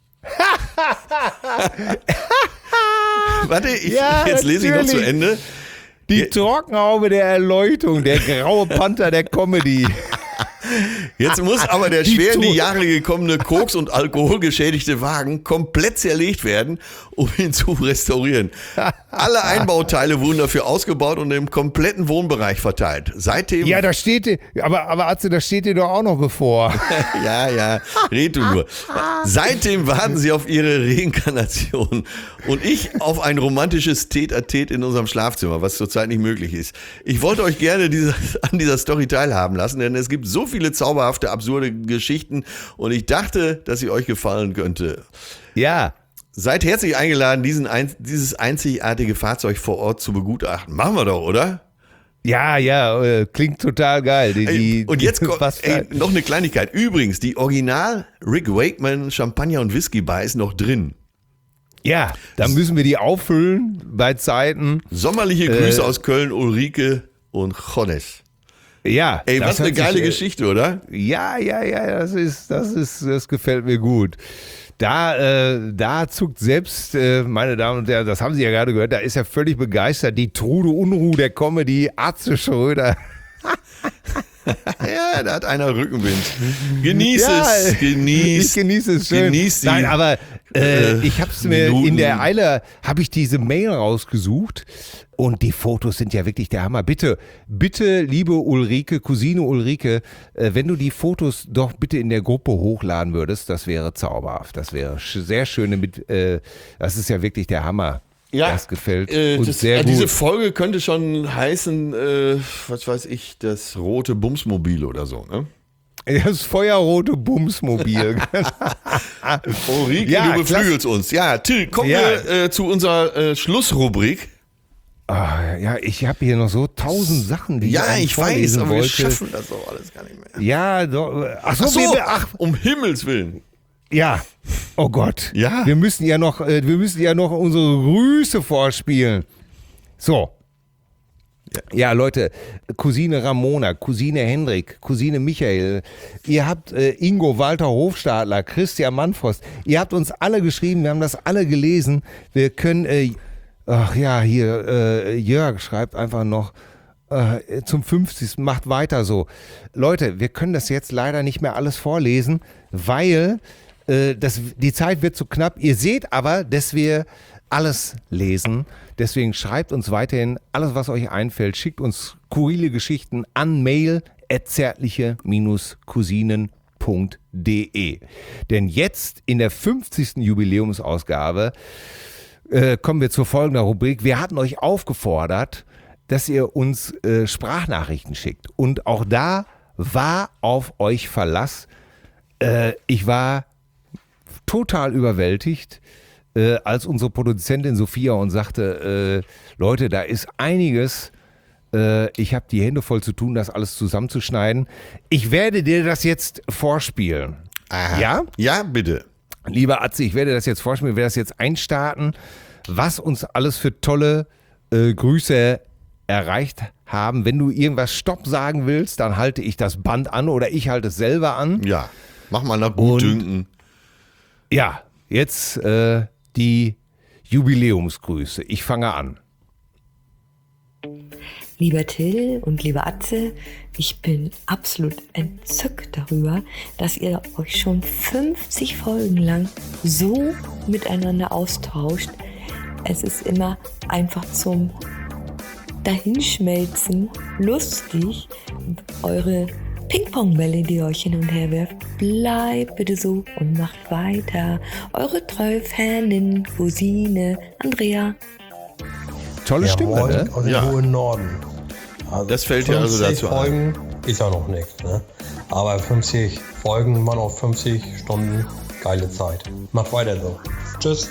S3: Warte, ich,
S2: Ja,
S3: jetzt lese ich noch zu
S2: natürlich.
S3: Ende.
S2: Die Trockenhaube der Erleuchtung, der graue Panther der Comedy.
S3: Jetzt muss aber der
S2: Die
S3: schwer in die
S2: Tour-
S3: Jahre gekommene Koks- und alkoholgeschädigte Wagen komplett zerlegt werden, um ihn zu restaurieren. Alle Einbauteile wurden dafür ausgebaut und im kompletten Wohnbereich verteilt. Seitdem,
S2: Ja, da steht dir, aber, aber Atze, das steht dir doch auch noch bevor.
S3: ja, ja, red du nur. Seitdem warten sie auf ihre Reinkarnation und ich auf ein romantisches Tete-a-Tete in unserem Schlafzimmer, was zurzeit nicht möglich ist. Ich wollte euch gerne diese, an dieser Story teilhaben lassen, denn es gibt so viele zauberhafte, absurde Geschichten und ich dachte, dass sie euch gefallen könnte.
S2: Ja.
S3: Seid herzlich eingeladen, diesen ein, dieses einzigartige Fahrzeug vor Ort zu begutachten. Machen wir doch, oder?
S2: Ja, ja, äh, klingt total geil. Die, die,
S3: Ey, und jetzt kommt
S2: was für-
S3: ey, noch eine Kleinigkeit. Übrigens, die Original Rick Wakeman Champagner und Whisky Bar ist noch drin.
S2: Ja, da müssen wir die auffüllen bei Zeiten.
S3: Sommerliche Grüße
S2: Äh,
S3: aus Köln, Ulrike und Jones.
S2: Ja.
S3: Ey,
S2: das
S3: was eine
S2: hört sich,
S3: geile
S2: äh,
S3: Geschichte, oder?
S2: Ja, ja, ja, das ist, das ist, das gefällt mir gut. Da, äh, da zuckt selbst, äh, meine Damen und Herren, das haben Sie ja gerade gehört, da ist er völlig begeistert. Die Trude Unruh der Comedy, Atze Schröder.
S3: Ja, da hat einer Rückenwind. Genieß
S2: Ja,
S3: es, genieß.
S2: Ich genieße es schön.
S3: Genieß die,
S2: Nein, aber äh,
S3: äh,
S2: ich habe es mir
S3: Minuten.
S2: in der Eile, habe ich diese Mail rausgesucht und die Fotos sind ja wirklich der Hammer. Bitte, bitte, liebe Ulrike, Cousine Ulrike, äh, wenn du die Fotos doch bitte in der Gruppe hochladen würdest, das wäre zauberhaft. Das wäre sch- sehr schön mit, äh, das ist ja wirklich der Hammer.
S3: Ja,
S2: das gefällt
S3: äh,
S2: uns
S3: das,
S2: sehr
S3: äh,
S2: gut.
S3: Diese Folge könnte schon heißen, äh, was weiß ich, das rote Bumsmobil oder so, ne?
S2: Das feuerrote Bumsmobil.
S3: Ulrike,
S2: Ja,
S3: du beflügelst uns. Ja, Till, kommen
S2: Ja.
S3: wir äh, zu unserer äh, Schlussrubrik.
S2: Ah, ja, ich habe hier noch so tausend Sachen, die
S3: Ja,
S2: eigentlich
S3: ich weiß,
S2: vorlesen
S3: aber wir
S2: wollte.
S3: schaffen das doch alles gar nicht mehr.
S2: Ja, doch. Ach so,
S3: Ach so,
S2: wir, ach,
S3: um Himmels Willen.
S2: ja. Oh Gott.
S3: Ja.
S2: Wir müssen ja noch, äh, wir müssen ja noch unsere Grüße vorspielen. So. Ja, Leute, Cousine Ramona, Cousine Hendrik, Cousine Michael, ihr habt äh, Ingo Walter Hofstadler, Christian Manfrost, ihr habt uns alle geschrieben, wir haben das alle gelesen. Wir können, äh, ach ja, hier, äh, Jörg schreibt einfach noch, äh, zum fünfzigsten macht weiter so. Leute, wir können das jetzt leider nicht mehr alles vorlesen, weil äh, das, die Zeit wird zu knapp. Ihr seht aber, dass wir alles lesen. Deswegen schreibt uns weiterhin alles, was euch einfällt. Schickt uns skurrile Geschichten an mail at zärtliche cousinen punkt de. Denn jetzt in der fünfzigsten Jubiläumsausgabe äh, kommen wir zu folgender Rubrik. Wir hatten euch aufgefordert, dass ihr uns äh, Sprachnachrichten schickt. Und auch da war auf euch Verlass. Äh, ich war total überwältigt, äh, als unsere Produzentin Sophia uns sagte, äh, Leute, da ist einiges. Äh, ich habe die Hände voll zu tun, das alles zusammenzuschneiden. Ich werde dir das jetzt vorspielen.
S3: Aha.
S2: Ja?
S3: Ja, bitte.
S2: Lieber Atze, ich werde das jetzt vorspielen, ich werde das jetzt einstarten, was uns alles für tolle äh, Grüße erreicht haben. Wenn du irgendwas Stopp sagen willst, dann halte ich das Band an oder ich halte es selber an.
S3: Ja, mach mal nach Gutdünken.
S2: Ja, jetzt äh, die Jubiläumsgrüße. Ich fange an.
S4: Lieber Till und lieber Atze, ich bin absolut entzückt darüber, dass ihr euch schon fünfzig Folgen lang so miteinander austauscht. Es ist immer einfach zum Dahinschmelzen lustig. Eure Ping-Pong-Bälle, die ihr euch hin und her werft, bleibt bitte so und macht weiter. Eure treue Fanin, Cousine, Andrea.
S2: Tolle
S5: Ja,
S2: Stimme,
S5: moin
S2: ne?
S5: aus dem
S3: Ja.
S5: hohen Norden. Also
S3: Das fällt ja also
S5: fünfzig
S3: dazu ein.
S5: Folgen ist ja noch nichts, ne? Aber fünfzig Folgen, man auf fünfzig Stunden, geile Zeit. Macht weiter so. Tschüss.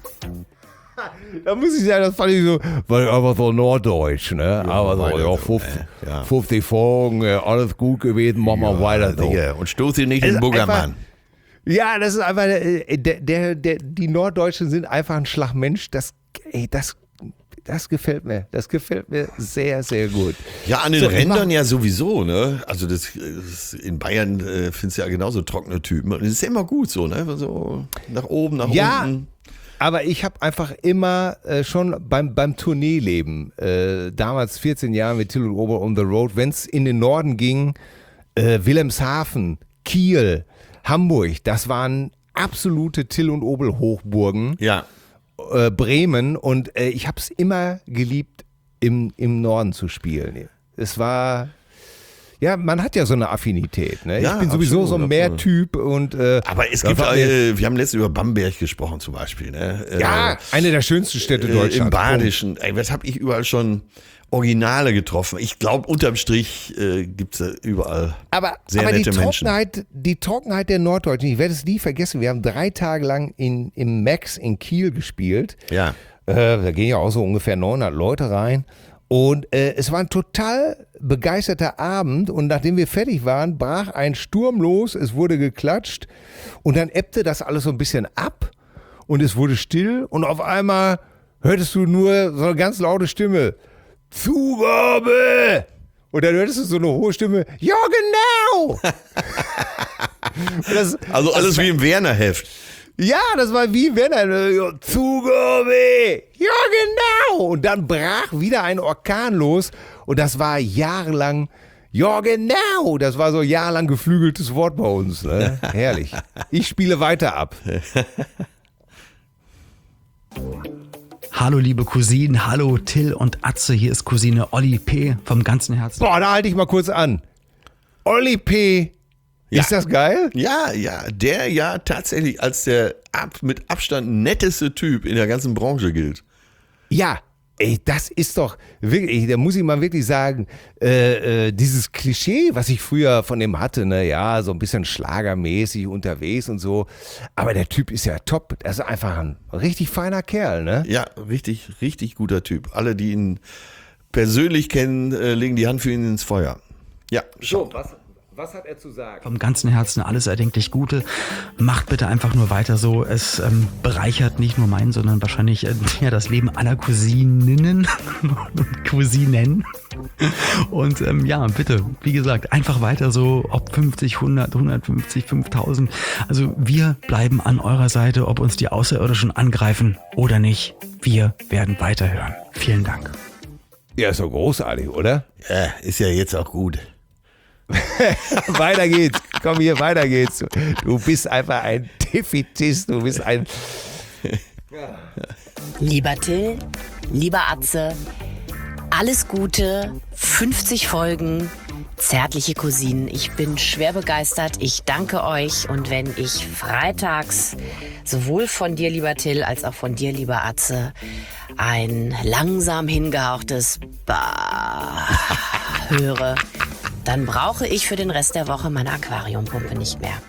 S2: Da muss ich sagen, das fand ich so, weil aber so norddeutsch, ne? aber so,
S3: weiter
S2: ja,
S3: so,
S2: fünfzig,
S3: äh, ja.
S2: fünfzig Folgen, äh, alles gut gewesen, machen wir weiter so.
S3: Digga, und stoß dir nicht
S2: Also
S3: den Buggermann.
S2: Ja, das ist einfach, äh, der, der, der, die Norddeutschen sind einfach ein Schlag-Mensch, das, ey, das, das gefällt mir, das gefällt mir sehr, sehr gut.
S3: Ja, an den
S2: So, ich
S3: Rändern
S2: mach-
S3: ja sowieso, ne? Also das, das in Bayern äh, findest du ja genauso trockene Typen. Und das ist ja immer gut so, ne? So nach oben, nach
S2: Ja,
S3: unten.
S2: aber ich habe einfach immer äh, schon beim, beim Tourneeleben, äh, damals vierzehn Jahre mit Till und Ober on the Road, wenn es in den Norden ging, äh, Wilhelmshaven, Kiel, Hamburg, das waren absolute Till und Obel Hochburgen.
S3: Ja.
S2: Äh, Bremen und äh, ich habe es immer geliebt, im, im Norden zu spielen. Es war, ja, man hat ja so eine Affinität. Ne?
S3: Ja,
S2: ich bin sowieso
S3: absolut,
S2: so ein Meertyp und äh,
S3: Aber es
S2: das
S3: gibt,
S2: war mir-
S3: äh, wir haben letztens über Bamberg gesprochen zum Beispiel, ne? Äh,
S2: ja, eine der schönsten Städte
S3: äh,
S2: Deutschlands.
S3: Im Badischen. Ey, was habe ich überall schon Originale getroffen? Ich glaube, unterm Strich äh, gibt es überall
S2: Aber,
S3: sehr
S2: aber die
S3: nette Menschen.
S2: Trockenheit, die Trockenheit der Norddeutschen, ich werde es nie vergessen, wir haben drei Tage lang in, im Max in Kiel gespielt.
S3: Ja.
S2: Äh, da gehen ja auch so ungefähr neunhundert Leute rein. Und äh, es war ein total begeisterter Abend und nachdem wir fertig waren, brach ein Sturm los, es wurde geklatscht und dann ebbte das alles so ein bisschen ab und es wurde still und auf einmal hörtest du nur so eine ganz laute Stimme, Zugabe! Und dann hörtest du so eine hohe Stimme, ja genau! Und das,
S3: Also alles
S2: das,
S3: wie im Werner-Heft.
S2: ja, das war wie wenn er ja, Zugabe! Ja, genau! Und dann brach wieder ein Orkan los und das war jahrelang, ja, genau! Das war so jahrelang geflügeltes Wort bei uns. Ne? Herrlich. Ich spiele weiter ab.
S6: Hallo liebe Cousinen, hallo Till und Atze, hier ist Cousine Olli P. vom ganzen Herzen.
S2: Boah, da halte ich mal kurz an. Olli P.
S3: Ja.
S2: Ist das geil?
S3: Ja, ja, der ja tatsächlich als der ab, mit Abstand netteste Typ in der ganzen Branche gilt.
S2: Ja. Ey, das ist doch wirklich, da muss ich mal wirklich sagen, äh, äh, dieses Klischee, was ich früher von dem hatte, ne, ja, so ein bisschen schlagermäßig unterwegs und so, aber der Typ ist ja top, das ist einfach ein richtig feiner Kerl, ne?
S3: Ja, richtig, richtig guter Typ. Alle, die ihn persönlich kennen, äh, legen die Hand für ihn ins Feuer. Ja,
S2: So, was, was hat er zu sagen?
S6: Vom ganzen Herzen alles erdenklich Gute. Macht bitte einfach nur weiter so. Es ähm, bereichert nicht nur mein, sondern wahrscheinlich äh, ja, das Leben aller Cousininnen und Cousinen. Und ähm, ja, bitte, wie gesagt, einfach weiter so, ob fünfzig, hundert, hundertfünfzig, fünftausend. Also wir bleiben an eurer Seite, ob uns die Außerirdischen angreifen oder nicht. Wir werden weiterhören. Vielen Dank.
S2: Ja, ist doch großartig, oder?
S3: ja, ist ja jetzt auch gut.
S2: Weiter geht's. Komm hier, weiter geht's. Du bist einfach ein Defizit, du bist ein...
S7: Lieber Till, lieber Atze, alles Gute, fünfzig Folgen, zärtliche Cousinen. Ich bin schwer begeistert. Ich danke euch. Und wenn ich freitags sowohl von dir, lieber Till, als auch von dir, lieber Atze, ein langsam hingehauchtes Bah höre, dann brauche ich für den Rest der Woche meine Aquariumpumpe nicht mehr.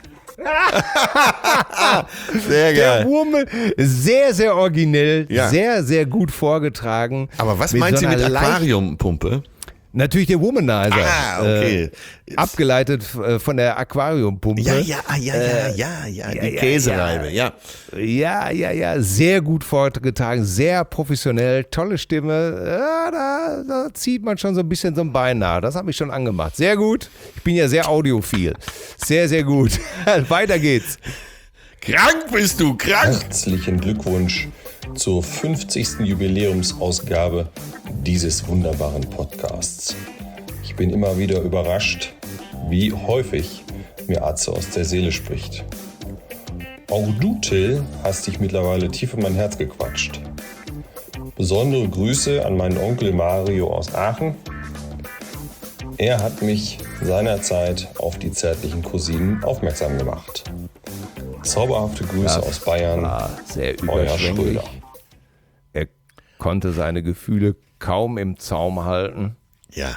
S3: Sehr
S2: Der
S3: geil.
S2: Wurm, sehr, sehr originell,
S3: Ja.
S2: sehr, sehr gut vorgetragen.
S3: Aber was
S2: Mit
S3: meint
S2: so
S3: sie mit
S2: einer leicht-
S3: Aquariumpumpe?
S2: Natürlich der Womanizer.
S3: Ah, okay.
S2: Äh, abgeleitet äh, von der Aquariumpumpe.
S3: Ja, ja, ah, ja, ja, ja, ja, die
S2: ja,
S3: Käsereibe, ja.
S2: Ja, ja, ja, sehr gut vorgetragen, sehr professionell, tolle Stimme. Ja, da, da zieht man schon so ein bisschen so ein Bein nach. Das hat mich schon angemacht. Sehr gut. Ich bin ja sehr audiophil. Sehr, sehr gut. Weiter geht's.
S3: Krank bist du, krank!
S5: Herzlichen Glückwunsch zur fünfzigsten Jubiläumsausgabe dieses wunderbaren Podcasts. Ich bin immer wieder überrascht, wie häufig mir Atze aus der Seele spricht. Auch du, Till, hast dich mittlerweile tief in mein Herz gequatscht. Besondere Grüße an meinen Onkel Mario aus Aachen. Er hat mich seinerzeit auf die zärtlichen Cousinen aufmerksam gemacht. Zauberhafte Grüße
S2: Das
S5: aus Bayern,
S2: war sehr
S5: euer
S2: überschwänglich.
S5: Schröder.
S2: Er konnte seine Gefühle kaum im Zaum halten.
S3: Ja.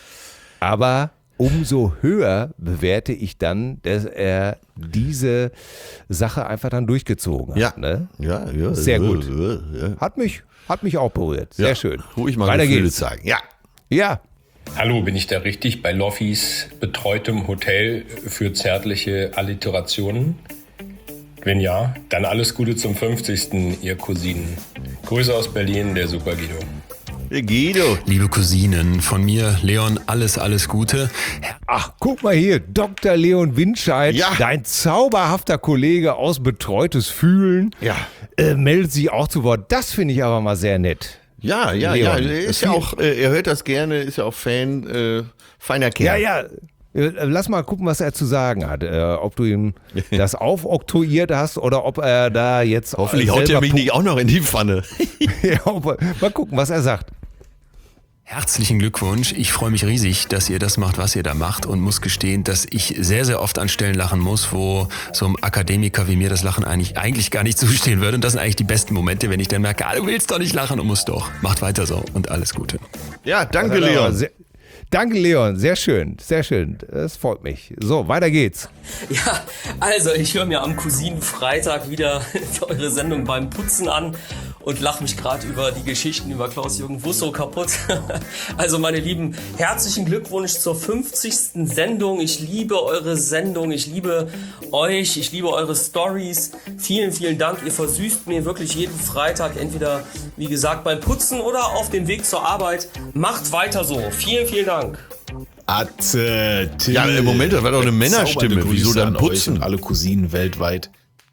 S2: Aber umso höher bewerte ich dann, dass er diese Sache einfach dann durchgezogen
S3: Ja.
S2: hat. Ne?
S3: Ja, ja.
S2: Sehr
S3: ja,
S2: gut.
S3: Ja, ja.
S2: Hat mich, hat mich auch berührt. Sehr
S3: Ja.
S2: schön.
S3: Ruhig mal
S2: Weiter
S3: Gefühle
S2: geht's.
S3: zeigen. Ja.
S2: Ja.
S8: Hallo, bin ich da richtig bei Loffis betreutes Hotel für zärtliche Alliterationen? Wenn ja, dann alles Gute zum fünfzigsten ihr Cousinen. Grüße aus Berlin, der Super Guido.
S3: Der Guido.
S9: Liebe Cousinen, von mir, Leon, alles, alles Gute.
S2: Ach, guck mal hier, Doktor Leon Windscheid,
S3: Ja.
S2: dein zauberhafter Kollege aus Betreutes Fühlen,
S3: Ja.
S2: äh, meldet sich auch zu Wort. Das finde ich aber mal sehr nett.
S3: Ja, ja,
S2: Leon,
S3: ja. Er ist ja
S2: viel-
S3: auch, äh, er hört das gerne, ist ja auch Fan, äh, feiner Kerl.
S2: Ja, ja. Äh, Lass mal gucken, was er zu sagen hat. Äh, ob du ihm das aufoktroyiert hast oder ob er da jetzt.
S3: Hoffentlich
S2: äh,
S3: haut er
S2: selber
S3: mich
S2: pu-
S3: nicht auch noch in die Pfanne.
S2: Ja, ob er- mal gucken, was er sagt.
S9: Herzlichen Glückwunsch. Ich freue mich riesig, dass ihr das macht, was ihr da macht und muss gestehen, dass ich sehr, sehr oft an Stellen lachen muss, wo so einem Akademiker wie mir das Lachen eigentlich, eigentlich gar nicht zustehen würde. Und das sind eigentlich die besten Momente, wenn ich dann merke, ah, du willst doch nicht lachen und musst doch. Macht weiter so und alles Gute.
S3: Ja, danke,
S2: Das hat er aber
S3: Leon.
S2: Sehr, danke, Leon. Sehr schön, sehr schön. Das freut mich. So, weiter geht's.
S10: Ja, also ich höre mir am Cousinenfreitag wieder eure Sendung beim Putzen an und lache mich gerade über die Geschichten über Klaus-Jürgen Wusso kaputt. Also meine Lieben, herzlichen Glückwunsch zur fünfzigsten Sendung. Ich liebe eure Sendung, ich liebe euch, ich liebe eure Stories. Vielen, vielen Dank. Ihr versüßt mir wirklich jeden Freitag, entweder wie gesagt beim Putzen oder auf dem Weg zur Arbeit. Macht weiter so. Vielen, vielen Dank.
S11: Atze, Till.
S3: Ja, im Moment, das war doch eine Männerstimme.
S11: Zaubernde
S3: Wieso
S11: Grüße
S3: dann
S11: an
S3: putzen?
S11: euch und alle Cousinen weltweit.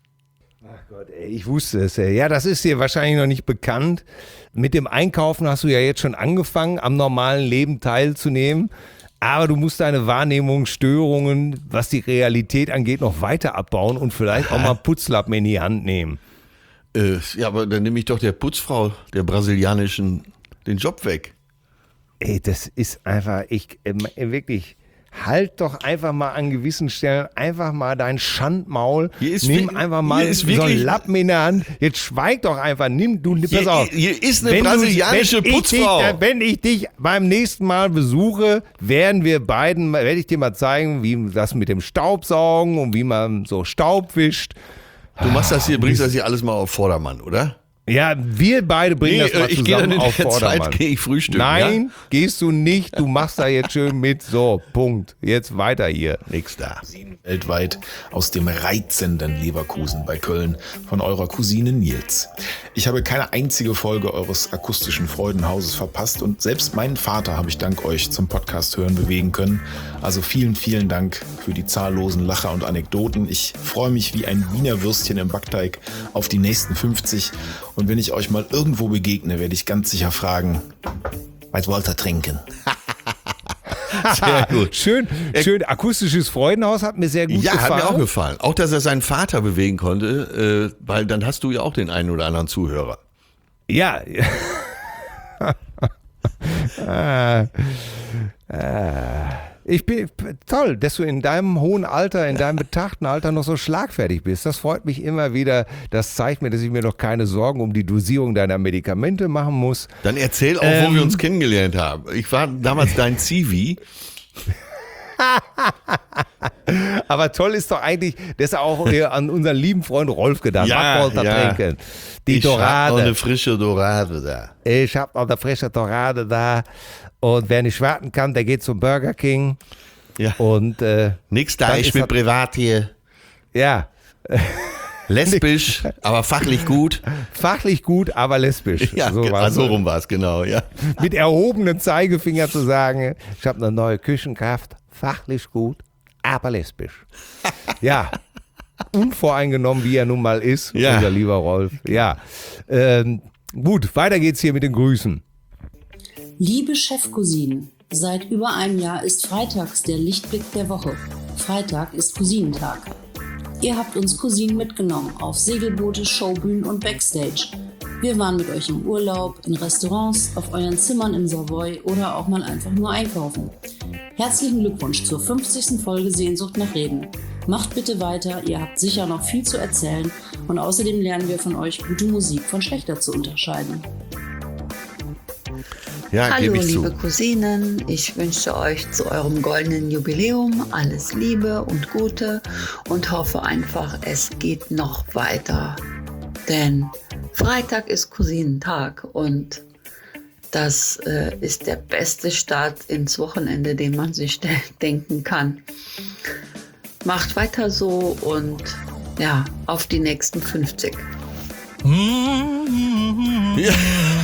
S2: Ich wusste es. ey. Ja, das ist dir wahrscheinlich noch nicht bekannt. Mit dem Einkaufen hast du ja jetzt schon angefangen, am normalen Leben teilzunehmen. Aber du musst deine Wahrnehmungsstörungen, was die Realität angeht, noch weiter abbauen und vielleicht auch mal Putzlappen in die Hand nehmen.
S3: Äh, ja, aber dann nehme ich doch der Putzfrau, der brasilianischen, den Job weg.
S2: Ey, das ist einfach, ich äh, wirklich, halt doch einfach mal an gewissen Stellen einfach mal dein Schandmaul.
S3: Hier ist
S2: nimm
S3: wir-
S2: einfach mal
S3: hier ist
S2: so
S3: wirklich-
S2: einen Lappen in der Hand. Jetzt schweig doch einfach. Nimm, du, pass
S3: Hier-
S2: auf.
S3: hier ist eine
S2: Wenn du-
S3: brasilianische
S2: wenn ich
S3: Putzfrau.
S2: Dich, wenn ich dich beim nächsten Mal besuche, werden wir beiden, werde ich dir mal zeigen, wie das mit dem Staubsaugen und wie man so Staub wischt.
S3: Du machst das hier, bringst das hier alles mal auf Vordermann, oder?
S2: Ja, wir beide bringen
S3: Nee,
S2: das mal
S3: äh, ich
S2: zusammen
S3: gehe dann in
S2: auf
S3: der Zeit,
S2: Vordermann.
S3: gehe ich frühstücken,
S2: Nein,
S3: ja?
S2: gehst du nicht. Du machst da jetzt schön mit. So, Punkt. Jetzt weiter hier.
S3: Nix da.
S11: Weltweit aus dem reizenden Leverkusen bei Köln von eurer Cousine Nils. Ich habe keine einzige Folge eures akustischen Freudenhauses verpasst und selbst meinen Vater habe ich dank euch zum Podcast hören bewegen können. Also vielen, vielen Dank für die zahllosen Lacher und Anekdoten. Ich freue mich wie ein Wiener Würstchen im Backteig auf die nächsten fünfzig. Und wenn ich euch mal irgendwo begegne, werde ich ganz sicher fragen, was wollt ihr trinken?
S3: Sehr gut.
S2: Schön, schön. Akustisches Freudenhaus hat mir sehr gut
S3: Ja,
S2: gefallen.
S3: hat mir auch gefallen. Auch, dass er seinen Vater bewegen konnte, äh, weil dann hast du ja auch den einen oder anderen Zuhörer.
S2: Ja. ah, ah. Ich bin toll, dass du in deinem hohen Alter, in deinem betagten Alter noch so schlagfertig bist. Das freut mich immer wieder. Das zeigt mir, dass ich mir noch keine Sorgen um die Dosierung deiner Medikamente machen muss.
S3: Dann erzähl auch,
S2: ähm,
S3: wo wir uns kennengelernt haben. Ich war damals dein Zivi.
S2: Aber toll ist doch eigentlich, dass er auch an unseren lieben Freund Rolf gedacht hat. Was wollt ihr
S3: ja.
S2: trinken? Die
S3: ich
S2: Dorade.
S3: hab noch eine frische Dorade da.
S2: Ich hab noch eine frische Dorade da. Und wer nicht warten kann, der geht zum Burger King.
S3: Ja.
S2: Und äh,
S3: nix da, ich bin privat hier.
S2: Ja.
S3: Lesbisch, aber fachlich gut.
S2: Fachlich gut, aber lesbisch.
S3: Ja,
S2: so,
S3: so, so rum war es, genau. Ja.
S2: Mit erhobenem Zeigefinger zu sagen, ich habe eine neue Küchenkraft, fachlich gut, aber lesbisch. Ja, unvoreingenommen, wie er nun mal ist,
S3: ja.
S2: unser lieber Rolf. Ja, ähm, gut, weiter geht's hier mit den Grüßen.
S12: Liebe Chefcousinen, seit über einem Jahr ist freitags der Lichtblick der Woche. Freitag ist Cousinentag. Ihr habt uns Cousinen mitgenommen auf Segelboote, Showbühnen und Backstage. Wir waren mit euch im Urlaub, in Restaurants, auf euren Zimmern im Savoy oder auch mal einfach nur einkaufen. Herzlichen Glückwunsch zur fünfzigsten Folge Sehnsucht nach Reden. Macht bitte weiter, ihr habt sicher noch viel zu erzählen und außerdem lernen wir von euch, gute Musik von schlechter zu unterscheiden.
S3: Ja,
S13: hallo
S3: ich
S13: liebe
S3: zu.
S13: Cousinen, ich wünsche euch zu eurem goldenen Jubiläum alles Liebe und Gute und hoffe einfach, es geht noch weiter. Denn Freitag ist Cousinentag und das äh, ist der beste Start ins Wochenende, den man sich de- denken kann. Macht weiter so und ja, auf die nächsten fünfzig.
S3: Ja.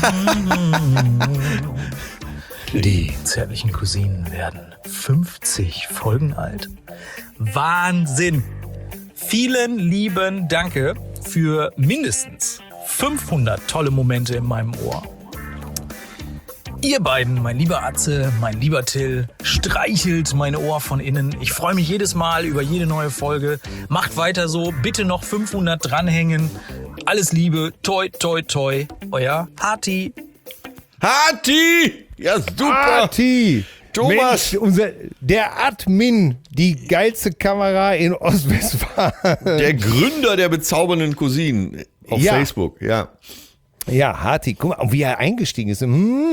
S14: Die zärtlichen Cousinen werden fünfzig Folgen alt. Wahnsinn! Vielen lieben Danke für mindestens fünfhundert tolle Momente in meinem Ohr. Ihr beiden, mein lieber Atze, mein lieber Till, streichelt mein Ohr von innen. Ich freue mich jedes Mal über jede neue Folge. Macht weiter so, bitte noch fünfhundert dranhängen. Alles Liebe, toi, toi, toi, euer Hati.
S3: Hati! Ja, super!
S2: Hati!
S3: Thomas!
S2: Mensch, unser, der Admin, die geilste Kamera in Ostwestfalen.
S3: Der Gründer der bezaubernden Cousinen auf
S2: ja.
S3: Facebook, ja.
S2: Ja, Hati, guck mal, wie er eingestiegen ist. So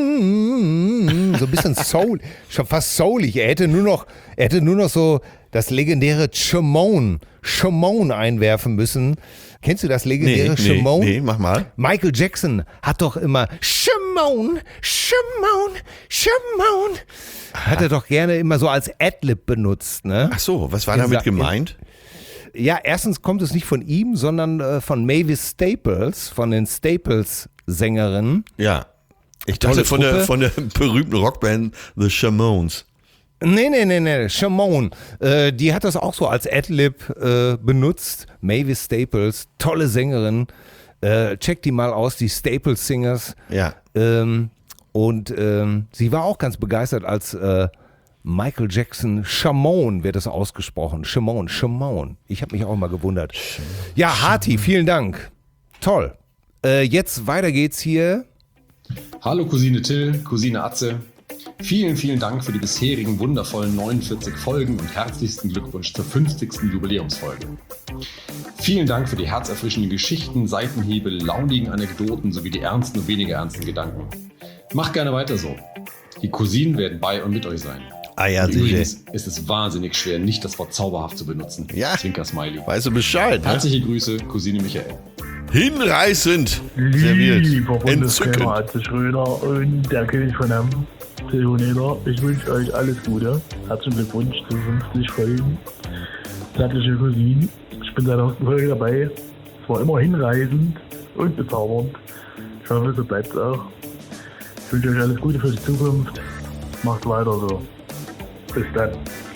S2: ein bisschen soul, schon fast soulig. Er hätte nur noch, er hätte nur noch so das legendäre Shimon, Shimon einwerfen müssen. Kennst du das legendäre
S3: nee,
S2: Shimon?
S3: Nee, nee, mach mal.
S2: Michael Jackson hat doch immer Shimon, Shimon, Shimon. Hat er doch gerne immer so als Adlib benutzt, ne?
S3: Ach so, was war damit gemeint?
S2: Ja, erstens kommt es nicht von ihm, sondern äh, von Mavis Staples, von den Staples-Sängerinnen.
S3: Ja, ich dachte von der, von der berühmten Rockband The Shamones.
S2: Nee, nee, nee, nee, Shimon. Äh, die hat das auch so als Adlib äh, benutzt. Mavis Staples, tolle Sängerin. Äh, check die mal aus, die Staples Singers.
S3: Ja.
S2: Ähm, und ähm, sie war auch ganz begeistert, als äh, Michael Jackson, Shimon wird das ausgesprochen. Shimon, Shimon. Ich habe mich auch mal gewundert. Ja, Hati, vielen Dank. Toll. Äh, jetzt weiter geht's hier.
S15: Hallo Cousine Till, Cousine Atze. Vielen, vielen Dank für die bisherigen wundervollen neunundvierzig Folgen und herzlichsten Glückwunsch zur fünfzigsten Jubiläumsfolge. Vielen Dank für die herzerfrischenden Geschichten, Seitenhiebe, launigen Anekdoten sowie die ernsten und weniger ernsten Gedanken. Macht gerne weiter so. Die Cousinen werden bei und mit euch sein.
S3: Ah ja, sicher.
S15: Übrigens ist es wahnsinnig schwer, nicht das Wort zauberhaft zu benutzen.
S3: Ja.
S15: Zwinker-Smiley.
S3: Weißt du Bescheid, ne?
S15: Herzliche Grüße, Cousine Michael.
S3: Hinreißend serviert.
S16: Lieber
S3: Entzückend.
S16: Bundestrainer Atze Schröder und der König von Hamm, Till Hoheneder, ich wünsche euch alles Gute. Herzlichen Glückwunsch zu fünfzig Folgen. Zärtliche Cousinen. Ich bin seit der ersten Folge dabei. Es war immer hinreißend und bezaubernd. Ich hoffe, so bleibt es auch. Ich wünsche euch alles Gute für die Zukunft. Macht weiter so. Bis dann.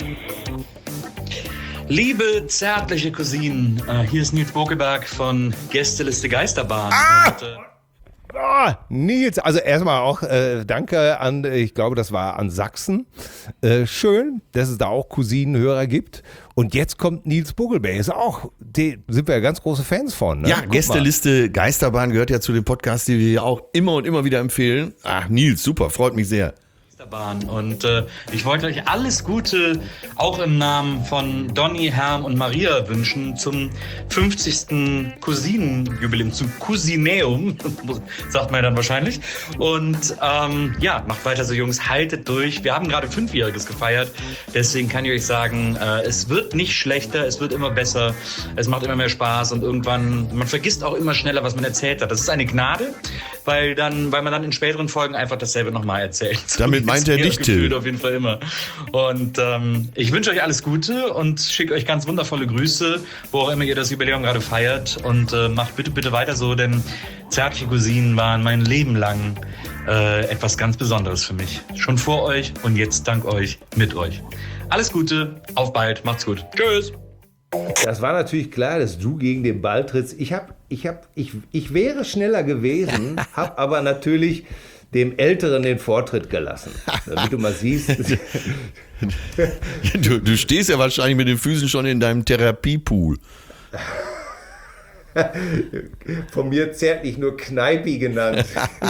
S17: Liebe zärtliche Cousinen, äh, hier ist Nils Bokeberg von Gästeliste Geisterbahn.
S2: Ah!
S17: Und, äh,
S2: Oh, Nils, also erstmal auch äh, danke an, ich glaube, das war an Sachsen. Äh, schön, dass es da auch Cousinenhörer gibt. Und jetzt kommt Nils Buckelberg. Ist auch, die sind wir ja ganz große Fans von. Ne?
S3: Ja,
S2: Guck
S3: Gästeliste Geisterbahn gehört ja zu den Podcasts, die wir auch immer und immer wieder empfehlen. Ach, Nils, super, freut mich sehr.
S17: Und äh, ich wollte euch alles Gute auch im Namen von Donny, Herm und Maria wünschen zum fünfzigsten Cousinenjubiläum, zum Cousineum, sagt man dann wahrscheinlich. Und ähm, ja, macht weiter so, Jungs, haltet durch. Wir haben gerade Fünfjähriges gefeiert, deswegen kann ich euch sagen, äh, es wird nicht schlechter, es wird immer besser, es macht immer mehr Spaß und irgendwann, man vergisst auch immer schneller, was man erzählt hat. Das ist eine Gnade, weil, dann, weil man dann in späteren Folgen einfach dasselbe nochmal erzählt.
S3: Damit meint er dich, Till.
S17: Auf jeden Fall immer. Und ähm, ich wünsche euch alles Gute und schicke euch ganz wundervolle Grüße, wo auch immer ihr das Jubiläum gerade feiert. Und äh, macht bitte, bitte weiter so, denn zärtliche Cousinen waren mein Leben lang äh, etwas ganz Besonderes für mich. Schon vor euch und jetzt dank euch, mit euch. Alles Gute, auf bald, macht's gut. Tschüss.
S2: Das war natürlich klar, dass du gegen den Ball trittst. Ich, hab, ich, hab, ich, ich wäre schneller gewesen, habe aber natürlich dem Älteren den Vortritt gelassen. Damit du mal siehst.
S3: du, du stehst ja wahrscheinlich mit den Füßen schon in deinem Therapiepool.
S2: Von mir zärtlich nur Kneipi genannt.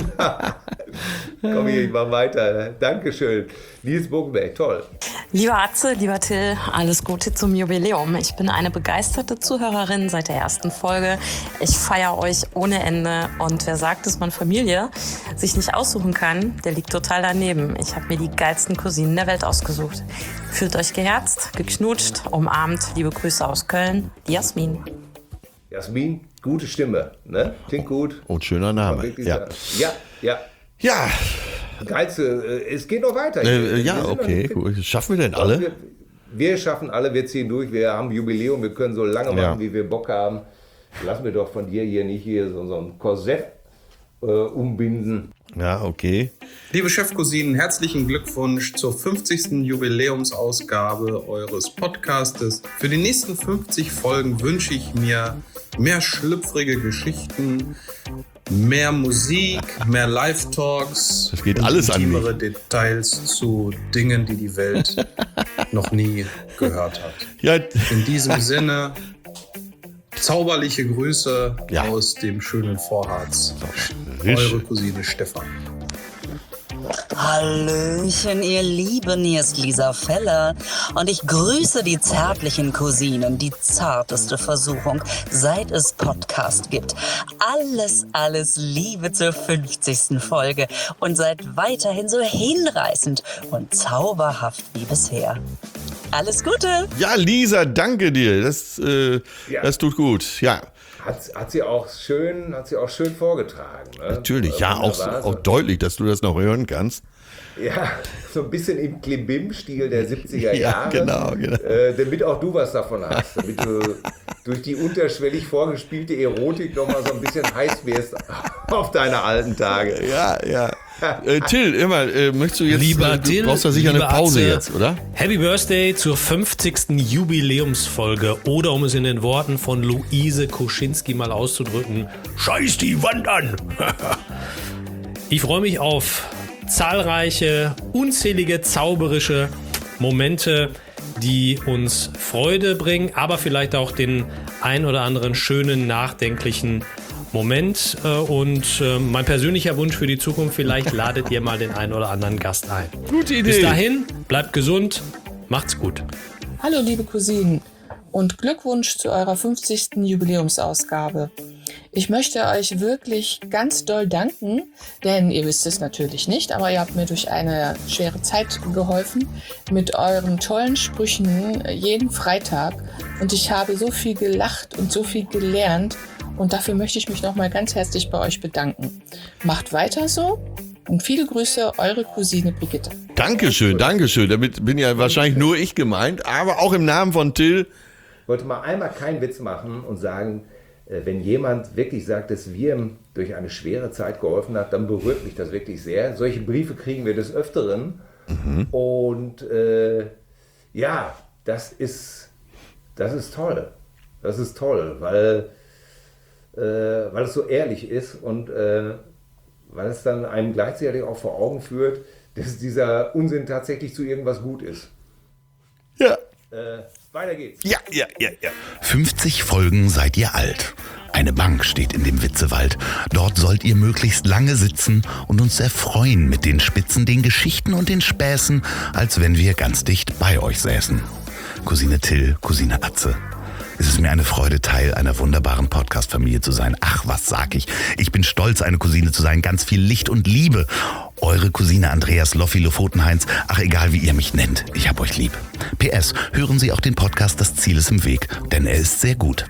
S2: Komm hier, ich mach weiter. Dankeschön. Nils Bogenberg, toll.
S18: Lieber Atze, lieber Till, alles Gute zum Jubiläum. Ich bin eine begeisterte Zuhörerin seit der ersten Folge. Ich feiere euch ohne Ende. Und wer sagt, dass man Familie sich nicht aussuchen kann, der liegt total daneben. Ich habe mir die geilsten Cousinen der Welt ausgesucht. Fühlt euch geherzt, geknutscht, umarmt. Liebe Grüße aus Köln, die Jasmin.
S2: Jasmin, gute Stimme, ne? Klingt gut.
S3: Und schöner Name.
S2: Ja. ja, ja.
S3: Ja.
S2: Geilste, äh, es geht noch weiter.
S3: Äh, ja, okay. Gut. Schaffen wir denn alle?
S2: Wir, wir schaffen alle, wir ziehen durch. Wir haben Jubiläum, wir können so lange machen, ja. wie wir Bock haben. Lass mir doch von dir hier nicht hier so, so ein Korsett äh, umbinden.
S3: Ja, okay.
S19: Liebe Chefcousinen, herzlichen Glückwunsch zur fünfzigsten Jubiläumsausgabe eures Podcastes. Für die nächsten fünfzig Folgen wünsche ich mir mehr schlüpfrige Geschichten, mehr Musik, mehr Live-Talks.
S3: Das geht alles an mich.
S19: Intimere Details zu Dingen, die die Welt noch nie gehört hat.
S3: Ja.
S19: In diesem Sinne, zauberliche Grüße ja. aus dem schönen Vorharz. Eure Cousine Stefan.
S20: Hallöchen, ihr Lieben, hier ist Lisa Feller und ich grüße die zärtlichen Cousinen, die zarteste Versuchung, seit es Podcast gibt. Alles, alles Liebe zur fünfzigsten Folge und seid weiterhin so hinreißend und zauberhaft wie bisher. Alles Gute!
S3: Ja, Lisa, danke dir. Das, äh, ja. das tut gut. Ja.
S2: Hat, hat, sie auch schön, hat sie auch schön vorgetragen. Ne?
S3: Natürlich, ja, auch, auch deutlich, dass du das noch hören kannst.
S2: Ja, so ein bisschen im Klimbim-Stil der siebziger Jahre.
S3: Ja, genau, genau.
S2: Äh, damit auch du was davon hast. Damit du durch die unterschwellig vorgespielte Erotik noch mal so ein bisschen heiß wirst auf deine alten Tage.
S3: Ja, ja. Äh, Till, immer, äh, möchtest du jetzt,
S21: lieber
S3: äh, du
S21: Till,
S3: brauchst ja sicher eine Pause
S21: Atze,
S3: jetzt, oder?
S21: Happy Birthday zur fünfzigsten Jubiläumsfolge oder um es in den Worten von Luise Koschinski mal auszudrücken, scheiß die Wand an! Ich freue mich auf zahlreiche, unzählige, zauberische Momente, die uns Freude bringen, aber vielleicht auch den ein oder anderen schönen, nachdenklichen Moment. Und mein persönlicher Wunsch für die Zukunft, vielleicht ladet ihr mal den einen oder anderen Gast ein.
S3: Gute Idee.
S21: Bis dahin, bleibt gesund, macht's gut.
S22: Hallo liebe Cousinen und Glückwunsch zu eurer fünfzigsten Jubiläumsausgabe. Ich möchte euch wirklich ganz doll danken, denn ihr wisst es natürlich nicht, aber ihr habt mir durch eine schwere Zeit geholfen mit euren tollen Sprüchen jeden Freitag und ich habe so viel gelacht und so viel gelernt und dafür möchte ich mich nochmal ganz herzlich bei euch bedanken. Macht weiter so und viele Grüße, eure Cousine Brigitte.
S3: Dankeschön, Dankeschön. Damit bin ja wahrscheinlich nur ich gemeint, aber auch im Namen von Till.
S2: Ich wollte mal einmal keinen Witz machen und sagen, wenn jemand wirklich sagt, dass wir ihm durch eine schwere Zeit geholfen hat, dann berührt mich das wirklich sehr. Solche Briefe kriegen wir des Öfteren. Mhm. Und äh, ja, das ist, das ist toll. Das ist toll, weil, äh, weil es so ehrlich ist und äh, weil es dann einem gleichzeitig auch vor Augen führt, dass dieser Unsinn tatsächlich zu irgendwas gut ist.
S3: Ja.
S2: Äh, weiter geht's.
S3: Ja, ja, ja, ja.
S23: fünfzig Folgen seid ihr alt.
S1: Eine Bank steht in dem Witzewald. Dort sollt ihr möglichst lange sitzen und uns erfreuen mit den Spitzen, den Geschichten und den Späßen, als wenn wir ganz dicht bei euch säßen. Cousine Till, Cousine Atze. Es ist mir eine Freude, Teil einer wunderbaren Podcast-Familie zu sein. Ach, was sag ich? Ich bin stolz, eine Cousine zu sein. Ganz viel Licht und Liebe. Eure Cousine Andreas Loffi Lofotenheinz. Ach, egal wie ihr mich nennt. Ich hab euch lieb. P S. Hören Sie auch den Podcast Das Ziel ist im Weg, denn er ist sehr gut.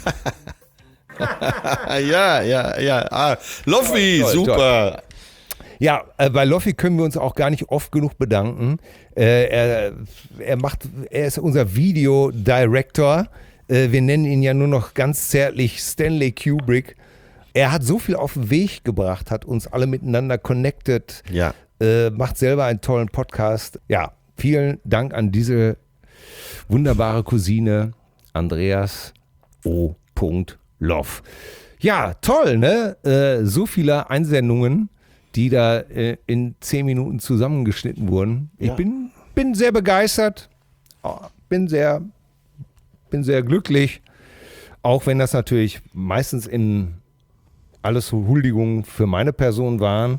S3: ja, ja, ja. Ah, Loffi,
S2: toll,
S3: super.
S2: Toll. Ja, äh, bei Loffi können wir uns auch gar nicht oft genug bedanken. Äh, er, er, macht, er ist unser Video-Director. Äh, wir nennen ihn ja nur noch ganz zärtlich Stanley Kubrick. Er hat so viel auf den Weg gebracht, hat uns alle miteinander connected,
S3: ja.
S2: äh, macht selber einen tollen Podcast. Ja, vielen Dank an diese wunderbare Cousine Andreas O. Loff. Ja, toll, ne? Äh, so viele Einsendungen, die da äh, in zehn Minuten zusammengeschnitten wurden. Ich
S3: Ja.
S2: bin, bin sehr begeistert, oh, bin sehr, bin sehr glücklich, auch wenn das natürlich meistens in alles Huldigungen für meine Person waren.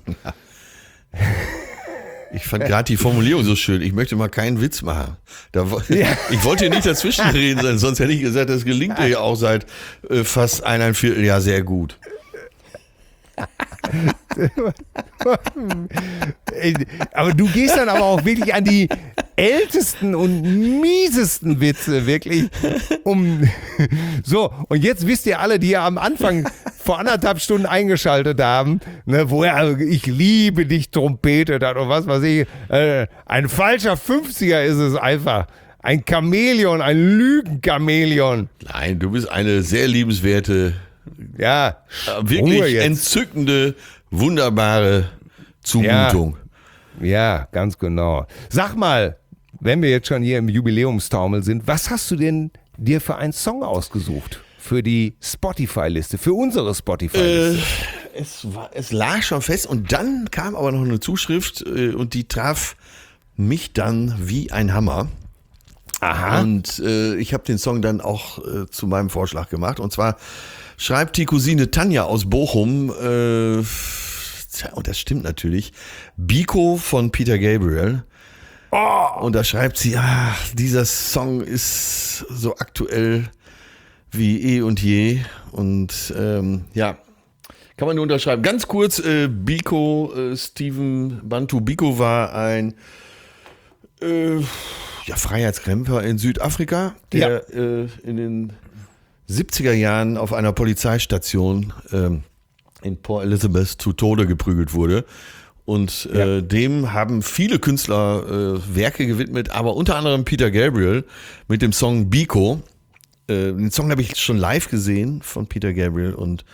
S3: Ich fand gerade die Formulierung so schön. Ich möchte mal keinen Witz machen. Da,
S2: Ja.
S3: Ich wollte hier nicht dazwischen reden, sonst hätte ich gesagt, das gelingt dir ja auch seit äh, fast eineinhalb Vierteljahr sehr gut.
S2: Aber du gehst dann aber auch wirklich an die ältesten und miesesten Witze, wirklich. Um so, und jetzt wisst ihr alle, die ja am Anfang vor anderthalb Stunden eingeschaltet haben, ne, wo er ich liebe dich trompetet hat und was weiß ich. Äh, ein falscher fünfziger ist es einfach. Ein Chamäleon, ein Lügenchamäleon.
S3: Nein, du bist eine sehr liebenswerte,
S2: ja,
S3: wirklich entzückende, wunderbare Zumutung.
S2: Ja, ja, ganz genau. Sag mal, wenn wir jetzt schon hier im Jubiläumstaumel sind, was hast du denn dir für einen Song ausgesucht? Für die Spotify-Liste, für unsere Spotify-Liste?
S3: Äh, es, war, es lag schon fest und dann kam aber noch eine Zuschrift äh, und die traf mich dann wie ein Hammer.
S2: Aha.
S3: Und äh, ich habe den Song dann auch äh, zu meinem Vorschlag gemacht. Und zwar schreibt die Cousine Tanja aus Bochum, äh, tja, und das stimmt natürlich, Biko von Peter Gabriel. Oh. Und da schreibt sie, ach, dieser Song ist so aktuell wie eh und je. Und ähm, ja, kann man nur unterschreiben. Ganz kurz, äh, Biko, äh, Steven Bantu Biko war ein äh, ja, Freiheitskämpfer in Südafrika, der ja. äh, in den siebziger Jahren auf einer Polizeistation ähm, in Port Elizabeth zu Tode geprügelt wurde. Und äh, ja. dem haben viele Künstler äh, Werke gewidmet, aber unter anderem Peter Gabriel mit dem Song Biko. Äh, den Song habe ich schon live gesehen von Peter Gabriel. Und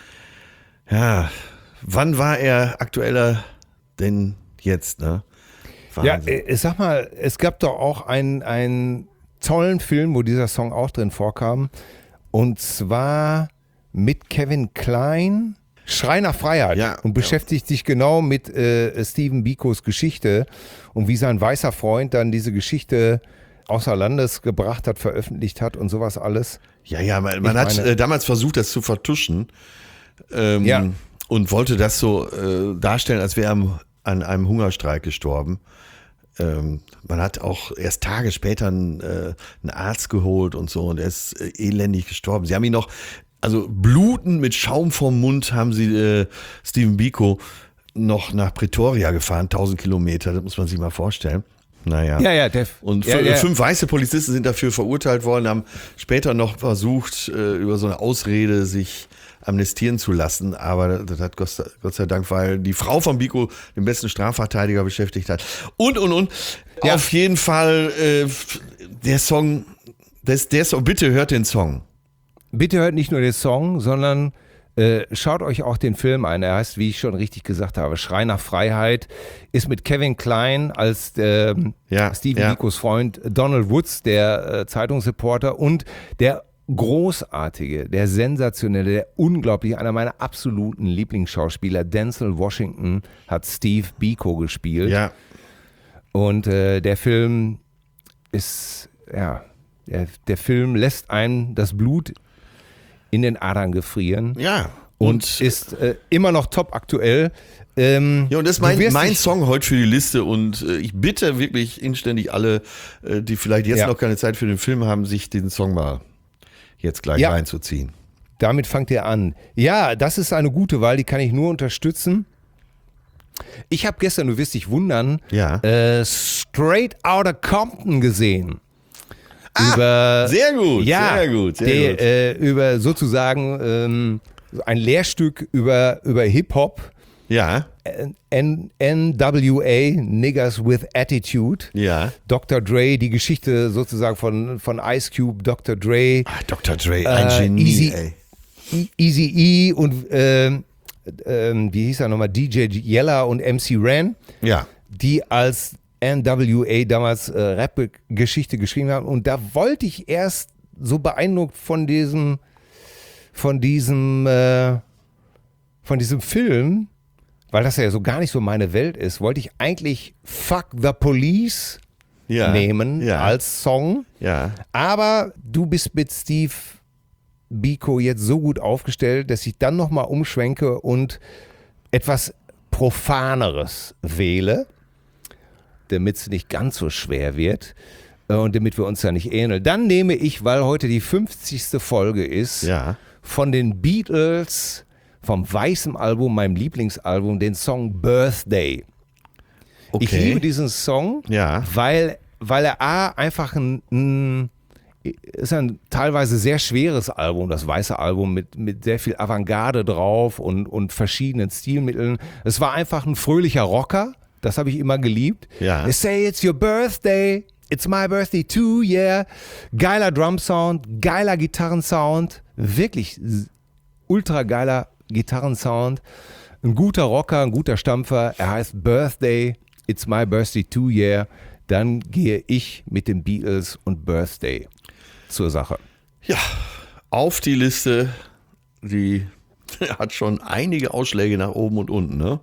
S3: ja, wann war er aktueller denn jetzt, ne?
S2: Ja, äh, sag mal, es gab doch auch einen, einen tollen Film, wo dieser Song auch drin vorkam. Und zwar mit Kevin Kline, Schrei nach Freiheit.
S3: Ja,
S2: und beschäftigt ja. sich genau mit äh, Steven Bikos Geschichte und wie sein weißer Freund dann diese Geschichte außer Landes gebracht hat, veröffentlicht hat und sowas alles.
S3: Ja, ja, man, man hat äh, damals versucht, das zu vertuschen. Ähm,
S2: ja.
S3: Und wollte das so äh, darstellen, als wäre er an einem Hungerstreik gestorben. Ähm, man hat auch erst Tage später einen, äh, einen Arzt geholt und so und er ist äh, elendig gestorben. Sie haben ihn noch, also blutend mit Schaum vom Mund haben sie äh, Steven Biko noch nach Pretoria gefahren, tausend Kilometer, das muss man sich mal vorstellen. Naja.
S2: Ja, ja, Def.
S3: Und
S2: ja,
S3: f-
S2: ja.
S3: fünf weiße Polizisten sind dafür verurteilt worden, haben später noch versucht, äh, über so eine Ausrede sich amnestieren zu lassen, aber das hat Gott sei, Gott sei Dank, weil die Frau von Biko den besten Strafverteidiger beschäftigt hat. Und, und, und. Ja. Auf jeden Fall, äh, der Song, das, der Song, bitte hört den Song.
S2: Bitte hört nicht nur den Song, sondern äh, schaut euch auch den Film ein. Er heißt, wie ich schon richtig gesagt habe, Schrei nach Freiheit, ist mit Kevin Kline als äh,
S3: ja,
S2: Steven
S3: ja.
S2: Bikos Freund, Donald Woods, der äh, Zeitungsreporter und der großartige, der sensationelle, der unglaubliche, einer meiner absoluten Lieblingsschauspieler, Denzel Washington, hat Steve Biko gespielt.
S3: Ja.
S2: Und äh, der Film ist, ja, der, der Film lässt einem das Blut in den Adern gefrieren.
S3: Ja.
S2: Und,
S3: Und
S2: ist äh, immer noch top aktuell. Ähm,
S3: ja, und das ist mein, mein Song heute für die Liste und äh, ich bitte wirklich inständig alle, äh, die vielleicht jetzt
S2: Ja.
S3: noch keine Zeit für den Film haben, sich den Song mal jetzt gleich
S2: Ja.
S3: reinzuziehen.
S2: Damit fangt ihr an. Ja, das ist eine gute Wahl, die kann ich nur unterstützen. Ich habe gestern, du wirst dich wundern,
S3: ja.
S2: äh, Straight Outta Compton gesehen.
S3: Ah,
S2: über,
S3: sehr gut,
S2: ja,
S3: sehr gut, sehr
S2: der,
S3: gut.
S2: Äh, über sozusagen ähm, ein Lehrstück über, über Hip-Hop.
S3: Ja.
S2: N W A, Niggas with Attitude.
S3: Ja.
S2: Doktor Dre, die Geschichte sozusagen von, von Ice Cube, Doktor Dre.
S3: Ach, Doktor Dre, ein Genie,
S2: Easy,
S3: ey.
S2: Easy E und ähm, ähm, wie hieß er nochmal, D J Yella und M C Ren.
S3: Ja.
S2: Die als N W A damals äh, Rap-Geschichte geschrieben haben. Und da wollte ich erst so beeindruckt von diesem, von diesem, äh, von diesem Film, weil das ja so gar nicht so meine Welt ist, wollte ich eigentlich Fuck the Police
S3: Ja.
S2: nehmen
S3: Ja.
S2: als Song.
S3: Ja.
S2: Aber du bist mit Steve Biko jetzt so gut aufgestellt, dass ich dann nochmal umschwenke und etwas Profaneres wähle, damit es nicht ganz so schwer wird äh, und damit wir uns da nicht ähneln. Dann nehme ich, weil heute die fünfzigste Folge ist,
S3: ja.
S2: von den Beatles, vom Weißen Album, meinem Lieblingsalbum, den Song Birthday.
S3: Okay.
S2: Ich liebe diesen Song,
S3: ja.
S2: weil, weil er A, einfach ein, ein ist ein teilweise sehr schweres Album, das Weiße Album mit, mit sehr viel Avantgarde drauf und, und verschiedenen Stilmitteln. Es war einfach ein fröhlicher Rocker, das habe ich immer geliebt.
S3: Ja.
S2: They say it's your birthday, it's my birthday too, yeah. Geiler Drum-Sound, geiler Gitarrensound, wirklich ultra geiler Gitarrensound. Ein guter Rocker, ein guter Stampfer, er heißt Birthday, it's my birthday too, yeah. Dann gehe ich mit den Beatles und Birthday zur Sache.
S3: Ja, auf die Liste, die hat schon einige Ausschläge nach oben und unten, ne?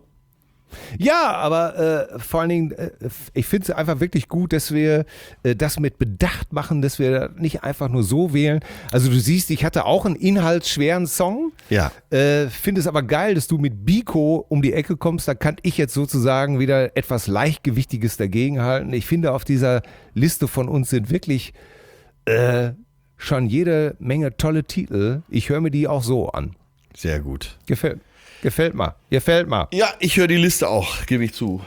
S2: Ja, aber äh, vor allen Dingen, äh, ich finde es einfach wirklich gut, dass wir äh, das mit Bedacht machen, dass wir nicht einfach nur so wählen. Also du siehst, ich hatte auch einen inhaltsschweren Song.
S3: Ja.
S2: Äh, finde es aber geil, dass du mit Biko um die Ecke kommst. Da kann ich jetzt sozusagen wieder etwas Leichtgewichtiges dagegenhalten. Ich finde, auf dieser Liste von uns sind wirklich äh, schon jede Menge tolle Titel. Ich höre mir die auch so an.
S3: Sehr gut.
S2: Gefällt Gefällt mir. Gefällt mir.
S3: Ja, ich höre die Liste auch, gebe ich zu.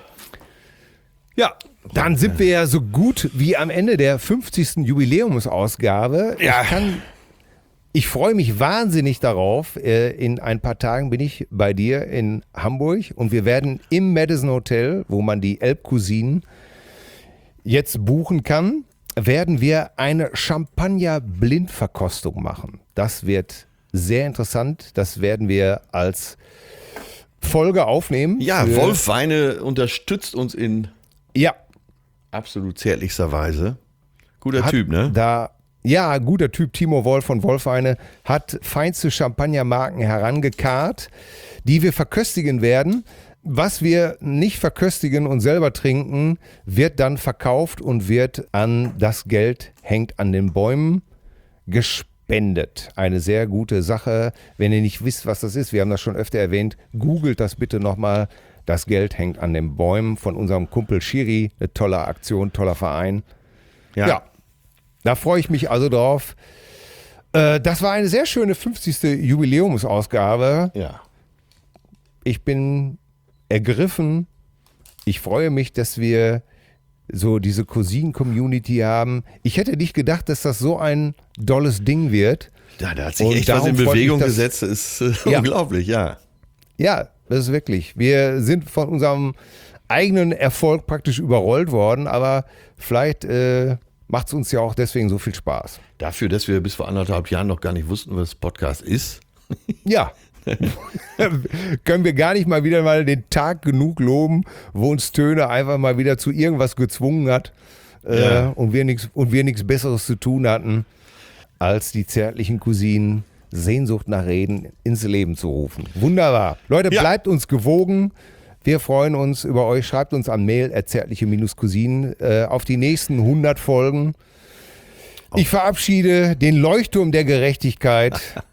S2: Ja, dann sind wir ja so gut wie am Ende der fünfzigsten Jubiläumsausgabe.
S3: Ja.
S2: Ich kann, ich freue mich wahnsinnig darauf. In ein paar Tagen bin ich bei dir in Hamburg und wir werden im Madison Hotel, wo man die Elbcousinen jetzt buchen kann, werden wir eine Champagner-Blindverkostung machen. Das wird sehr interessant. Das werden wir als Folge aufnehmen.
S3: Ja, Wolf Weine unterstützt uns in
S2: ja.
S3: absolut zärtlichster Weise. Guter
S2: Hat
S3: Typ, ne?
S2: Da, ja, guter Typ. Timo Wolf von Wolfweine hat feinste Champagnermarken herangekarrt, die wir verköstigen werden. Was wir nicht verköstigen und selber trinken, wird dann verkauft und wird an das Geld hängt an den Bäumen gespendet. Spendet. Eine sehr gute Sache. Wenn ihr nicht wisst, was das ist, wir haben das schon öfter erwähnt, googelt das bitte nochmal. Das Geld hängt an den Bäumen von unserem Kumpel Schiri. Eine tolle Aktion, toller Verein. Ja, ja, da freue ich mich also drauf. Äh, das war eine sehr schöne fünfzigste Jubiläumsausgabe.
S3: Ja.
S2: Ich bin ergriffen. Ich freue mich, dass wir so diese Cousinen-Community haben. Ich hätte nicht gedacht, dass das so ein dolles Ding wird.
S3: Ja, da hat sich
S2: Und
S3: echt was in
S2: darum freut
S3: Bewegung
S2: mich, dass-
S3: gesetzt. Das ist äh,
S2: Ja.
S3: unglaublich, ja.
S2: Ja, das ist wirklich. Wir sind von unserem eigenen Erfolg praktisch überrollt worden, aber vielleicht äh, macht es uns ja auch deswegen so viel Spaß.
S3: Dafür, dass wir bis vor anderthalb Jahren noch gar nicht wussten, was Podcast ist.
S2: Ja. Können wir gar nicht mal wieder mal den Tag genug loben, wo uns Töne einfach mal wieder zu irgendwas gezwungen hat äh,
S3: Ja.
S2: und wir nichts und wir nichts Besseres zu tun hatten, als die zärtlichen Cousinen Sehnsucht nach Reden ins Leben zu rufen. Wunderbar. Leute,
S3: Ja.
S2: bleibt uns gewogen. Wir freuen uns über euch. Schreibt uns an Mail at zärtliche-cousinen äh, auf die nächsten hundert Folgen. Ich verabschiede den Leuchtturm der Gerechtigkeit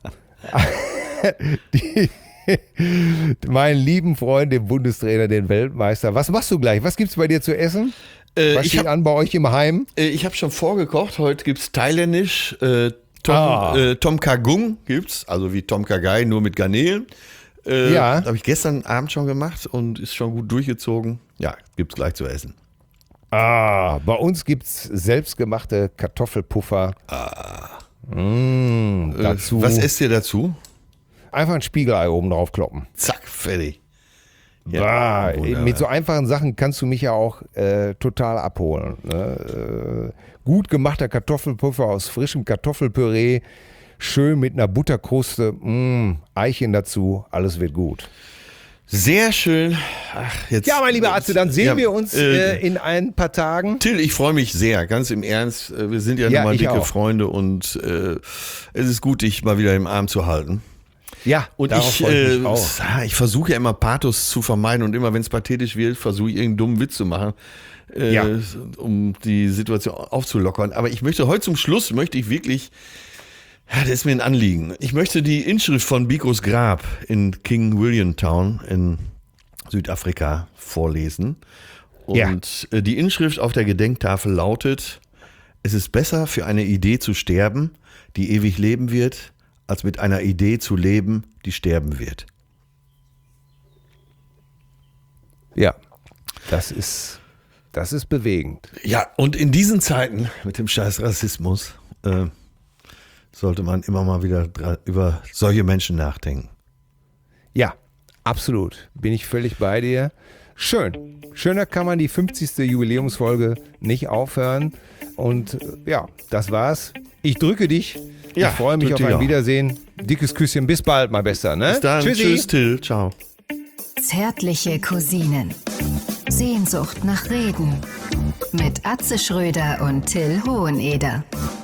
S2: die, meinen lieben Freund, den Bundestrainer, den Weltmeister. Was machst du gleich? Was gibt's bei dir zu essen?
S3: Äh,
S2: Was
S3: ich
S2: steht
S3: hab,
S2: an bei euch im Heim?
S3: Äh, ich habe schon vorgekocht. Heute gibt's thailändisch. Äh, Tom,
S2: Ah.
S3: äh, Tom Kha Gung gibt's, also wie Tom Kha Gai, nur mit Garnelen. Äh,
S2: Ja.
S3: Habe ich gestern Abend schon gemacht und ist schon gut durchgezogen. Ja, gibt's gleich zu essen.
S2: Ah, bei uns gibt's selbstgemachte Kartoffelpuffer.
S3: Ah.
S2: Mm,
S3: Äh,
S2: dazu
S3: was esst ihr dazu?
S2: einfach ein Spiegelei oben drauf kloppen.
S3: Zack, fertig.
S2: Ja,
S3: wunderbar.
S2: mit so einfachen Sachen kannst du mich ja auch äh, total abholen. Ne? Äh, gut gemachter Kartoffelpuffer aus frischem Kartoffelpüree, schön mit einer Butterkruste, mh, Eichen dazu, alles wird gut.
S3: Sehr schön. Ach, jetzt,
S2: Ja, mein lieber Atze, dann sehen
S3: Ja,
S2: wir uns
S3: äh,
S2: äh, in ein paar Tagen.
S3: Till, ich freue mich sehr, ganz im Ernst. Äh, Wir sind ja,
S2: Ja,
S3: nun mal
S2: ich
S3: dicke
S2: auch.
S3: Freunde und äh, es ist gut, dich mal wieder im Arm zu halten.
S2: Ja,
S3: Und
S2: darauf
S3: ich,
S2: freue ich
S3: äh,
S2: mich auch.
S3: ah, ich versuche ja immer Pathos zu vermeiden und immer, wenn es pathetisch wird, versuche ich irgendeinen dummen Witz zu machen, äh,
S2: Ja.
S3: um die Situation aufzulockern. Aber ich möchte heute zum Schluss, möchte ich wirklich, ja, das ist mir ein Anliegen. Ich möchte die Inschrift von Bikos Grab in King William Town in Südafrika vorlesen. Und äh, die Inschrift auf der Gedenktafel lautet: Es ist besser, für eine Idee zu sterben, die ewig leben wird, als mit einer Idee zu leben, die sterben wird.
S2: Ja, das ist, das ist bewegend.
S3: Ja, und in diesen Zeiten mit dem scheiß Rassismus äh, sollte man immer mal wieder dra- über solche Menschen nachdenken.
S2: Ja, absolut. Bin ich völlig bei dir. Schön. Schöner kann man die fünfzigste Jubiläumsfolge nicht aufhören. Und äh, ja, das war's. Ich drücke dich.
S3: Ja,
S2: ich freue mich
S3: drück
S2: auf
S3: dich
S2: ein
S3: auch.
S2: Wiedersehen. Dickes Küsschen. Bis bald, mein Bester. Ne?
S3: Bis dann.
S2: Tschüssi.
S3: Tschüss, Till. Ciao.
S4: Zärtliche Cousinen. Sehnsucht nach Reden. Mit Atze Schröder und Till Hoheneder.